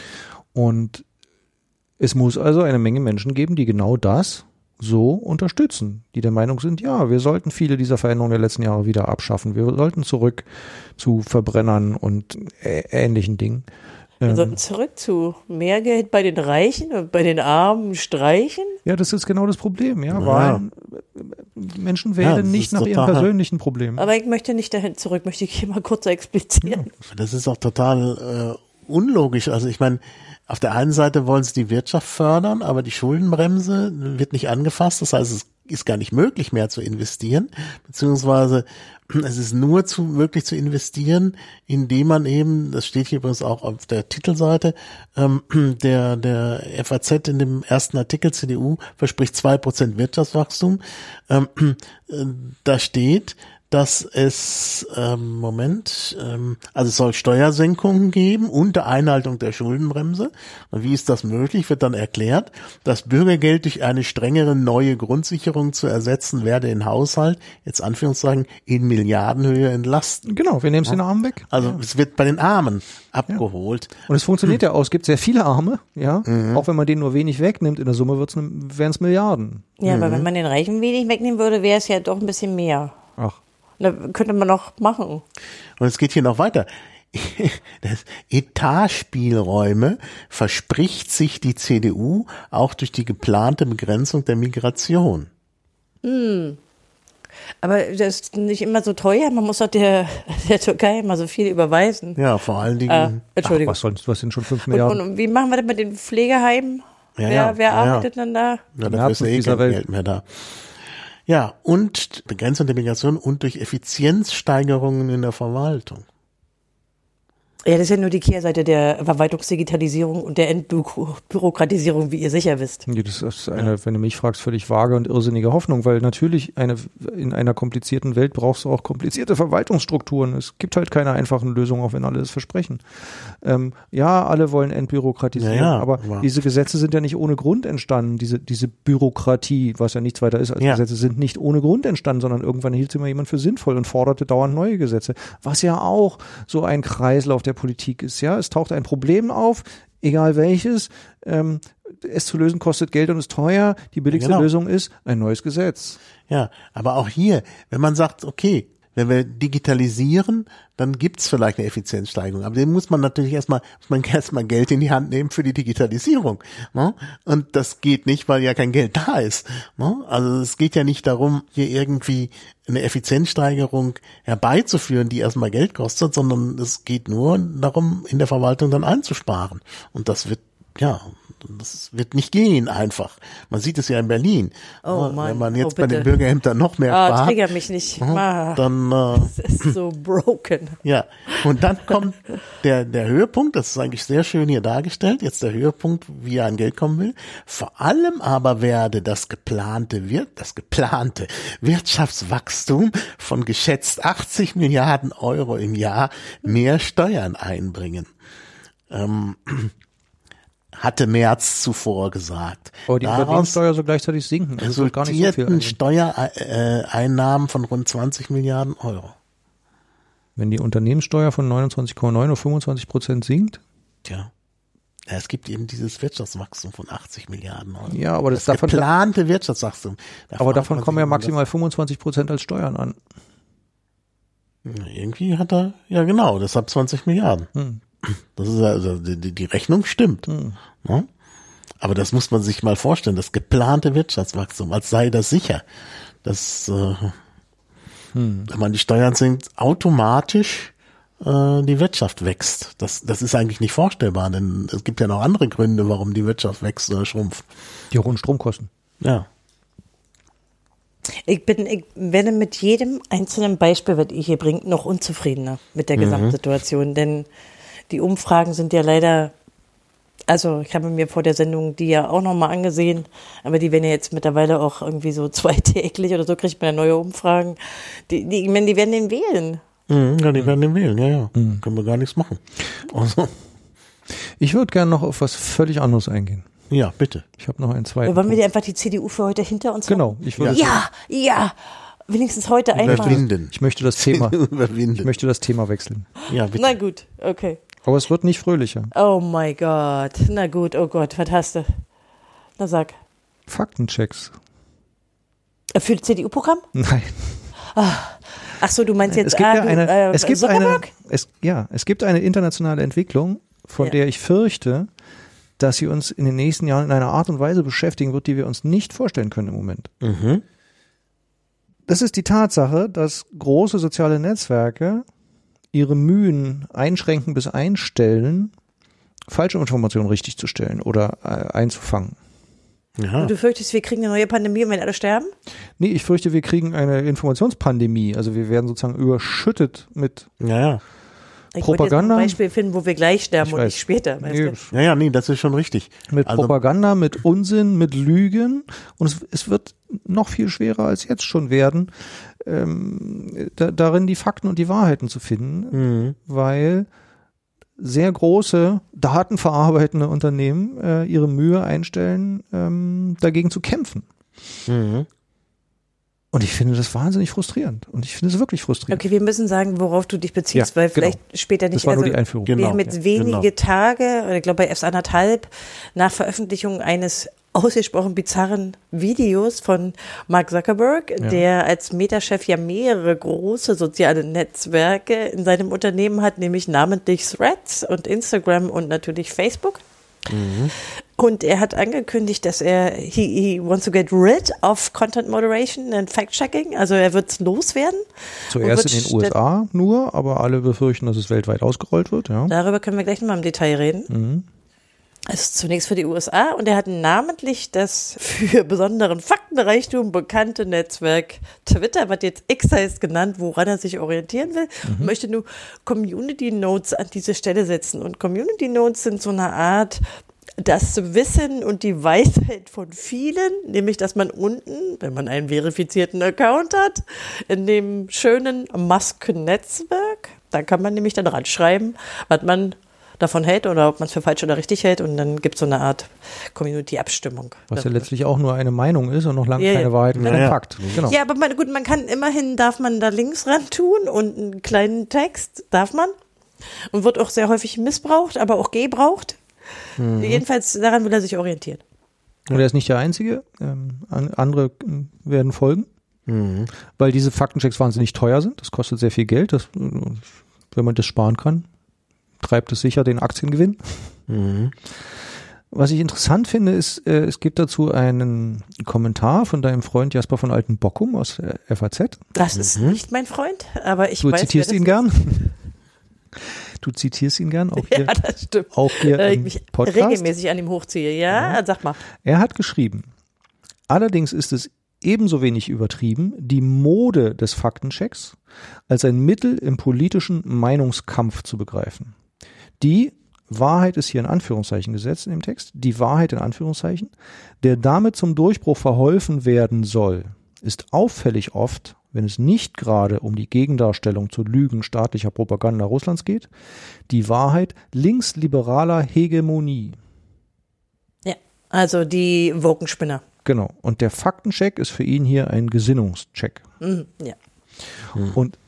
Und es muss also eine Menge Menschen geben, die genau das so unterstützen, die der Meinung sind, ja, wir sollten viele dieser Veränderungen der letzten Jahre wieder abschaffen. Wir sollten zurück zu Verbrennern und ä- ähnlichen Dingen. Wir Ähm, sollten zurück zu mehr Geld bei den Reichen und bei den Armen streichen. ja, das ist genau das Problem, ja, Ja. weil Menschen wählen das nicht ist nach ihren total- persönlichen Problemen. Aber ich möchte nicht dahin zurück, möchte ich hier mal kurz explizieren. Das ist auch total äh, unlogisch. Also ich meine, auf der einen Seite wollen sie die Wirtschaft fördern, aber die Schuldenbremse wird nicht angefasst. Das heißt, es ist gar nicht möglich mehr zu investieren, beziehungsweise es ist nur zu möglich zu investieren, indem man eben, das steht hier übrigens auch auf der Titelseite, ähm, der der F A Z in dem ersten Artikel C D U verspricht zwei Prozent Wirtschaftswachstum. Ähm, äh, da steht, dass es, ähm, Moment, ähm, also es soll Steuersenkungen geben unter Einhaltung der Schuldenbremse. Und wie ist das möglich, wird dann erklärt. Das Bürgergeld durch eine strengere neue Grundsicherung zu ersetzen, werde den Haushalt, jetzt Anführungszeichen, in Milliardenhöhe entlasten. Genau, wir nehmen es den Armen weg. Also es wird bei den Armen abgeholt. Und es funktioniert ja auch. Es gibt sehr viele Arme, ja. Mhm. Auch wenn man denen nur wenig wegnimmt, in der Summe wird's ne, wären es Milliarden. Ja, aber wenn man den Reichen wenig wegnehmen würde, wäre es ja doch ein bisschen mehr. Ach, Da könnte man noch machen. Und es geht hier noch weiter. Das Etatspielräume verspricht sich die C D U auch durch die geplante Begrenzung der Migration. Hm. Aber das ist nicht immer so teuer. Man muss doch der, der Türkei immer so viel überweisen. Ja, vor allen Dingen. Äh, Entschuldigung. Ach, was sonst, was sind schon fünf Und, Milliarden? und wie machen wir das mit den Pflegeheimen? Ja, wer ja, wer ja, arbeitet ja. dann da? Ja, dafür ist ja eh dieser kein Welt. Geld mehr da. Ja, und Begrenzung der Migration und durch Effizienzsteigerungen in der Verwaltung. Ja, das ist ja nur die Kehrseite der Verwaltungsdigitalisierung und der Entbürokratisierung, wie ihr sicher wisst. Nee, das ist eine, wenn du mich fragst, völlig vage und irrsinnige Hoffnung, weil natürlich eine, in einer komplizierten Welt brauchst du auch komplizierte Verwaltungsstrukturen. Es gibt halt keine einfachen Lösungen, auch wenn alle es versprechen. Ähm, ja, alle wollen entbürokratisieren, Ja, ja, aber aber- diese Gesetze sind ja nicht ohne Grund entstanden. Diese, diese Bürokratie, was ja nichts weiter ist als Ja. Gesetze, sind nicht ohne Grund entstanden, sondern irgendwann hielt sie mal jemand für sinnvoll und forderte dauernd neue Gesetze. Was ja auch so ein Kreislauf der Politik ist, ja. Es taucht ein Problem auf, egal welches, ähm, es zu lösen kostet Geld und ist teuer. Die billigste Genau. Lösung ist ein neues Gesetz. Ja, aber auch hier, wenn man sagt, okay, wenn wir digitalisieren, dann gibt's vielleicht eine Effizienzsteigerung. Aber dem muss man natürlich erstmal, muss man erstmal Geld in die Hand nehmen für die Digitalisierung. Ne? Und das geht nicht, weil ja kein Geld da ist. Ne? Also es geht ja nicht darum, hier irgendwie eine Effizienzsteigerung herbeizuführen, die erstmal Geld kostet, sondern es geht nur darum, in der Verwaltung dann einzusparen. Und das wird, ja, das wird nicht gehen einfach. Man sieht es ja in Berlin. Oh Ne? Mann, Wenn man oh jetzt bei bitte. den Bürgerämtern noch mehr Ah, spart, trigger mich nicht. Ah, dann äh, das ist so broken. ja, und dann kommt der der Höhepunkt, das ist eigentlich sehr schön hier dargestellt, jetzt der Höhepunkt, wie er an Geld kommen will. Vor allem aber werde das geplante wird das geplante Wirtschaftswachstum von geschätzt achtzig Milliarden Euro im Jahr mehr Steuern einbringen. Ähm, hatte Merz zuvor gesagt. Aber die Daraus Unternehmenssteuer soll gleichzeitig sinken. Das wird gar nicht so viel. resultierten eingehen. Steuereinnahmen von rund zwanzig Milliarden Euro. Wenn die Unternehmenssteuer von neunundzwanzig Komma neun auf fünfundzwanzig Prozent sinkt, Tja. Ja, es gibt eben dieses Wirtschaftswachstum von achtzig Milliarden Euro. ja, aber das, Das davon, geplante Wirtschaftswachstum. Da aber fragt davon man kommen sich, ja wie maximal fünfundzwanzig Prozent als Steuern an. Das, irgendwie hat er, ja genau, deshalb zwanzig Milliarden. Hm. Das ist also, die, die Rechnung stimmt. Hm. Ja? Aber das muss man sich mal vorstellen, das geplante Wirtschaftswachstum, als sei das sicher. Das, äh, Hm. wenn man die Steuern senkt, automatisch äh, die Wirtschaft wächst. Das, das ist eigentlich nicht vorstellbar, denn es gibt ja noch andere Gründe, warum die Wirtschaft wächst oder schrumpft. Die hohen Stromkosten. Ja. Ich bin, ich werde mit jedem einzelnen Beispiel, was ihr hier bringt, noch unzufriedener mit der Mhm. Gesamtsituation, denn die Umfragen sind ja leider, also ich habe mir vor der Sendung die ja auch nochmal angesehen, aber die werden ja jetzt mittlerweile auch irgendwie so zweitäglich oder so, kriegt man ja neue Umfragen. Die, die, ich meine, die werden den wählen. Mhm, ja, die werden den wählen, ja, ja. Können wir gar nichts machen. Also, Ich würde gerne noch auf was völlig anderes eingehen. ja, bitte. Ich habe noch einen zweiten. Wollen wir die Punkt. einfach die C D U für heute hinter uns haben? Genau, ich würde Ja, ja, wenigstens heute einmal. Überwinden. ich möchte das Thema, ich Überwinden. möchte das Thema wechseln. Ja, bitte. Na gut, okay. Aber es wird nicht fröhlicher. Oh mein Gott, na gut, oh Gott, was hast du? Na sag. Faktenchecks. Äh, Für das C D U-Programm? Nein. Ach so, du meinst jetzt Es gibt ah, ja du, eine, äh, es gibt eine, Zuckerberg? es, ja, es gibt eine internationale Entwicklung, von Ja. der ich fürchte, dass sie uns in den nächsten Jahren in einer Art und Weise beschäftigen wird, die wir uns nicht vorstellen können im Moment. Mhm. Das ist die Tatsache, dass große soziale Netzwerke ihre Mühen einschränken bis einstellen, falsche Informationen richtig zu stellen oder äh, einzufangen. Ja. Und du fürchtest, wir kriegen eine neue Pandemie und werden alle sterben? Nee, ich fürchte, wir kriegen eine Informationspandemie. Also wir werden sozusagen überschüttet mit Ja, ja. Ich Propaganda? wollte jetzt ein Beispiel finden, wo wir gleich sterben Ich und weiß. nicht später. Weißt Nee, du? Ja, ja, nee, das ist schon richtig. mit Also- Propaganda, mit Unsinn, mit Lügen. Und es, es wird noch viel schwerer als jetzt schon werden, ähm, da, darin die Fakten und die Wahrheiten zu finden, Mhm. weil sehr große datenverarbeitende Unternehmen äh, ihre Mühe einstellen, ähm, dagegen zu kämpfen. Mhm. Und ich finde das wahnsinnig frustrierend. Und ich finde es wirklich frustrierend. Okay, wir müssen sagen, worauf du dich beziehst, Ja, weil genau. vielleicht später nicht. Das war nur also, die Einführung. Genau. Wir haben jetzt Ja, wenige genau. Tage, oder ich glaube bei erst anderthalb, nach Veröffentlichung eines ausgesprochen bizarren Videos von Mark Zuckerberg, Ja. der als Meta-Chef ja mehrere große soziale Netzwerke in seinem Unternehmen hat, nämlich namentlich Threads und Instagram und natürlich Facebook. Mhm. Und er hat angekündigt, dass er he, he wants to get rid of Content Moderation and Fact-Checking, also er wird es loswerden. Zuerst Und in wird den U S A nur, aber alle befürchten, dass es weltweit ausgerollt wird. Ja. Darüber können wir gleich nochmal im Detail reden. Mhm. Also zunächst für die U S A und er hat namentlich das für besonderen Faktenreichtum bekannte Netzwerk Twitter, was jetzt X heißt, genannt, woran er sich orientieren will, und möchte nur Community Notes an diese Stelle setzen. Und Community Notes sind so eine Art das Wissen und die Weisheit von vielen, nämlich dass man unten, wenn man einen verifizierten Account hat, in dem schönen Musk-Netzwerk, da kann man nämlich dann ranschreiben, was man davon hält oder ob man es für falsch oder richtig hält, und dann gibt es so eine Art Community-Abstimmung. Was ja letztlich auch nur eine Meinung ist und noch lange Ja, ja. keine Wahrheit und Ja, kein ja. Fakt. Genau. Ja, aber man, gut, man kann immerhin, darf man da Links ran tun und einen kleinen Text, darf man. Und wird auch sehr häufig missbraucht, aber auch gebraucht. Mhm. Jedenfalls, daran will er sich orientieren. Und er ist nicht der Einzige. Ähm, an, andere ähm, werden folgen, Mhm. weil diese Faktenchecks wahnsinnig teuer sind. Das kostet sehr viel Geld. Das, äh, wenn man das sparen kann, treibt es sicher den Aktiengewinn. Mhm. Was ich interessant finde, ist, äh, es gibt dazu einen Kommentar von deinem Freund Jasper von Altenbockum aus äh, F A Z. Das ist nicht mein Freund, aber ich Du weiß, zitierst wer ihn das gern. Du zitierst ihn gern, auch ist. hier, Ja, das stimmt. auch hier Äh, ich im mich Podcast. regelmäßig an ihm hochziehe. Ja, sag mal. Er hat geschrieben, allerdings ist es ebenso wenig übertrieben, die Mode des Faktenchecks als ein Mittel im politischen Meinungskampf zu begreifen. Die Wahrheit ist hier in Anführungszeichen gesetzt in dem Text, die Wahrheit in Anführungszeichen, der damit zum Durchbruch verholfen werden soll, ist auffällig oft, wenn es nicht gerade um die Gegendarstellung zu Lügen staatlicher Propaganda Russlands geht, die Wahrheit linksliberaler Hegemonie. Ja, also die Wokenspinner. Genau. Und der Faktencheck ist für ihn hier ein Gesinnungscheck. Mhm, ja. Und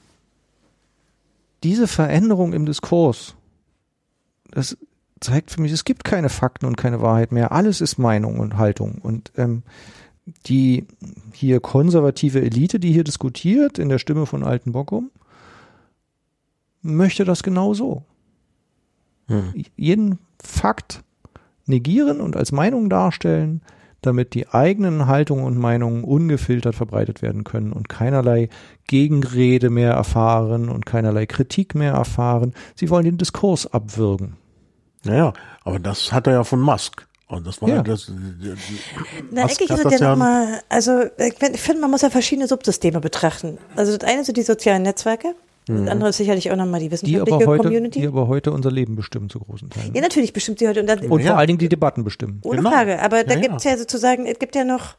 diese Veränderung im Diskurs, das zeigt für mich, es gibt keine Fakten und keine Wahrheit mehr. Alles ist Meinung und Haltung. Und ähm, die hier konservative Elite, die hier diskutiert, in der Stimme von Altenbockum, möchte das genau so. Hm. Jeden Fakt negieren und als Meinung darstellen, damit die eigenen Haltungen und Meinungen ungefiltert verbreitet werden können und keinerlei Gegenrede mehr erfahren und keinerlei Kritik mehr erfahren. Sie wollen den Diskurs abwürgen. Naja, aber das hat er ja von Musk. Und das war Ja. ja das. Na, Musk eigentlich hat sind das ja ja- nochmal, also ich find- ich finde, man muss ja verschiedene Subsysteme betrachten. Also das eine sind die sozialen Netzwerke, das andere ist sicherlich auch nochmal die Die wissenschaftliche aber, heute, Community. die aber heute unser Leben bestimmen zu großen Teilen. Ja, natürlich bestimmt sie heute. Und, dann, Und Ja. vor allen Dingen die Debatten bestimmen. ohne Genau. Frage. Aber da Ja, gibt es ja sozusagen, es gibt ja noch,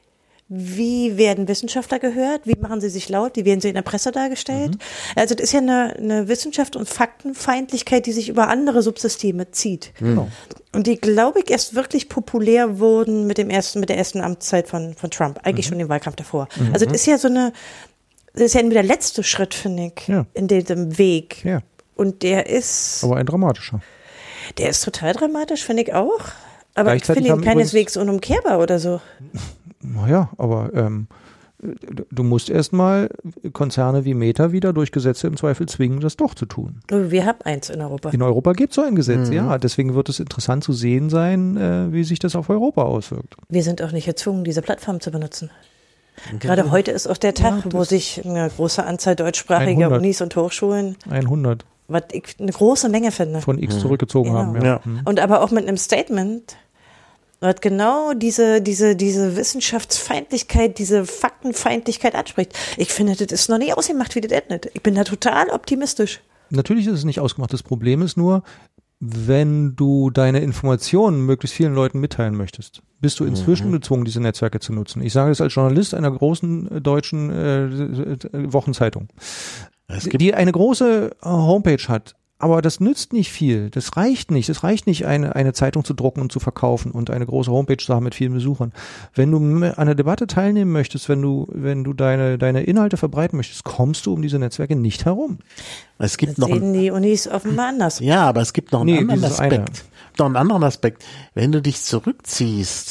wie werden Wissenschaftler gehört? Wie machen sie sich laut? Wie werden sie in der Presse dargestellt? Also das ist ja eine, eine Wissenschaft und Faktenfeindlichkeit, die sich über andere Subsysteme zieht. Genau. Und die, glaube ich, erst wirklich populär wurden mit dem ersten, mit der ersten Amtszeit von, von Trump. Eigentlich schon im Wahlkampf davor. Also das ist ja so eine, das ist ja der letzte Schritt, finde ich, Ja. in diesem Weg. Ja, Und der ist, aber ein dramatischer. der ist total dramatisch, finde ich auch. Aber ich Gleichzeitig finde ihn haben keineswegs unumkehrbar oder so. Naja, aber ähm, du musst erstmal Konzerne wie Meta wieder durch Gesetze im Zweifel zwingen, das doch zu tun. Wir haben eins in Europa. In Europa gibt es so ein Gesetz, ja. Deswegen wird es interessant zu sehen sein, äh, wie sich das auf Europa auswirkt. Wir sind auch nicht gezwungen, diese Plattform zu benutzen. Gerade heute ist auch der Tag, Ja, wo das- sich eine große Anzahl deutschsprachiger hundert. Unis und Hochschulen, hundert was ich eine große Menge finde. von X zurückgezogen Genau. haben. Ja. Ja. Und aber auch mit einem Statement, was genau diese, diese, diese Wissenschaftsfeindlichkeit, diese Faktenfeindlichkeit anspricht. Ich finde, das ist noch nicht ausgemacht, wie das endet. Ich bin da total optimistisch. Natürlich ist es nicht ausgemacht. Das Problem ist nur, wenn du deine Informationen möglichst vielen Leuten mitteilen möchtest, bist du inzwischen gezwungen, diese Netzwerke zu nutzen. Ich sage das als Journalist einer großen äh, deutschen äh, Wochenzeitung, Es gibt die eine große äh, Homepage hat. Aber das nützt nicht viel. Das reicht nicht. Es reicht nicht, eine, eine Zeitung zu drucken und zu verkaufen und eine große Homepage zu haben mit vielen Besuchern. Wenn du an einer Debatte teilnehmen möchtest, wenn du, wenn du deine, deine Inhalte verbreiten möchtest, kommst du um diese Netzwerke nicht herum. es Das gibt noch ein sehen die Unis offenbar anders. Ja, aber es gibt noch einen Nee, anderen dieses eine. Aspekt. Noch einen anderen Aspekt. Wenn du dich zurückziehst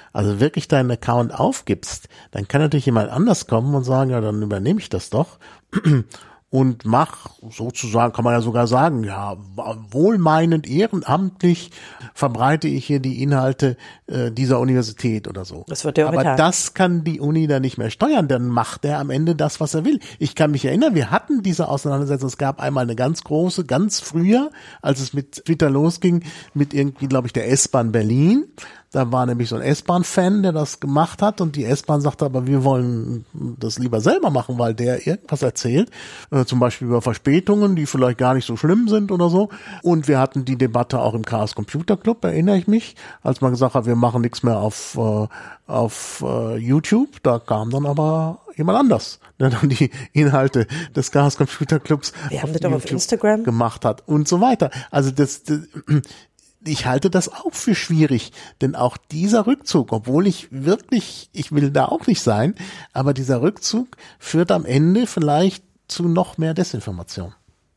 also wirklich deinen Account aufgibst, dann kann natürlich jemand anders kommen und sagen, ja, dann übernehme ich das doch. Und mach sozusagen, kann man ja sogar sagen, ja, wohlmeinend, ehrenamtlich verbreite ich hier die Inhalte äh, dieser Universität oder so. Das wird ja auch Aber getan. das kann die Uni dann nicht mehr steuern, dann macht er am Ende das, was er will. Ich kann mich erinnern, wir hatten diese Auseinandersetzung, es gab einmal eine ganz große, ganz früher, als es mit Twitter losging, mit irgendwie, glaube ich, der S-Bahn Berlin. Da war nämlich so ein S-Bahn-Fan, der das gemacht hat und die S-Bahn sagte, aber wir wollen das lieber selber machen, weil der irgendwas erzählt, äh, zum Beispiel über Verspätungen, die vielleicht gar nicht so schlimm sind oder so. Und wir hatten die Debatte auch im Chaos Computer Club, erinnere ich mich, als man gesagt hat, wir machen nichts mehr auf äh, auf äh, YouTube. Da kam dann aber jemand anders, der dann die Inhalte des Chaos Computer Clubs wir haben das doch auf Instagram gemacht hat und so weiter. Also das, das ich halte das auch für schwierig, denn auch dieser Rückzug, obwohl ich wirklich, ich will da auch nicht sein, aber dieser Rückzug führt am Ende vielleicht zu noch mehr Desinformation.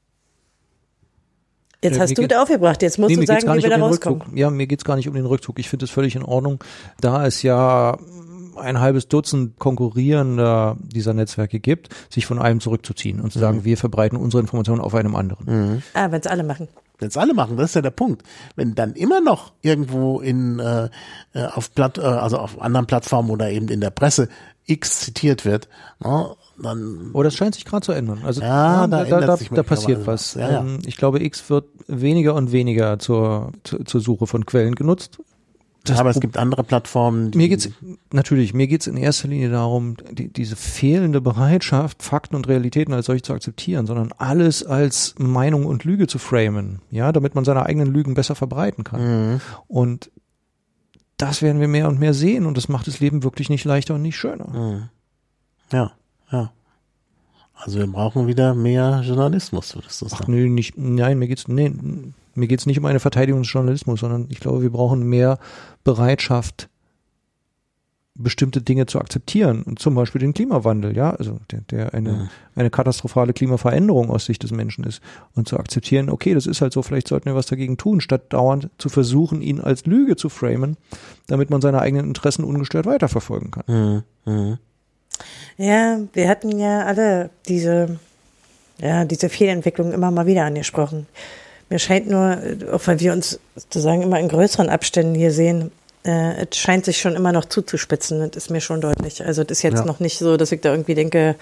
Jetzt hast du da aufgebracht, jetzt musst nee, du sagen, wie wir da um rauskommen. Rückzug. Ja, mir geht's gar nicht um den Rückzug. Ich finde es völlig in Ordnung, da es ja ein halbes Dutzend konkurrierender dieser Netzwerke gibt, sich von einem zurückzuziehen und zu sagen, mhm. wir verbreiten unsere Informationen auf einem anderen. Mhm. Ah, wenn es alle machen. Wenn es alle machen, das ist ja der Punkt. Wenn dann immer noch irgendwo in äh, auf Platt, äh, also auf anderen Plattformen oder eben in der Presse X zitiert wird, ne, dann. Oh, das scheint sich gerade zu ändern. Also ja, ja, da, da, da, sich da passiert was. Ja, ja. Ich glaube, X wird weniger und weniger zur zur, zur Suche von Quellen genutzt. Das aber es gibt andere Plattformen. Die mir geht's natürlich, mir geht's in erster Linie darum, die, diese fehlende Bereitschaft, Fakten und Realitäten als solche zu akzeptieren, sondern alles als Meinung und Lüge zu framen, ja, damit man seine eigenen Lügen besser verbreiten kann. Mhm. Und das werden wir mehr und mehr sehen und das macht das Leben wirklich nicht leichter und nicht schöner. Mhm. Ja, ja. Also wir brauchen wieder mehr Journalismus, würdest du sagen? Ach, nee, nicht, nein, mir geht's, nee, mir geht's nicht um eine Verteidigung des Journalismus, sondern ich glaube, wir brauchen mehr Bereitschaft, bestimmte Dinge zu akzeptieren. Und zum Beispiel den Klimawandel, ja, also der, der eine, mhm. eine katastrophale Klimaveränderung aus Sicht des Menschen ist. Und zu akzeptieren, okay, das ist halt so, vielleicht sollten wir was dagegen tun, statt dauernd zu versuchen, ihn als Lüge zu framen, damit man seine eigenen Interessen ungestört weiterverfolgen kann. Mhm. Mhm. Ja, wir hatten ja alle diese, ja, diese Fehlentwicklung immer mal wieder angesprochen. Mir scheint nur, auch weil wir uns sozusagen immer in größeren Abständen hier sehen, äh, es scheint sich schon immer noch zuzuspitzen. Das ist mir schon deutlich. Also das ist jetzt ja. noch nicht so, dass ich da irgendwie denke,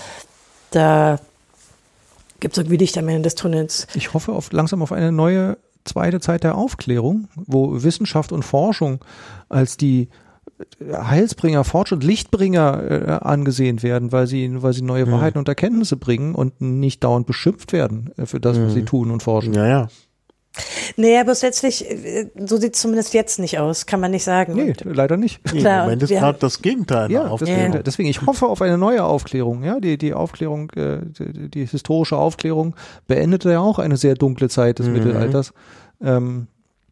da gibt es irgendwie Licht am Ende des Tunnels. Ich hoffe auf, langsam auf eine neue zweite Zeit der Aufklärung, wo Wissenschaft und Forschung als die Heilsbringer, Fortschritt, Lichtbringer äh, angesehen werden, weil sie, weil sie neue mhm. Wahrheiten und Erkenntnisse bringen und nicht dauernd beschimpft werden äh, für das, mhm. was sie tun und forschen. Ja, ja. Naja, aber letztlich, so sieht es zumindest jetzt nicht aus, kann man nicht sagen. Nee, und leider nicht. Nee, Klar, Im Moment ist gerade das Gegenteil. Ja, deswegen, ja. deswegen, ich hoffe auf eine neue Aufklärung. Ja, die, die Aufklärung, äh, die, die historische Aufklärung beendete ja auch eine sehr dunkle Zeit des mhm. Mittelalters. Ähm,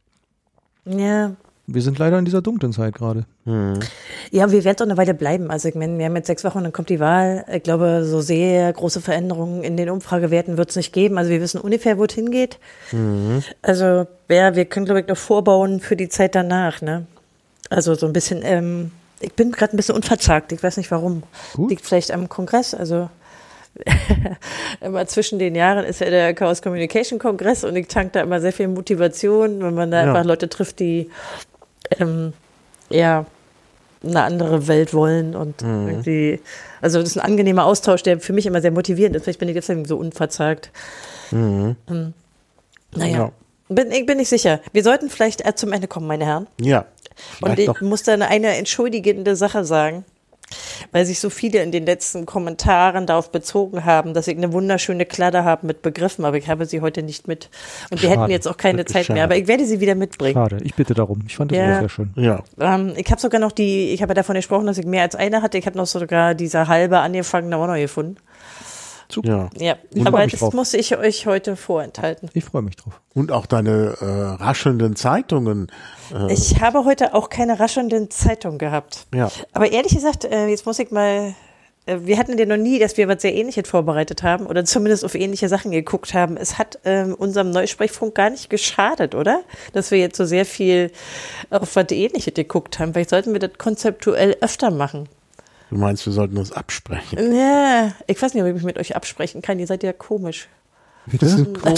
ja. Wir sind leider in dieser dunklen Zeit gerade. Hm. Ja, wir werden doch eine Weile bleiben. Also ich meine, wir haben jetzt sechs Wochen, dann kommt die Wahl. Ich glaube, so sehr große Veränderungen in den Umfragewerten wird es nicht geben. Also wir wissen ungefähr, wo es hingeht. Mhm. Also ja, wir können, glaube ich, noch vorbauen für die Zeit danach. Ne? Also so ein bisschen, ähm, ich bin gerade ein bisschen unverzagt. Ich weiß nicht warum. Gut. Liegt vielleicht am Kongress. Also immer zwischen den Jahren ist ja der Chaos Communication Kongress und ich tank da immer sehr viel Motivation, wenn man da ja. einfach Leute trifft, die ähm, ja eine andere Welt wollen und mhm. irgendwie, also das ist ein angenehmer Austausch, der für mich immer sehr motivierend ist. Vielleicht bin ich jetzt so unverzagt. Mhm. Ähm, naja, ja. bin, ich bin nicht sicher. Wir sollten vielleicht zum Ende kommen, meine Herren. Ja. Und ich doch. muss dann eine entschuldigende Sache sagen, weil sich so viele in den letzten Kommentaren darauf bezogen haben, dass ich eine wunderschöne Kladde habe mit Begriffen, aber ich habe sie heute nicht mit. Und wir schade. hätten jetzt auch keine Zeit schade. mehr, aber ich werde sie wieder mitbringen. Schade, ich bitte darum. Ich fand das ja. auch sehr schön. Ja. Ähm, ich habe sogar noch die, ich habe ja davon gesprochen, dass ich mehr als eine hatte. Ich habe noch sogar diese halbe angefangene auch noch gefunden. Super. Ja, ja. aber das drauf. muss ich euch heute vorenthalten. Ich freue mich drauf. Und auch deine äh, raschelnden Zeitungen. Äh. Ich habe heute auch keine raschelnden Zeitungen gehabt. Ja. Aber ehrlich gesagt, äh, jetzt muss ich mal wir hatten ja noch nie, dass wir was sehr Ähnliches vorbereitet haben oder zumindest auf ähnliche Sachen geguckt haben. Es hat ähm, unserem Neusprechfunk gar nicht geschadet, oder? Dass wir jetzt so sehr viel auf was Ähnliches geguckt haben. Vielleicht sollten wir das konzeptuell öfter machen. Du meinst, wir sollten uns absprechen? Ja, ich weiß nicht, ob ich mich mit euch absprechen kann. Ihr seid ja komisch. Das sind komisch.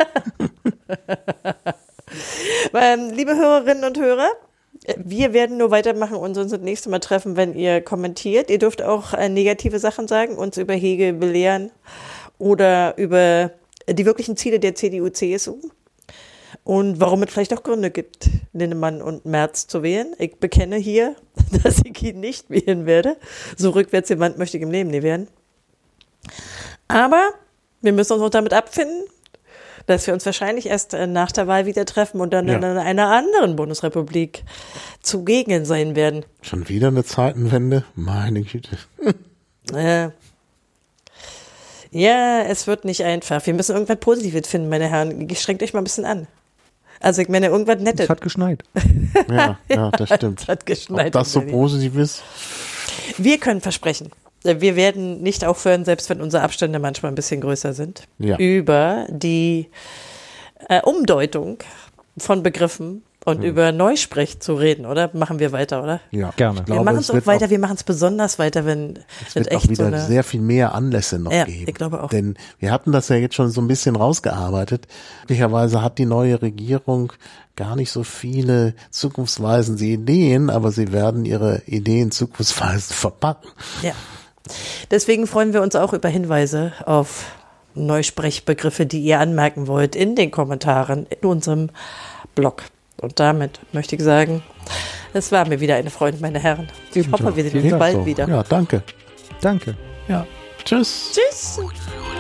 ähm, liebe Hörerinnen und Hörer, wir werden nur weitermachen und uns das nächste Mal treffen, wenn ihr kommentiert. Ihr dürft auch äh, negative Sachen sagen, uns über Hegel belehren oder über die wirklichen Ziele der C D U C S U und warum es vielleicht auch Gründe gibt, Linnemann und Merz zu wählen. Ich bekenne hier, dass ich ihn nicht wählen werde. So rückwärts jemand möchte ich im Leben nicht werden. Aber wir müssen uns auch damit abfinden, dass wir uns wahrscheinlich erst nach der Wahl wieder treffen und dann ja. in einer anderen Bundesrepublik zugegen sein werden. Schon wieder eine Zeitenwende? Meine Güte. Ja. ja, es wird nicht einfach. Wir müssen irgendwas Positives finden, meine Herren. Strengt euch mal ein bisschen an. Also ich meine, irgendwas Nettes. Es hat geschneit. Ja, ja, das stimmt. Es hat geschneit. Ob das so positiv ist? Wir können versprechen, wir werden nicht aufhören, selbst wenn unsere Abstände manchmal ein bisschen größer sind, ja. über die äh, Umdeutung von Begriffen und hm. über Neusprech zu reden, oder? Machen wir weiter, oder? Ja, gerne. Wir machen es auch weiter, auch, wir machen es besonders weiter, wenn es wird echt auch wieder so eine, sehr viel mehr Anlässe noch ja, geben. Ich glaube auch. Denn wir hatten das ja jetzt schon so ein bisschen rausgearbeitet. Möglicherweise hat die neue Regierung gar nicht so viele zukunftsweisende Ideen, aber sie werden ihre Ideen zukunftsweisend verpacken. Ja. Deswegen freuen wir uns auch über Hinweise auf Neusprechbegriffe, die ihr anmerken wollt, in den Kommentaren in unserem Blog. Und damit möchte ich sagen, es war mir wieder eine Freude, meine Herren. Ich hoffe, wir sehen uns bald wieder. Ja, danke. Danke. Ja. Tschüss. Tschüss.